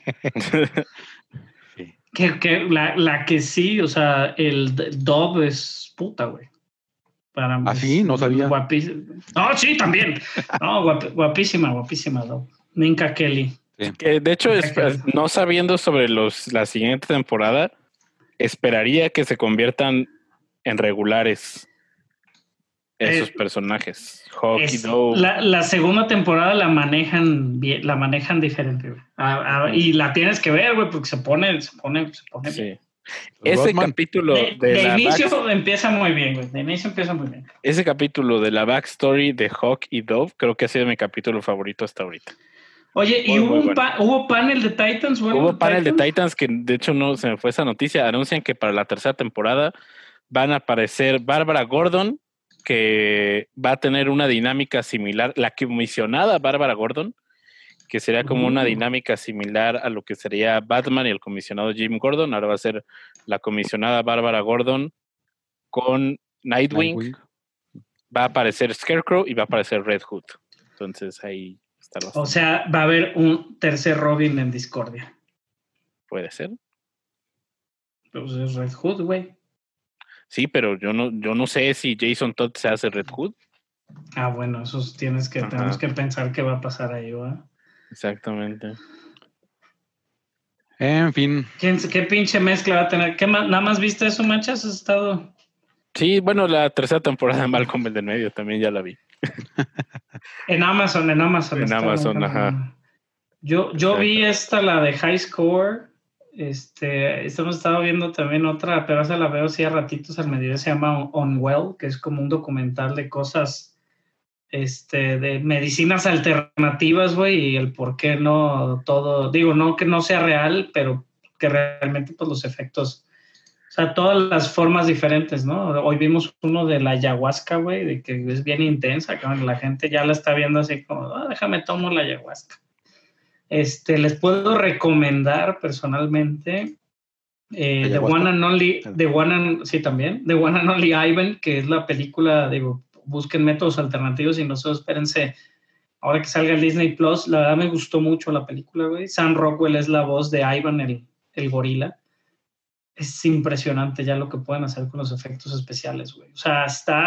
Sí. Que la que sí, o sea, el Dove es puta, güey. ¿Ah, sí? No sabía. Guapísima. No, sí, también. No, guapísima, Dove. Minka Kelly. Sí. Que de hecho, no sabiendo sobre la siguiente temporada, esperaría que se conviertan en regulares esos personajes. Hawk y Dove. La segunda temporada la manejan bien, la manejan diferente, güey. Y la tienes que ver, güey, porque se pone sí. bien. Ese capítulo de inicio empieza muy bien, güey. De inicio empieza muy bien. Ese capítulo de la backstory de Hawk y Dove creo que ha sido mi capítulo favorito hasta ahorita. Oye, ¿y hubo panel de Titans? Hubo panel de Titans que de hecho no se me fue esa noticia. Anuncian que para la tercera temporada van a aparecer Bárbara Gordon, que va a tener una dinámica similar, la comisionada Bárbara Gordon, que sería como una dinámica similar a lo que sería Batman y el comisionado Jim Gordon. Ahora va a ser la comisionada Bárbara Gordon con Nightwing. Va a aparecer Scarecrow y va a aparecer Red Hood. Entonces ahí está. O sea, va a haber un tercer Robin en Discordia. Puede ser. Pues es Red Hood, güey. Sí, pero yo no sé si Jason Todd se hace Red Hood. Ah, bueno, eso tenemos que pensar qué va a pasar ahí, ¿verdad? Exactamente. En fin. ¿Qué pinche mezcla va a tener? ¿Nada más viste eso, Manchas? ¿Has estado...? Sí, bueno, la tercera temporada de Malcolm el del medio también ya la vi. En Amazon. En Amazon, ajá. Yo vi la de High Score. Hemos estado viendo también otra, pero esa la veo así a ratitos al mediodía, se llama Unwell, que es como un documental de cosas de medicinas alternativas, güey, y el por qué no todo, digo, no que no sea real, pero que realmente pues los efectos, o sea, todas las formas diferentes, ¿no? Hoy vimos uno de la ayahuasca, güey, de que es bien intensa, que la gente ya la está viendo así como, déjame tomo la ayahuasca. Les puedo recomendar personalmente The One and Only Ivan, que es la película, digo, busquen métodos alternativos y no solo espérense ahora que salga el Disney Plus. La verdad me gustó mucho la película, güey. Sam Rockwell es la voz de Ivan, el gorila. Es impresionante ya lo que pueden hacer con los efectos especiales, güey. O sea,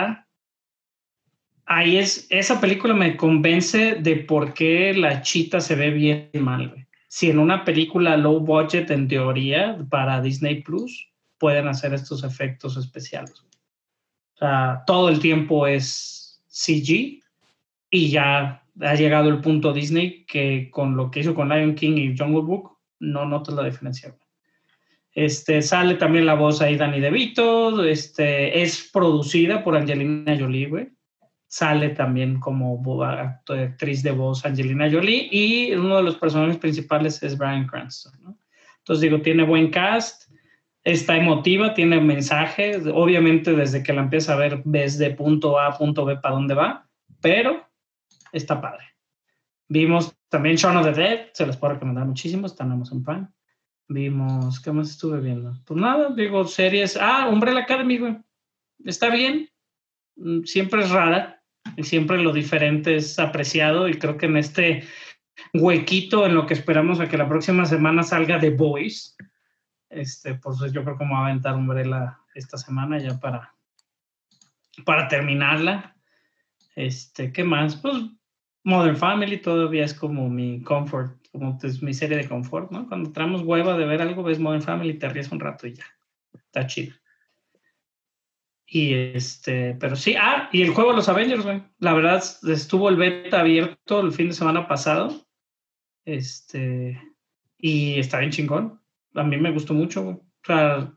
ahí esa película me convence de por qué la chita se ve bien mal, güey. Si en una película low budget, en teoría, para Disney Plus, pueden hacer estos efectos especiales. O sea, todo el tiempo es CG y ya ha llegado el punto Disney que con lo que hizo con Lion King y Jungle Book, no notas la diferencia. Sale también la voz ahí Danny DeVito, es producida por Angelina Jolie, güey. Sale también como actriz de voz Angelina Jolie y uno de los personajes principales es Bryan Cranston, ¿no? Entonces digo, tiene buen cast, está emotiva, tiene mensaje, obviamente desde que la empieza a ver ves de punto A a punto B para dónde va, pero está padre. Vimos también Shaun of the Dead, se los puedo recomendar muchísimo, está en Amazon Prime. Vimos, ¿qué más estuve viendo? Pues nada, digo, series. Umbrella Academy, güey. Está bien, siempre es rara y siempre lo diferente es apreciado y creo que en este huequito en lo que esperamos a que la próxima semana salga The Boys, pues yo creo que me voy a aventar Umbrella esta semana ya para terminarla. ¿Qué más? Pues Modern Family todavía es como mi comfort como es mi serie de confort, ¿no? Cuando traemos hueva de ver algo, ves Modern Family, te ríes un rato y ya. Está chido. Y pero sí, y el juego de los Avengers, güey. La verdad, estuvo el beta abierto el fin de semana pasado. Y está bien chingón. A mí me gustó mucho, güey. O sea,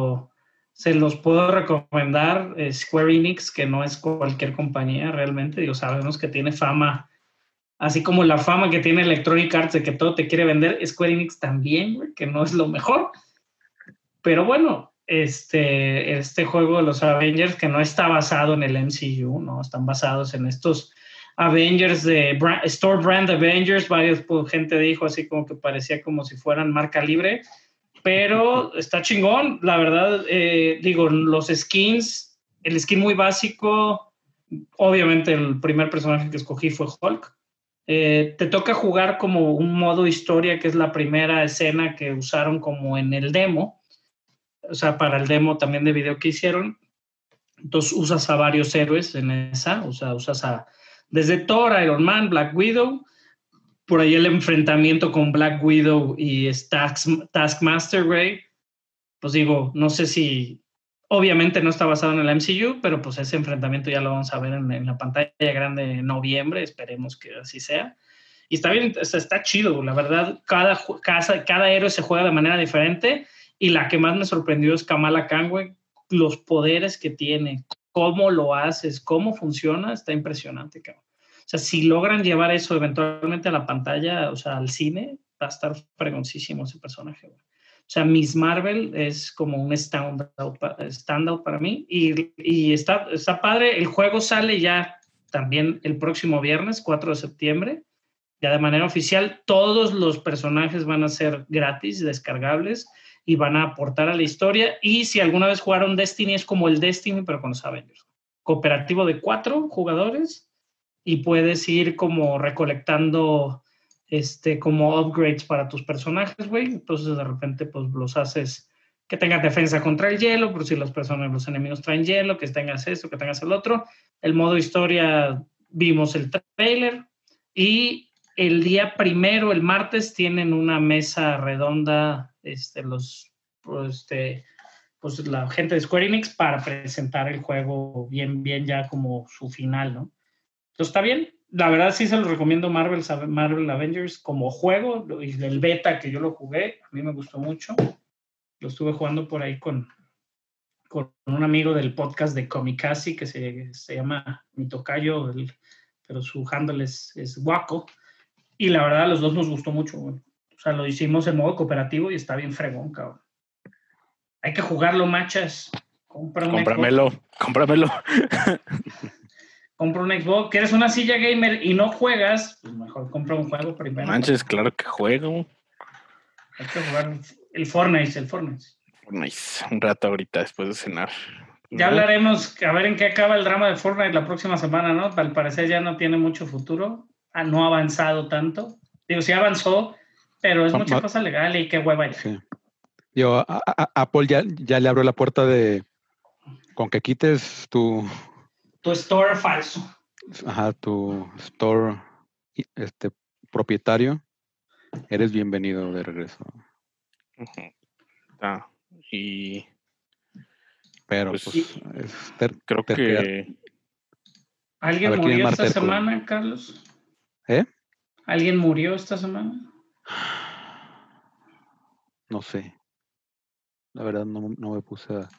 se los puedo recomendar. Square Enix, que no es cualquier compañía realmente. Digo, sabemos que tiene fama, así como la fama que tiene Electronic Arts de que todo te quiere vender, Square Enix también, güey, que no es lo mejor. Pero bueno, este juego de los Avengers, que no está basado en el MCU, ¿no? Están basados en estos Avengers de Store Brand Avengers. Varios gente dijo así como que parecía como si fueran marca libre, pero está chingón, la verdad. Digo, los skins, el skin muy básico, obviamente el primer personaje que escogí fue Hulk. Te toca jugar como un modo historia, que es la primera escena que usaron como en el demo, o sea, para el demo también de video que hicieron. Entonces usas a varios héroes en esa, o sea, usas desde Thor, Iron Man, Black Widow, por ahí el enfrentamiento con Black Widow y Taskmaster, güey. Pues digo, no sé si, obviamente no está basado en el MCU, pero pues ese enfrentamiento ya lo vamos a ver en la pantalla grande en noviembre, esperemos que así sea. Y está bien, está chido, la verdad. Cada héroe se juega de manera diferente, y la que más me sorprendió es Kamala Khan, güey. Los poderes que tiene, cómo lo haces, cómo funciona, está impresionante, cabrón. O sea, si logran llevar eso eventualmente a la pantalla, o sea, al cine, va a estar fregoncísimo ese personaje, güey. O sea, Miss Marvel es como un standout para mí, y está padre. El juego sale ya también el próximo viernes, 4 de septiembre, ya de manera oficial. Todos los personajes van a ser gratis, descargables, y van a aportar a la historia. Y si alguna vez jugaron Destiny, es como el Destiny, pero con los Avengers. Cooperativo de 4 jugadores, y puedes ir como recolectando como upgrades para tus personajes, güey. Entonces de repente pues los haces que tengan defensa contra el hielo, por si los enemigos traen hielo, que tengas esto, que tengas el otro. El modo historia, vimos el trailer, y el día primero, el martes, tienen una mesa redonda, pues la gente de Square Enix, para presentar el juego bien ya como su final, ¿no? Entonces está bien. La verdad sí se lo recomiendo, Marvel Avengers como juego, y el beta que yo lo jugué, a mí me gustó mucho. Lo estuve jugando por ahí con un amigo del podcast de Comicasi, que se llama Mi Tocayo, pero su handle es Waco. Y la verdad, a los dos nos gustó mucho, güey. O sea, lo hicimos en modo cooperativo y está bien fregón, cabrón. Hay que jugarlo, machas. Cómpramelo. Compra un Xbox. ¿Quieres una silla gamer y no juegas? Pues mejor compra un juego primero. Manches, claro que juego. Hay que jugar el Fortnite. Un rato ahorita después de cenar. Ya hablaremos, a ver en qué acaba el drama de Fortnite la próxima semana, ¿no? Al parecer ya no tiene mucho futuro. No ha avanzado tanto. Digo, sí avanzó, pero es mucha cosa legal y qué hueva. Sí. Yo, Apple ya le abrió la puerta con que quites tu store falso. Ajá, tu store propietario. Eres bienvenido de regreso. Pero pues creo que ¿alguien murió esta semana, Carlos? ¿Alguien murió esta semana? No sé. La verdad no me puse a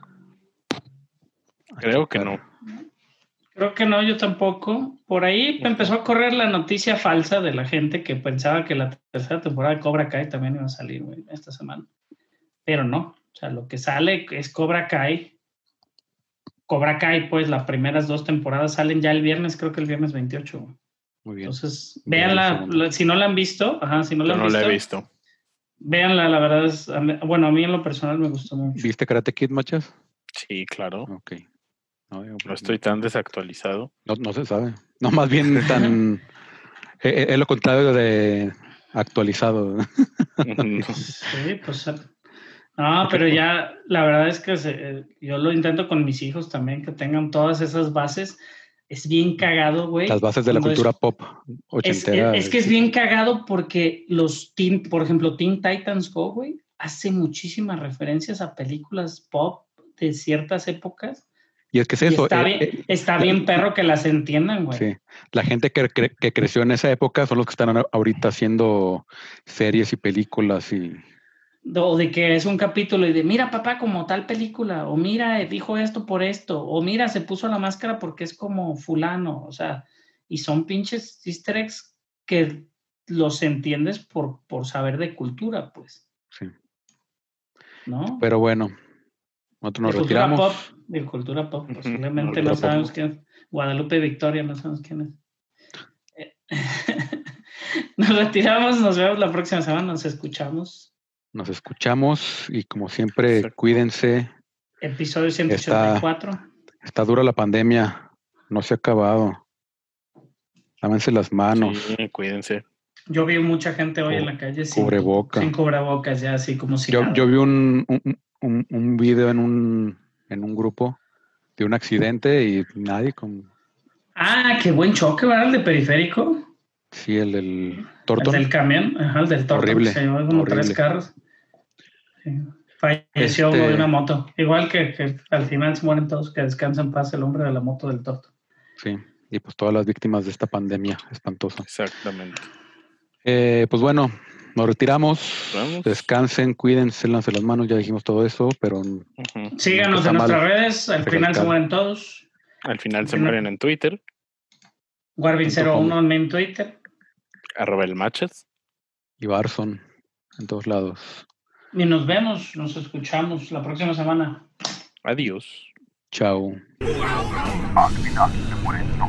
creo checar. Que no. Creo que no, yo tampoco. Por ahí empezó a correr la noticia falsa de la gente que pensaba que la tercera temporada de Cobra Kai también iba a salir, güey, esta semana. Pero no. O sea, lo que sale es Cobra Kai. Cobra Kai, pues, las primeras 2 temporadas salen ya el viernes, creo que el viernes 28. Muy bien. Entonces, véanla. Si no la han visto, la he visto. Véanla, la verdad es... Bueno, a mí en lo personal me gustó mucho. ¿Viste Karate Kid, machas? Sí, claro. Ok. No estoy tan desactualizado. No se sabe. No, más bien tan... es lo contrario de actualizado. Sí, pues... No, pero ya la verdad es que yo lo intento con mis hijos también, que tengan todas esas bases. es bien cagado, güey. Las bases de la cultura pop ochentera. Es que es bien cagado porque por ejemplo, Teen Titans Go, güey, hace muchísimas referencias a películas pop de ciertas épocas. Y es que es eso. Está bien perro que las entiendan, güey. Sí. La gente que creció en esa época son los que están ahorita haciendo series y películas y... O de que es un capítulo y de, mira, papá, como tal película, o mira, dijo esto por esto, o mira, se puso la máscara porque es como fulano, o sea, y son pinches easter eggs que los entiendes por saber de cultura, pues. Sí. ¿No? Pero bueno, nosotros nos retiramos. De cultura pop, posiblemente no sabemos quién es. Guadalupe Victoria, no sabemos quién es. Nos retiramos, nos vemos la próxima semana, nos escuchamos. Nos escuchamos y como siempre, cuídense. Episodio 184. Está dura la pandemia, no se ha acabado. Lávense las manos. Sí, cuídense. Yo vi mucha gente hoy en la calle sin cubrebocas, ya así como si yo vi un video en un grupo de un accidente y nadie con... Ah, qué buen choque, ¿verdad? El de periférico. Sí, el del Torton. El del camión, el del Torton. Horrible. Se llevó como 3 carros. Sí. Falleció uno de una moto. Igual que al final se mueren todos, que descansa en paz el hombre de la moto del Torton. Sí, y pues todas las víctimas de esta pandemia espantosa. Exactamente. Pues bueno, nos retiramos. Vamos. Descansen, cuídense, lávense las manos, ya dijimos todo eso, pero... Síganos en nuestras redes, al final se mueren todos. Al final se mueren en Twitter. Warvin01 en Twitter. @elmachas. Y Barson en todos lados. Y nos vemos, nos escuchamos la próxima semana. Adiós. Chao. Al final se mueren todos.